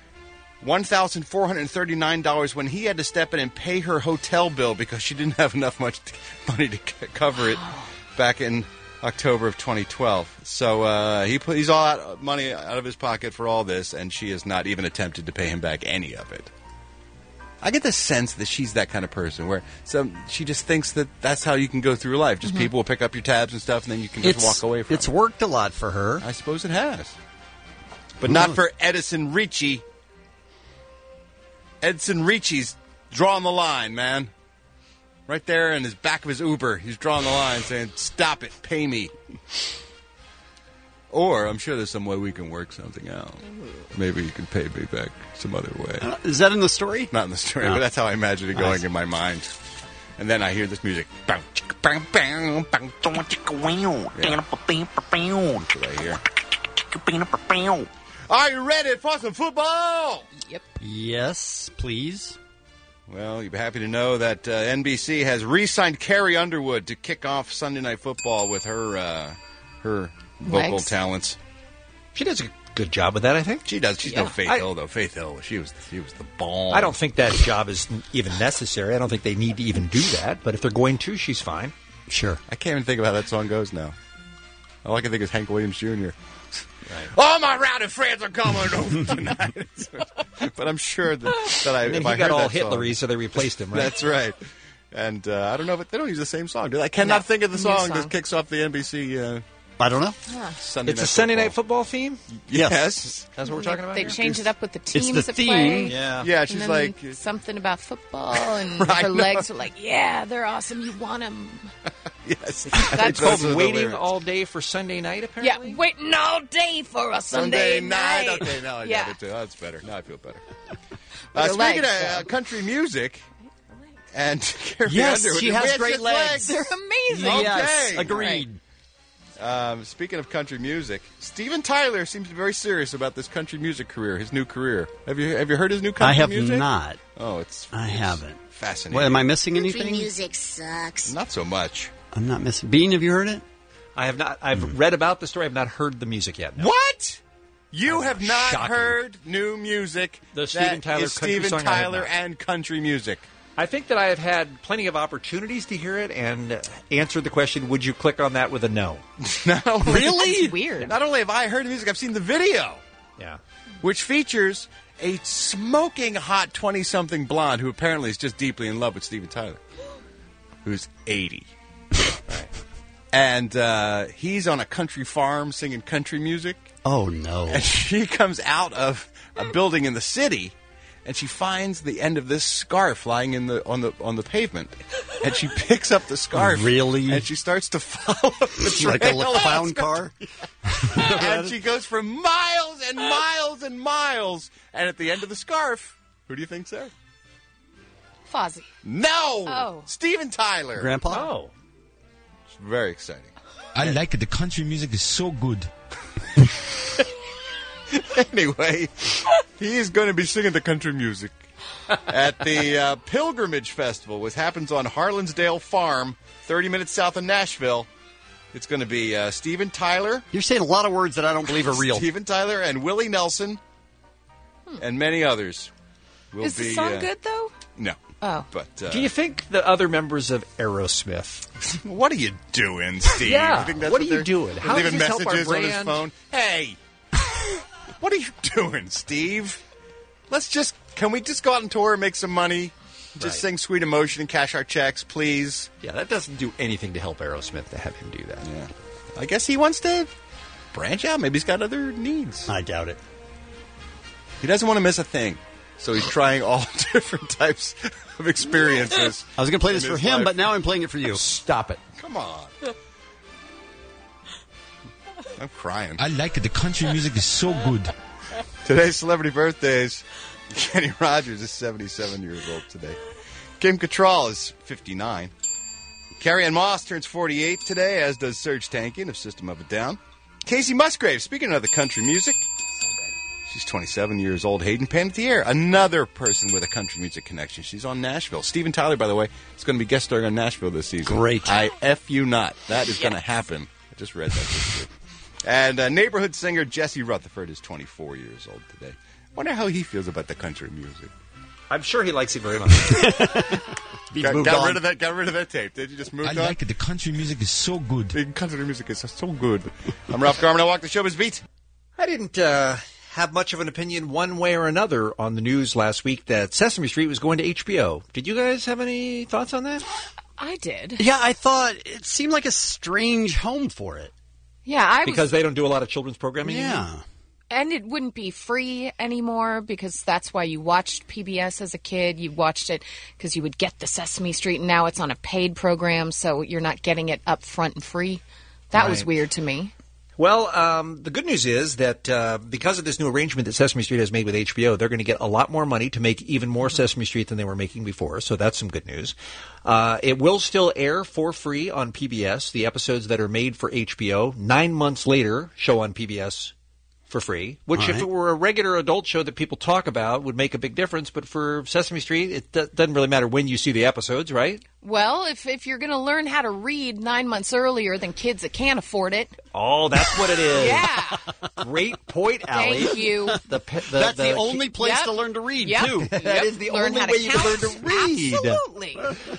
S14: $1,439 when he had to step in and pay her hotel bill because she didn't have enough money to cover it back in October of 2012. So he's all money out of his pocket for all this, and she has not even attempted to pay him back any of it. I get the sense that she's that kind of person where she just thinks that that's how you can go through life. Just people will pick up your tabs and stuff, and then you can just walk away from it.
S9: It's worked a lot for her.
S14: I suppose it has. But not for Edison Ricci. Edson Ricci's drawing the line, man. Right there in his back of his Uber, he's drawing the line saying, stop it, pay me. Or I'm sure there's some way we can work something out. Maybe you can pay me back some other way.
S9: Is that in the story?
S14: Not in the story,
S9: No.
S14: but that's how I imagine it going in my mind. And then I hear this music. Yeah. That's what I hear. Are you ready for some football?
S12: Yep.
S9: Yes, please.
S14: Well, you'll be happy to know that NBC has re-signed Carrie Underwood to kick off Sunday Night Football with her vocal talents.
S13: She does a good job with that, I think.
S14: She does. She's no Faith Hill, though. Faith Hill, she was the bomb.
S13: I don't think that job is even necessary. I don't think they need to even do that. But if they're going to, she's fine.
S9: Sure.
S14: I can't even think of how that song goes now. All I can think is Hank Williams Jr. Right. All my rowdy friends are coming over tonight. But I'm sure that
S13: And then he got all Hitlery, so they replaced him, right?
S14: That's right. And I don't know, but they don't use the same song, do they? I cannot think of the song that kicks off the NBC.
S9: I don't know.
S14: Sunday
S13: It's
S14: Night
S13: a Sunday
S14: Football.
S13: Night Football theme?
S14: Yes.
S13: That's what we're talking about
S12: They
S13: here?
S12: change it up with the
S9: It's
S12: teams
S9: the
S12: that
S9: theme.
S12: play.
S9: Yeah.
S14: Yeah,
S12: And
S14: she's
S12: then
S14: like...
S12: something about football, and
S14: Right,
S12: her
S14: no.
S12: legs are like, yeah, they're awesome. You want them.
S14: Yes.
S13: That's called
S14: Those are the
S13: Waiting
S14: lyrics.
S13: All Day for Sunday Night,
S12: Yeah,
S13: apparently?
S12: waiting all day for a Sunday night.
S14: Okay, now I
S12: Yeah.
S14: got it too. Oh, that's better. Now I feel better.
S12: Her
S14: Speaking
S12: legs,
S14: of
S12: though.
S14: country music, and Carrie
S9: Yes,
S14: Underwood,
S9: she
S14: we
S9: has
S14: had
S9: great
S14: six
S9: legs.
S12: They're amazing.
S14: Okay.
S9: Yes, agreed.
S14: Speaking of country music, Steven Tyler seems to be very serious about this country music career, his new career. Have you heard his new country
S9: I have
S14: music?
S9: not.
S14: Oh, it's
S9: haven't.
S14: fascinating.
S9: What, am I missing
S1: Country
S9: anything?
S1: music sucks.
S14: Not so much.
S9: I'm not missing. Bean, have you heard it?
S13: I have not. I've read about the story. I've not heard the music yet. No.
S14: What? You have not
S13: Shocking.
S14: heard new music
S13: The Steven
S14: that
S13: Tyler
S14: is
S13: country
S14: Steven
S13: song? I have
S14: Tyler
S13: not.
S14: and country music.
S13: I think that I have had plenty of opportunities to hear it and answered the question, would you click on that with a no?
S14: Really?
S12: That's weird.
S14: Not only have I heard the music, I've seen the video,
S13: Yeah.
S14: which features a smoking hot 20-something blonde who apparently is just deeply in love with Steven Tyler, who's 80. Right. And he's on a country farm singing country music.
S9: Oh, no.
S14: And she comes out of a building in the city, and she finds the end of this scarf lying on the pavement, and she picks up the scarf.
S9: Really?
S14: And she starts to follow the trail.
S9: Like a clown car?
S14: And she goes for miles and miles and miles, and at the end of the scarf, who do you think's there?
S12: Fozzie.
S14: No!
S12: Oh.
S14: Steven Tyler.
S9: Grandpa?
S14: Oh. It's very exciting.
S1: I like it. The country music is so good.
S14: Anyway, he is going to be singing the country music at the Pilgrimage Festival, which happens on Harlansdale Farm, 30 minutes south of Nashville. It's going to be Steven Tyler.
S9: You're saying a lot of words that I don't believe are real.
S14: Steven Tyler and Willie Nelson and many others.
S12: Is the song good, though?
S14: No.
S12: Oh.
S14: But
S16: Do you think the other members of Aerosmith?
S14: What are you doing, Steve?
S16: Yeah.
S14: You think that's
S16: What are you doing?
S14: They're
S16: How
S14: leaving
S16: does this help our
S14: messages on his
S16: brand?
S14: phone? Hey, what are you doing, Steve? Can we just go out and tour and make some money? Just sing Sweet Emotion and cash our checks, please.
S16: Yeah, that doesn't do anything to help Aerosmith to have him do that.
S14: Yeah. I guess he wants to branch out. Maybe he's got other needs.
S9: I doubt it.
S14: He doesn't want to miss a thing. So he's trying all different types of experiences.
S9: I was going to play this
S14: in
S9: for
S14: his
S9: him,
S14: life.
S9: but now I'm playing it for you.
S16: Stop it.
S14: Come on. I'm crying.
S1: I like it. The country music is so good.
S14: Today's celebrity birthdays. Kenny Rogers is 77 years old today. Kim Cattrall is 59. Carrie Ann Moss turns 48 today, as does Serge Tankian of System of a Down. Casey Musgrave, speaking of the country music, she's 27 years old. Hayden Panettiere, another person with a country music connection. She's on Nashville. Steven Tyler, by the way, is going to be guest starring on Nashville this season.
S9: Great.
S14: I F you not. That is going to happen. I just read that this week. And neighborhood singer Jesse Rutherford is 24 years old today. Wonder how he feels about the country music.
S16: I'm sure he likes it very much.
S14: Got rid of that tape. Did you just move on?
S1: I like it. The country music is so good.
S14: The country music is so good. I'm Ralph Garman. I walk the showbiz beat.
S16: I didn't have much of an opinion one way or another on the news last week that Sesame Street was going to HBO. Did you guys have any thoughts on that?
S12: I did.
S9: Yeah, I thought it seemed like a strange home for it.
S12: Yeah,
S16: Because they don't do a lot of children's programming anymore?
S9: Yeah.
S12: And it wouldn't be free anymore because that's why you watched PBS as a kid. You watched it because you would get the Sesame Street, and now it's on a paid program, so you're not getting it up front and free. That was
S16: Right.
S12: weird to me.
S16: Well, the good news is that because of this new arrangement that Sesame Street has made with HBO, they're going to get a lot more money to make even more Sesame Street than they were making before. So that's some good news. It will still air for free on PBS. The episodes that are made for HBO, 9 months later, show on PBS for free, which if it were a regular adult show that people talk about would make a big difference. But for Sesame Street, it doesn't really matter when you see the episodes, right?
S12: Well, if you're going to learn how to read 9 months earlier than kids that can't afford it.
S16: Oh, that's what it is.
S12: Yeah.
S16: Great point, Allie.
S12: Thank you.
S9: That's the only place
S12: Yep.
S9: to learn to read,
S12: Yep.
S9: too.
S16: That is the
S12: Learn
S16: only
S12: how to
S16: way you can learn
S12: count.
S16: to read.
S12: Absolutely.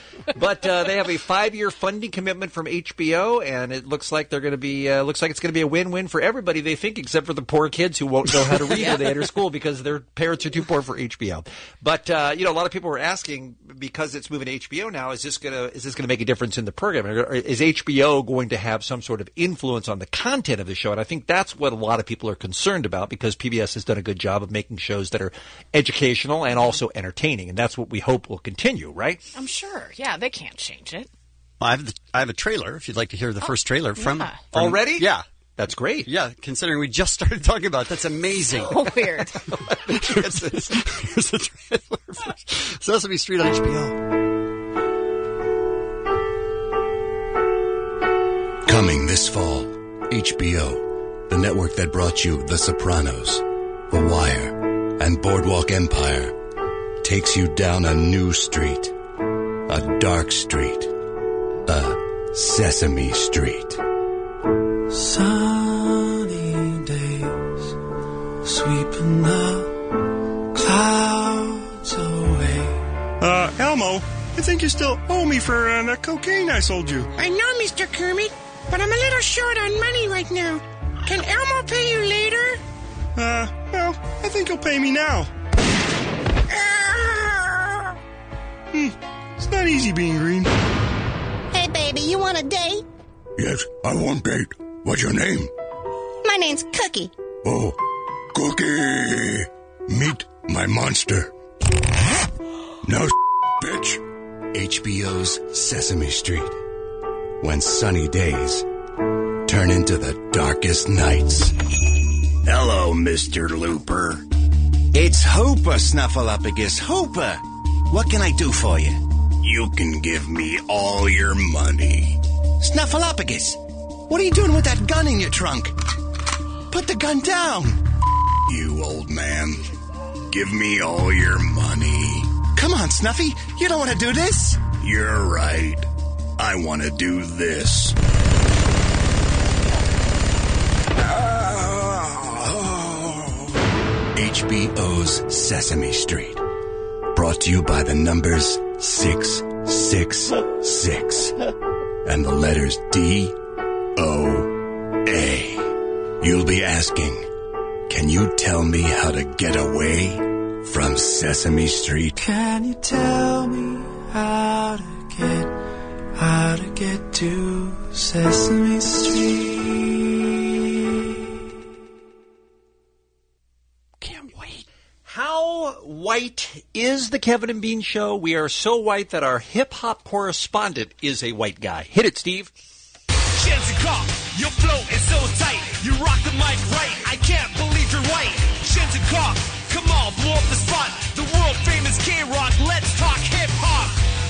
S16: But they have a 5-year funding commitment from HBO, and it looks like they're going to be it's going to be a win-win for everybody. They think, except for the poor kids who won't know how to read when they enter school because their parents are too poor for HBO. But a lot of people were asking, because it's moving to HBO now, is this going to make a difference in the programming? Or is HBO going to have some sort of influence on the content of the show? And I think that's what a lot of people are concerned about, because PBS has done a good job of making shows that are educational and also entertaining, and that's what we hope will continue, right?
S12: I'm sure. Yeah, they can't change it.
S9: I have a trailer, if you'd like to hear the first trailer from
S16: Already?
S9: Yeah.
S16: That's great.
S9: Yeah, considering we just started talking about it, that's amazing.
S12: So weird.
S9: Here's the trailer for Sesame Street on HBO.
S3: Coming this fall, HBO, the network that brought you The Sopranos, The Wire, and Boardwalk Empire, takes you down a new street, a dark street, a Sesame Street.
S19: Sunny days, sweeping the clouds away.
S20: Elmo, I think you still owe me for the cocaine I sold you.
S21: I know, Mr. Kermit, but I'm a little short on money right now. Can Elmo pay you later?
S20: Well, I think he'll pay me now. It's not easy being green.
S22: Hey, baby, you want a date?
S3: Yes, I want date. What's your name?
S22: My name's Cookie.
S3: Oh, Cookie. Meet my monster, No bitch. HBO's Sesame Street. When sunny days turn into the darkest nights. Hello, Mr. Looper. It's Hooper, Snuffleupagus. Hooper, what can I do for you? You can give me all your money. Snuffleupagus, what are you doing with that gun in your trunk? Put the gun down. You old man. Give me all your money. Come on, Snuffy. You don't want to do this? You're right. I want to do this. HBO's Sesame Street. Brought to you by the numbers 666 and the letters DOA. You'll be asking, can you tell me how to get away from Sesame Street?
S19: Can you tell me how to get to Sesame Street?
S16: How white is the Kevin and Bean Show? We are so white that our hip-hop correspondent is a white guy. Hit it, Steve.
S2: Jensen Kopp, your flow is so tight. You rock the mic right. I can't believe you're white. Jensen Kopp, come on, blow up the spot. The world-famous K-Rock, let's talk hip-hop.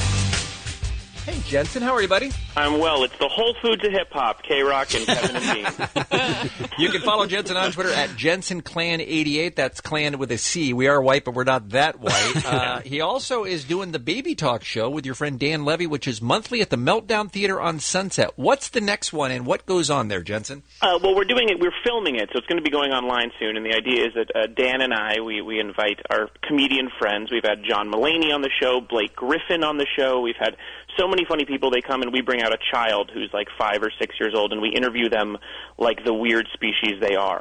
S16: Hey, Jensen, how are you, buddy?
S8: I'm well. It's the Whole Foods of hip-hop, K-Rock and Kevin and Bean.
S16: You can follow Jensen on Twitter at JensenClan88. That's clan with a C. We are white, but we're not that white. He also is doing the Baby Talk show with your friend Dan Levy, which is monthly at the Meltdown Theater on Sunset. What's the next one, and what goes on there, Jensen?
S8: Well, we're doing it. We're filming it, so it's going to be going online soon. And the idea is that Dan and I, we invite our comedian friends. We've had John Mulaney on the show, Blake Griffin on the show. We've had so many funny people. They come and we bring out a child who's like 5 or 6 years old, and we interview them like the weird species they are.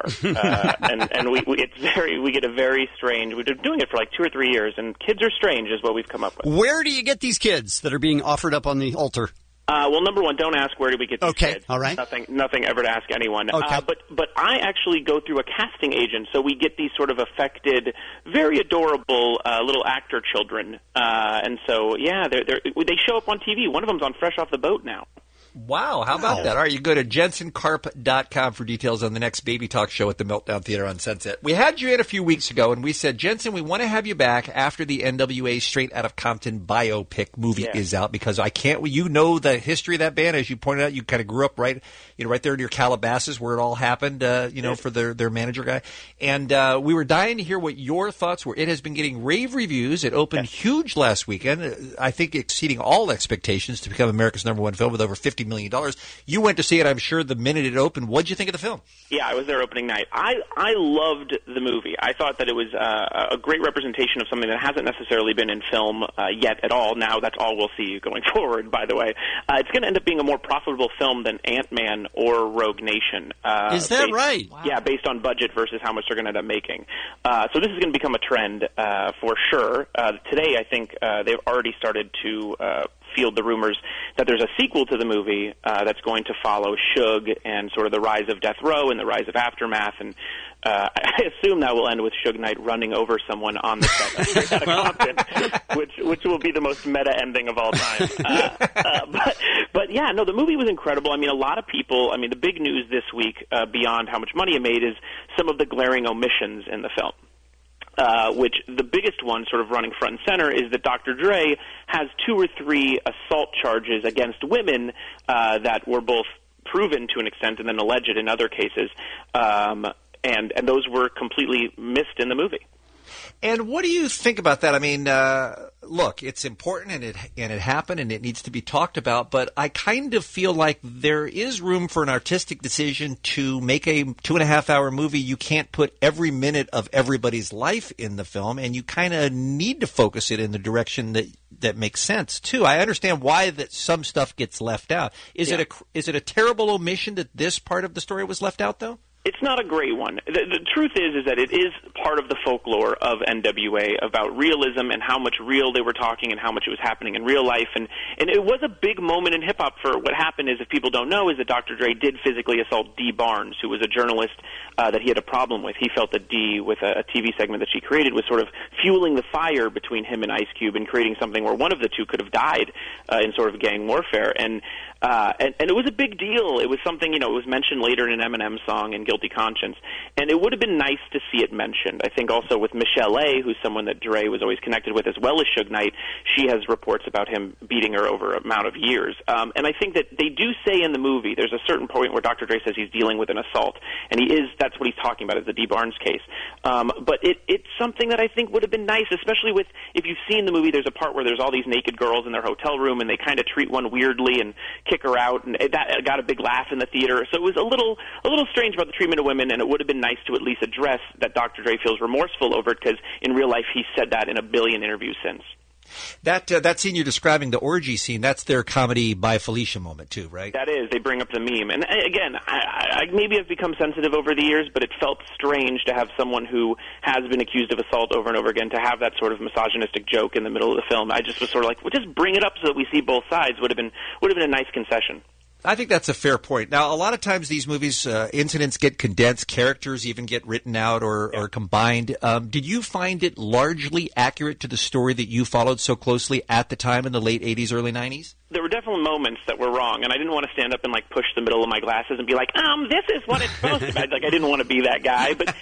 S8: And we get a very strange. We've been doing it for like 2 or 3 years, and kids are strange is what we've come up with.
S9: Where do you get these kids that are being offered up on the altar?
S8: Well, number one, don't ask where do we get these kids.
S9: All right.
S8: Nothing ever to ask anyone.
S9: Okay.
S8: But I actually go through a casting agent, so we get these sort of affected, very adorable little actor children. And so, yeah, they show up on TV. One of them's on Fresh Off the Boat now.
S16: Wow, how about that? All right, you go to jensenkarp.com for details on the next Baby Talk show at the Meltdown Theater on Sunset. We had you in a few weeks ago, and we said, Jensen, we want to have you back after the NWA Straight Outta Compton biopic movie is out, because you know the history of that band. As you pointed out, you kind of grew up right there near Calabasas where it all happened, for their manager guy. And we were dying to hear what your thoughts were. It has been getting rave reviews. It opened huge last weekend, I think exceeding all expectations to become America's #1 film with over $50 million. You went to see it, I'm sure, the minute it opened. What'd you think of the film?
S8: Yeah, I was there opening night. I loved the movie. I thought that it was a great representation of something that hasn't necessarily been in film yet at all. Now that's all we'll see going forward, by the way. It's going to end up being a more profitable film than Ant-Man or Rogue Nation.
S9: Is that right?
S8: Wow. Yeah, based on budget versus how much they're going to end up making. So this is going to become a trend for sure. Today, I think they've already started to field the rumors that there's a sequel to the movie that's going to follow Suge and sort of the rise of Death Row and the rise of Aftermath, and I assume that will end with Suge Knight running over someone on the set of Straight Outta Compton, which will be the most meta ending of all time. But yeah, no, the movie was incredible. I mean, a lot of people, the big news this week, beyond how much money it made, is some of the glaring omissions in the film. Which the biggest one, sort of running front and center, is that Dr. Dre has 2 or 3 assault charges against women that were both proven to an extent and then alleged in other cases, and those were completely missed in the movie.
S16: And what do you think about that? I mean, look, it's important and it happened and it needs to be talked about, but I kind of feel like there is room for an artistic decision to make a 2.5-hour movie. You can't put every minute of everybody's life in the film, and you kind of need to focus it in the direction that makes sense too. I understand why that some stuff gets left out. Is it a terrible omission that this part of the story was left out, though?
S8: It's not a great one. The truth is that it is part of the folklore of NWA about realism and how much real they were talking and how much it was happening in real life. And it was a big moment in hip-hop. For what happened is, if people don't know, is that Dr. Dre did physically assault Dee Barnes, who was a journalist that he had a problem with. He felt that Dee, with a TV segment that she created, was sort of fueling the fire between him and Ice Cube and creating something where one of the two could have died in sort of gang warfare. And it was a big deal. It was something, it was mentioned later in an Eminem song in Guilty Conscience. And it would have been nice to see it mentioned. I think also with Michelle A., who's someone that Dre was always connected with, as well as Suge Knight, she has reports about him beating her over an amount of years. And I think that they do say in the movie, there's a certain point where Dr. Dre says he's dealing with an assault. And that's what he's talking about, is the Dee Barnes case. But it's something that I think would have been nice, especially with, if you've seen the movie, there's a part where there's all these naked girls in their hotel room, and they kind of treat one weirdly and kick her out, and that got a big laugh in the theater. So it was a little strange about the treatment of women, and it would have been nice to at least address that Dr. Dre feels remorseful over it, because in real life he's said that in a billion interviews since.
S16: That scene you're describing, the orgy scene, that's their comedy by Felicia moment too, right?
S8: That is. They bring up the meme. And again, I maybe I've become sensitive over the years, but it felt strange to have someone who has been accused of assault over and over again to have that sort of misogynistic joke in the middle of the film. I just was sort of like, well, just bring it up so that we see both sides. Would have been a nice concession.
S16: I think that's a fair point. Now, a lot of times these movies, incidents get condensed, characters even get written out or combined. Did you find it largely accurate to the story that you followed so closely at the time in the late 80s, early 90s?
S8: There were definitely moments that were wrong, and I didn't want to stand up and push the middle of my glasses and be like, this is what it's supposed to be. I didn't want to be that guy. But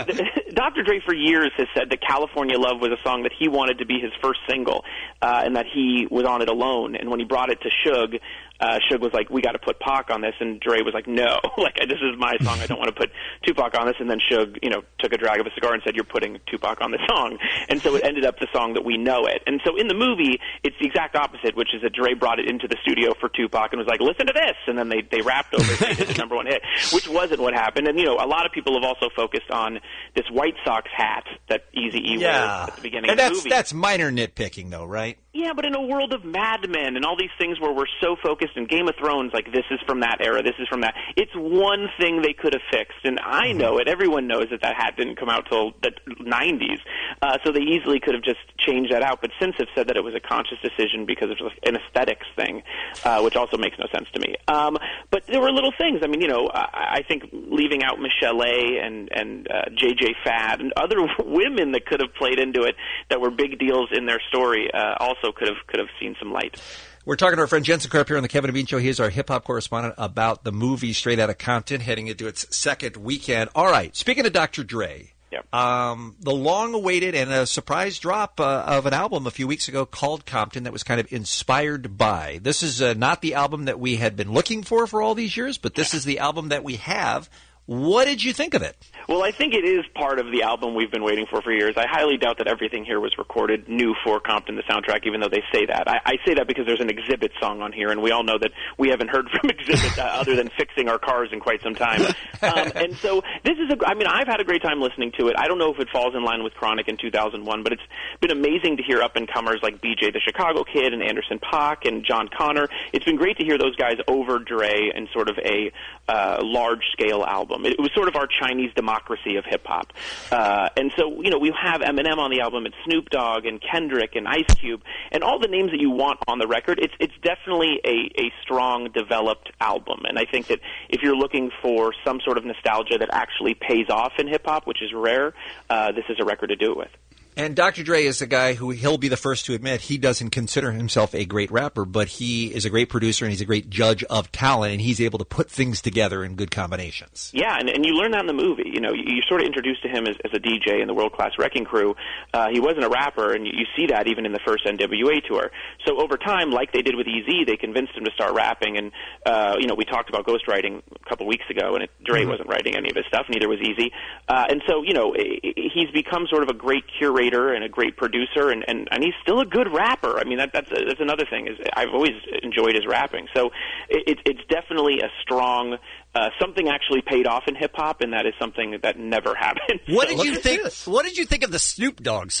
S8: Dr. Dre for years has said that California Love was a song that he wanted to be his first single, and that he was on it alone. And when he brought it to Suge, Suge was like, we got to put Pac on this, and Dre was like, no, this is my song. I don't want to put Tupac on this. And then Suge, took a drag of a cigar and said, you're putting Tupac on the song. And so it ended up the song that we know it. And so in the movie, it's the exact opposite, which is that Dre brought it into the studio for Tupac and was like, listen to this, and then they rapped over it and did the number one hit, which wasn't what happened. And a lot of people have also focused on this White Sox hat that Eazy-E wears at the beginning of the movie.
S16: That's minor nitpicking, though, right?
S8: Yeah, but in a world of Mad Men and all these things where we're so focused in Game of Thrones, this is from that era, this is from that, it's one thing they could have fixed. And I know it. Everyone knows that hat didn't come out till the 90s. So they easily could have just changed that out. But since have said that it was a conscious decision because of an aesthetics thing, which also makes no sense to me. But there were little things. I mean, I think leaving out Michelle A. and JJ Fad and other women that could have played into it that were big deals in their story also could have seen some light.
S16: We're talking to our friend Jensen Krupp here on the Kevin and Bean Show. He is our hip-hop correspondent about the movie Straight Outta Compton, heading into its second weekend. All right, speaking of Dr. Dre,
S8: yep.
S16: The long-awaited and a surprise drop of an album a few weeks ago called Compton that was kind of inspired by. This is not the album that we had been looking for all these years, but this is the album that we have. What did you think of it?
S8: Well, I think it is part of the album we've been waiting for years. I highly doubt that everything here was recorded new for Compton, the soundtrack, even though they say that. I say that because there's an Exhibit song on here, and we all know that we haven't heard from Exhibit other than fixing our cars in quite some time. And so this is I've had a great time listening to it. I don't know if it falls in line with Chronic in 2001, but it's been amazing to hear up-and-comers like BJ the Chicago Kid and Anderson .Paak and John Connor. It's been great to hear those guys over Dre in sort of a large-scale album. It was sort of our Chinese democracy of hip-hop. And so, we have Eminem on the album, and Snoop Dogg, and Kendrick, and Ice Cube, and all the names that you want on the record. It's definitely a strong, developed album. And I think that if you're looking for some sort of nostalgia that actually pays off in hip-hop, which is rare, this is a record to do it with.
S16: And Dr. Dre is a guy who he'll be the first to admit he doesn't consider himself a great rapper, but he is a great producer and he's a great judge of talent, and he's able to put things together in good combinations.
S8: Yeah, and you learn that in the movie. You sort of introduced to him as a DJ in the World Class Wrecking Crew. He wasn't a rapper, and you see that even in the first NWA tour. So over time, like they did with Eazy, they convinced him to start rapping, and we talked about ghostwriting a couple weeks ago, and Dre wasn't writing any of his stuff, neither was Eazy. And so, he's become sort of a great curator and a great producer, and he's still a good rapper. I mean, that's another thing, is I've always enjoyed his rapping. So it's definitely a strong something actually paid off in hip hop, and that is something that never happened.
S9: What did you think? What did you think of the Snoop Dogg song?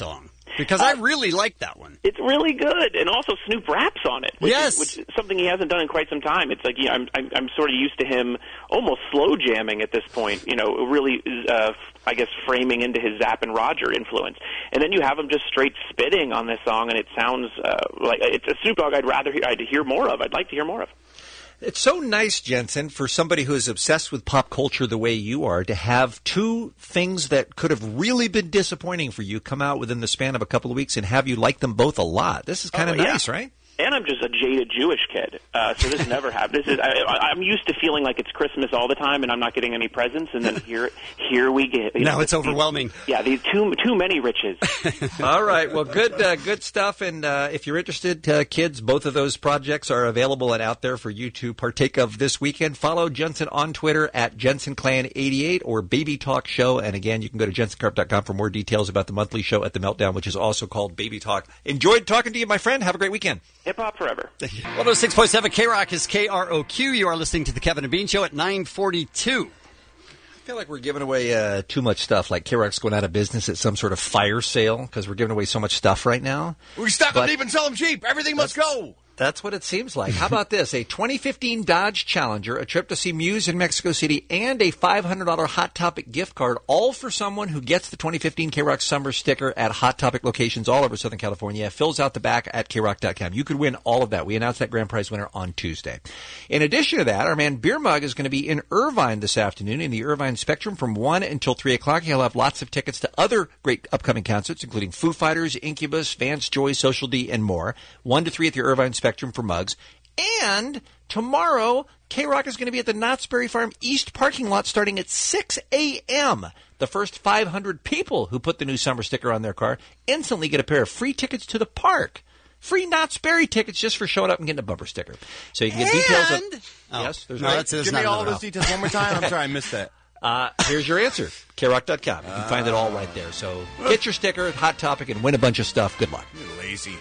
S9: Because I really like that one.
S8: It's really good, and also Snoop raps on it. Which is something he hasn't done in quite some time. It's like I'm sort of used to him almost slow jamming at this point. Really, I guess framing into his Zapp and Roger influence, and then you have him just straight spitting on this song, and it sounds like it's a Snoop Dogg I'd hear more of. I'd like to hear more of.
S16: It's so nice, Jensen, for somebody who is obsessed with pop culture the way you are, to have two things that could have really been disappointing for you come out within the span of a couple of weeks and have you like them both a lot. This is kind of nice, right?
S8: And I'm just a jaded Jewish kid, so this never happened. I'm used to feeling like it's Christmas all the time, and I'm not getting any presents. And then here we get.
S9: Now it's overwhelming.
S8: Yeah, these too many riches.
S16: All right, well, good stuff. And if you're interested, kids, both of those projects are available and out there for you to partake of this weekend. Follow Jensen on Twitter at JensenClan88 or Baby Talk Show. And again, you can go to jensenkarp.com for more details about the monthly show at the Meltdown, which is also called Baby Talk. Enjoyed talking to you, my friend. Have a great weekend.
S8: Hip-hop forever.
S9: 106.7 K-Rock is KROQ. You are listening to the Kevin and Bean Show at 9:42.
S16: I feel like we're giving away too much stuff, like K-Rock's going out of business at some sort of fire sale because we're giving away so much stuff right now.
S14: We stock them deep and sell them cheap. Everything must go.
S16: That's what it seems like. How about this? A 2015 Dodge Challenger, a trip to see Muse in Mexico City, and a $500 Hot Topic gift card, all for someone who gets the 2015 K-Rock Summer sticker at Hot Topic locations all over Southern California. Fills out the back at KRock.com. You could win all of that. We announced that grand prize winner on Tuesday. In addition to that, our man Beer Mug is going to be in Irvine this afternoon in the Irvine Spectrum from 1 until 3 o'clock. He'll have lots of tickets to other great upcoming concerts, including Foo Fighters, Incubus, Vance Joy, Social D, and more. 1 to 3 at the Irvine Spectrum for Mugs. And tomorrow, K-Rock is going to be at the Knott's Berry Farm East parking lot starting at 6 a.m. The first 500 people who put the new summer sticker on their car instantly get a pair of free tickets to the park. Free Knott's Berry tickets just for showing up and getting a bumper sticker. So you can get details of... Yes, there's
S14: Give me all of those details one more time. I'm sorry, I missed that.
S16: Here's your answer. KRock.com. You can find it all right there. So get your sticker at Hot Topic and win a bunch of stuff. Good luck.
S14: You're lazy.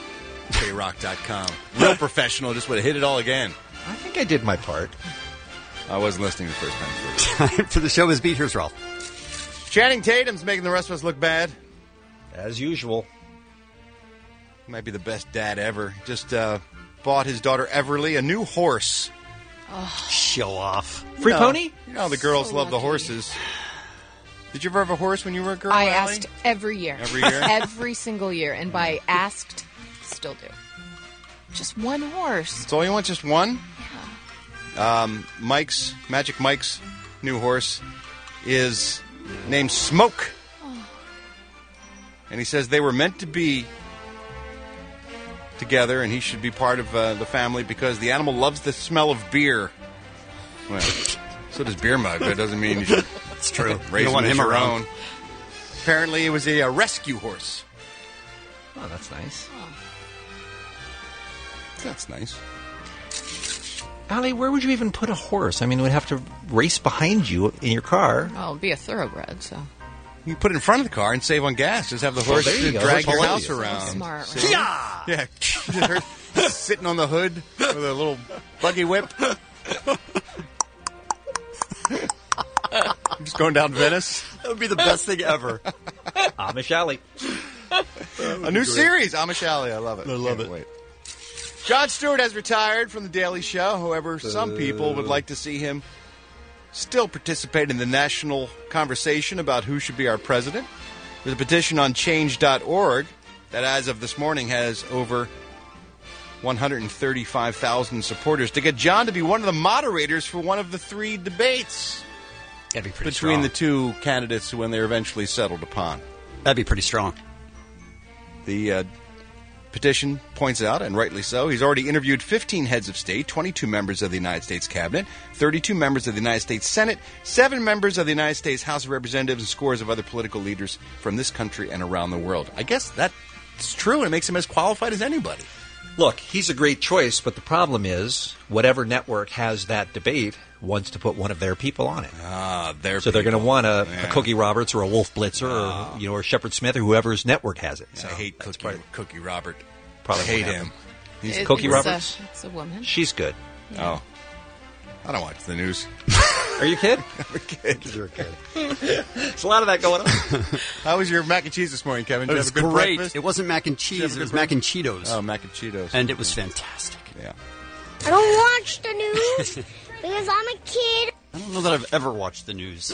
S14: KRock.com. Real professional. Just would have hit it all again.
S16: I think I did my part.
S14: I wasn't listening the first time.
S9: Time for the showbiz beat. Here's Ralph.
S14: Channing Tatum's making the rest of us look bad.
S16: As usual.
S14: Might be the best dad ever. Just bought his daughter Everly a new horse.
S9: Oh. Show off.
S16: Free pony?
S14: You know the girls love the horses. Did you ever have a horse when you were a girl,
S12: I
S14: Allie?
S12: asked every year.
S14: Every year?
S12: Every single year. And by asked, still do. Just one horse.
S14: That's all you want? Just one? Yeah. Magic Mike's new horse is named Smoke. Oh. And he says they were meant to be together and he should be part of the family because the animal loves the smell of beer. Well, so does Beer Mug. That doesn't mean you should...
S9: It's true.
S14: Raise
S9: him
S14: as your
S9: around.
S14: own. Apparently, it was a rescue horse.
S16: Oh, that's nice.
S14: That's nice.
S16: Allie, where would you even put a horse? I mean, it would have to race behind you in your car.
S12: Oh, it'd be a thoroughbred, so.
S14: You put it in front of the car and save on gas. Just have the horse drag your house around.
S12: So smart.
S14: So, yeah. Sitting on the hood with a little buggy whip. Just going down Venice.
S9: That would be the best thing ever.
S16: Amish Alley.
S14: A new series, Amish Alley. I love it.
S9: I love it.
S14: Wait. Jon Stewart has retired from The Daily Show. However, some people would like to see him still participate in the national conversation about who should be our president. There's a petition on change.org that, as of this morning, has over 135,000 supporters to get John to be one of the moderators for one of the 3 debates.
S9: That'd be pretty
S14: between
S9: strong.
S14: the 2 candidates when they're eventually settled upon.
S9: That'd be pretty strong.
S14: The petition points out, and rightly so, he's already interviewed 15 heads of state, 22 members of the United States Cabinet, 32 members of the United States Senate, 7 members of the United States House of Representatives, and scores of other political leaders from this country and around the world. I guess that's true, and it makes him as qualified as anybody.
S16: Look, he's a great choice, but the problem is whatever network has that debate wants to put one of their people on it. So they're going to want a Cookie Roberts or a Wolf Blitzer or Shepard Smith or whoever's network has it. So
S14: I hate Cookie Robert.
S16: Probably
S14: hate him.
S16: He's Cookie Roberts?
S12: It's a woman.
S16: She's good.
S14: Yeah. Oh. I don't watch the news.
S16: Are you a kid?
S14: I'm a kid.
S9: You're a kid. There's a lot of that going on.
S14: How was your mac and cheese this morning, Kevin?
S9: It
S14: Did you
S9: was
S14: have a good
S9: great.
S14: breakfast?
S9: It wasn't mac and
S14: Did you
S9: cheese.
S14: have a
S9: It was
S14: good
S9: mac and
S14: breakfast?
S9: Cheetos.
S14: Oh, mac and Cheetos.
S9: And it was fantastic.
S14: Yeah.
S22: I don't watch the news because I'm a kid.
S9: I don't know that I've ever watched the news.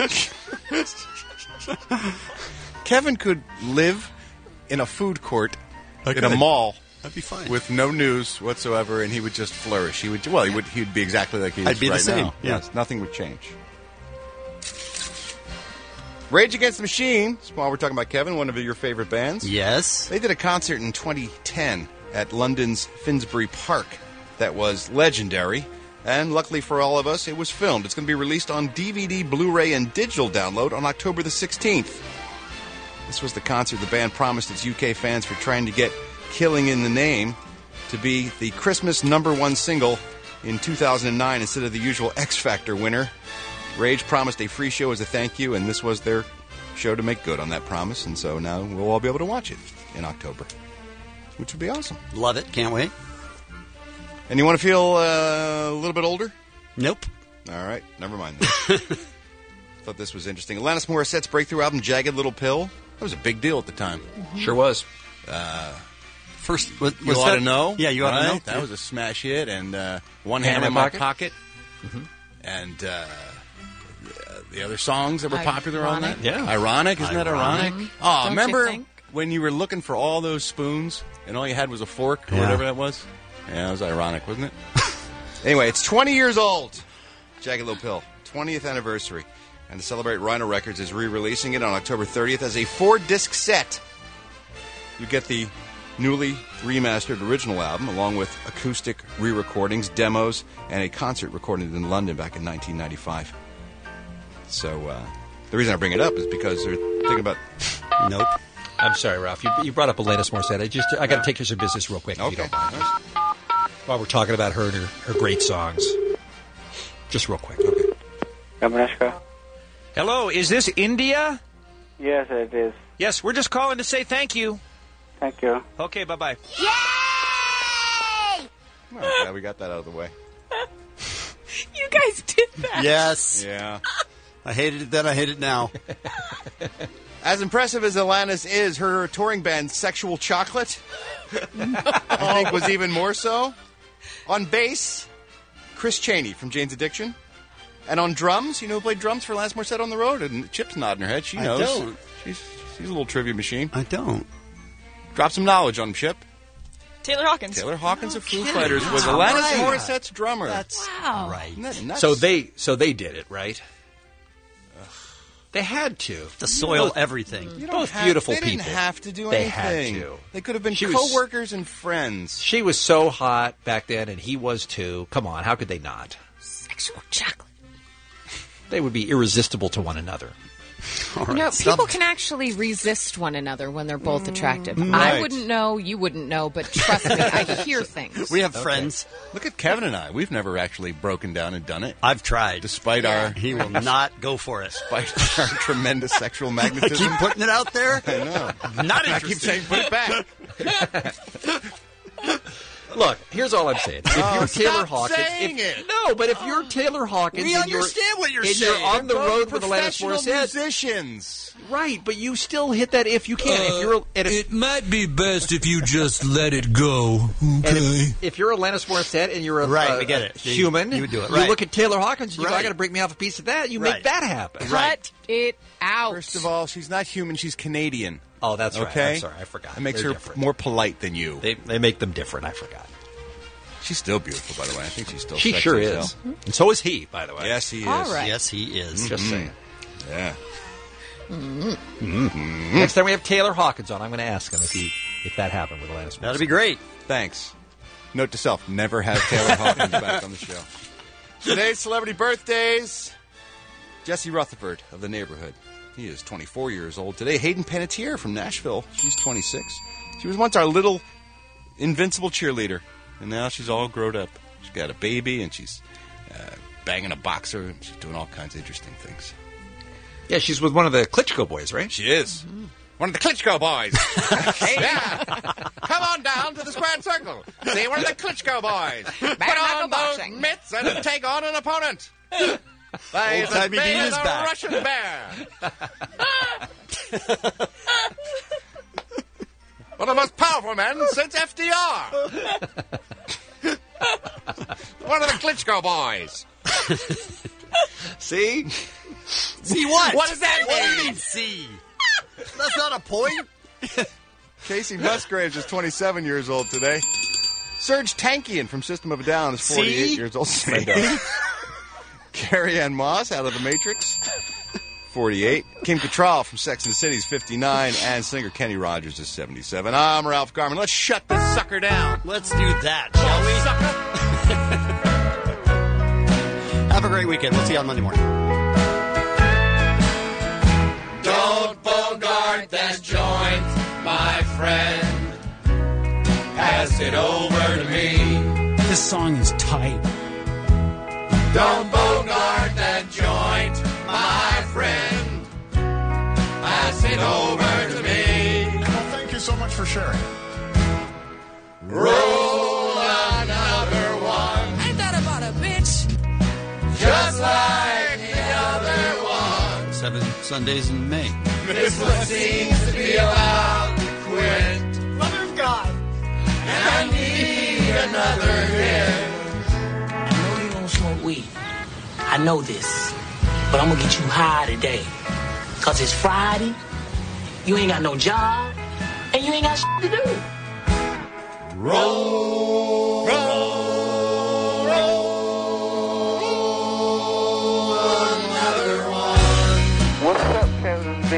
S14: Kevin could live in a food court in a
S9: could.
S14: mall.
S9: That'd be fine.
S14: With no news whatsoever, and he would just flourish. He would be exactly like he is
S9: I'd be the
S14: right
S9: same,
S14: now.
S9: yeah.
S14: Yes, nothing would change. Rage Against the Machine, while we're talking about Kevin, one of your favorite bands.
S9: Yes.
S14: They did a concert in 2010 at London's Finsbury Park that was legendary. And luckily for all of us, it was filmed. It's going to be released on DVD, Blu-ray, and digital download on October the 16th. This was the concert the band promised its UK fans for trying to get Killing in the Name to be the Christmas #1 single in 2009 instead of the usual X Factor winner. Rage promised a free show as a thank you, and this was their show to make good on that promise, and so now we'll all be able to watch it in October, which would be awesome.
S9: Love it. Can't wait.
S14: And you want to feel a little bit older?
S9: Nope.
S14: All right, never mind then. Thought this was interesting. Alanis Morissette's breakthrough album, Jagged Little Pill, that was a big deal at the time.
S16: Sure was.
S9: First, was
S14: You Ought to Know?
S9: Yeah, You Ought to Know.
S14: That was a smash hit, and One
S16: Hand
S14: Hand
S16: in
S14: in
S16: My
S14: My Pocket.
S16: Mm-hmm.
S14: And the other songs that were popular on that?
S16: Yeah.
S14: Ironic, isn't that ironic?
S12: Ironic.
S14: Oh,
S12: Don't you
S14: remember
S12: think?
S14: when you were looking for all those spoons and all you had was a fork or
S9: Yeah.
S14: whatever that was? Yeah, it was ironic, wasn't it? Anyway, it's 20 years old. Jagged Little Pill, 20th anniversary. And to celebrate, Rhino Records is re-releasing it on October 30th as a 4-disc set. You get the newly remastered original album, along with acoustic re-recordings, demos, and a concert recorded in London back in 1995. So the reason I bring it up is because they're thinking about...
S9: Nope.
S16: I'm sorry, Ralph. You brought up Alanis Morissette. I got to take care of some business real quick, if you don't mind. While we're talking about her and her great songs. Just real quick. Okay.
S5: Yamaneshka?
S17: Hello, is this India?
S5: Yes, it is.
S17: Yes, we're just calling to say thank you.
S5: Thank you.
S17: Okay, bye-bye.
S14: Well, glad we got that out of the way.
S12: You guys did that.
S9: Yes.
S14: Yeah.
S9: I hated it then, I hate it now.
S14: As impressive as Alanis is, her touring band, Sexual Chocolate, I think was even more so. On bass, Chris Chaney from Jane's Addiction. And on drums, you know who played drums for Alanis Morissette on the road? And Chip's nodding her head. She knows.
S9: I don't.
S14: She's a little trivia machine.
S9: I don't.
S14: Drop some knowledge on him, Chip.
S18: Taylor Hawkins.
S14: Taylor Hawkins of Foo Fighters was Alanis Morissette's drummer.
S9: That's
S12: right.
S14: Isn't that nuts?
S16: So they did it, right? They had to.
S9: To soil everything.
S16: Both beautiful
S14: they
S16: people.
S14: They didn't have to do
S16: They
S14: anything.
S16: had to.
S14: They could have been
S16: She was-
S14: co-workers and friends.
S16: She was so hot back then, and he was too. Come on, how could they not?
S12: Sexual chocolate.
S16: They would be irresistible to one another.
S9: All
S12: You know,
S9: right,
S12: people
S9: stop.
S12: can actually resist one another when they're both attractive.
S14: Right.
S12: I wouldn't know, you wouldn't know, but trust me, I hear things.
S9: We have friends.
S14: Look at Kevin and I. We've never actually broken down and done it.
S9: I've tried.
S14: Despite our...
S9: He will not go for it.
S14: Despite our tremendous sexual
S9: I
S14: magnetism.
S9: keep putting it out there.
S14: I know.
S9: Not
S14: I keep saying, put it back.
S16: Look, here's all I'm saying. If you're Taylor
S14: stop
S16: Hawkins,
S14: saying it.
S16: No, but if you're Taylor Hawkins,
S9: We
S16: and you're,
S9: understand what you're
S16: and
S9: saying.
S16: you're on the
S14: Both
S16: road with Alanis
S14: professional
S16: Morissette,
S14: musicians.
S16: right? But you still hit that if you can. If you're
S23: It might be best if you just let it go, okay?
S16: if you're Alanis Morissette and you're a,
S9: Right, we get it.
S16: a human,
S9: You would do it,
S16: You
S9: right.
S16: look at Taylor Hawkins, and you go,
S9: Right.
S16: I got to break me off a piece of that. You
S9: Right.
S16: make that happen.
S12: Cut it out.
S14: First of all, she's not human. She's Canadian.
S16: Oh, that's right.
S14: Okay?
S16: I'm sorry, I forgot.
S14: It makes
S16: They're
S14: her
S16: different.
S14: more polite than you.
S16: They make them different. I forgot.
S14: She's still beautiful, by the way. I think she's still
S16: She
S14: sexy
S16: sure
S14: as
S16: is,
S14: hell.
S16: and so is he. By the way,
S14: Yes, he is.
S12: All right.
S9: Yes, he is.
S16: Just saying.
S14: Yeah.
S16: Next time we have Taylor Hawkins on, I'm going to ask him if that happened with Alanis Morissette.
S9: That'd be great.
S14: Thanks. Note to self, never have Taylor Hawkins back on the show. Today's celebrity birthdays. Jesse Rutherford of The Neighborhood. He is 24 years old today. Hayden Panettiere from Nashville. She's 26. She was once our little invincible cheerleader, and now she's all grown up. She's got a baby, and she's banging a boxer, and she's doing all kinds of interesting things.
S16: Yeah, she's with one of the Klitschko boys, right?
S14: She is. One of the Klitschko boys. Yeah. Come on down to the squared circle. See one of the Klitschko boys. Put on those mitts and take on an opponent.
S9: Old-timey Dean is back.
S7: Russian bear. One of the most powerful men since FDR. One of the Klitschko boys.
S13: See?
S9: See what?
S7: What does that
S9: What do you
S7: mean?
S9: mean, see? That's not a point.
S14: Casey Musgraves is 27 years old today. Serge Tankian from System of a Down is 48 years old. Carrie Ann Moss out of The Matrix, 48. Kim Cattrall from Sex and the City is 59. And singer Kenny Rogers is 77. I'm Ralph Garman. Let's shut this sucker down.
S9: Let's do that, shall we? Have a great weekend. We'll see you on Monday morning.
S2: Don't bogart that joint, my friend. Pass it over to me.
S10: This song is tight.
S2: Don't bogart that joint, my friend. Pass it over to me.
S18: Well, thank you so much for sharing.
S2: Roll another one.
S21: Ain't that about a bitch?
S2: Just like the other one.
S9: 7 Sundays in May.
S2: This one seems to be about to quit.
S21: Mother of God.
S2: And need another hit.
S10: I know you don't smoke weed. I know this. But I'm gonna get you high today. Cause it's Friday, you ain't got no job, and you ain't got shit to do.
S2: Roll, roll, roll another one.
S5: What's up, Kevin B?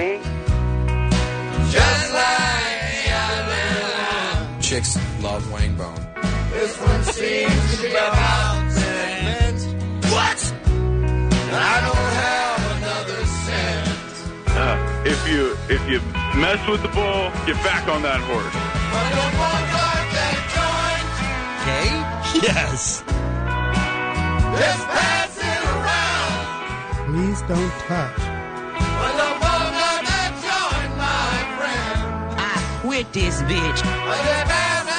S2: Just like the other one.
S7: Chicks love Wang Bone.
S2: This one seems to be about to end. What? I don't have another cent.
S24: If you mess with the bull, get back on that horse.
S2: But don't bogart that joint.
S9: Okay? Yes.
S2: Just pass it around.
S19: Please don't touch.
S2: But don't bogart that joint, my friend.
S10: I quit this bitch.
S2: But just pass it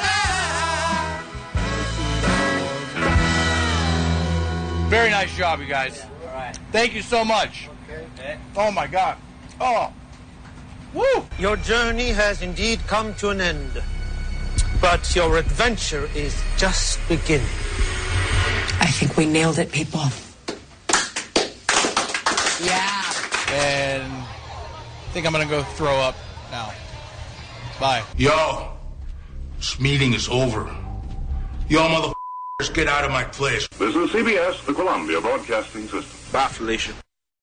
S2: around.
S25: Very nice job, you guys. Thank you so much. Oh, my God. Oh. Woo!
S26: Your journey has indeed come to an end, but your adventure is just beginning.
S10: I think we nailed it, people.
S25: Yeah. And I think I'm going to go throw up now. Bye.
S20: Yo, this meeting is over. Y'all motherfuckers get out of my place.
S27: This is CBS, the Columbia Broadcasting System.
S25: Bye, Felicia.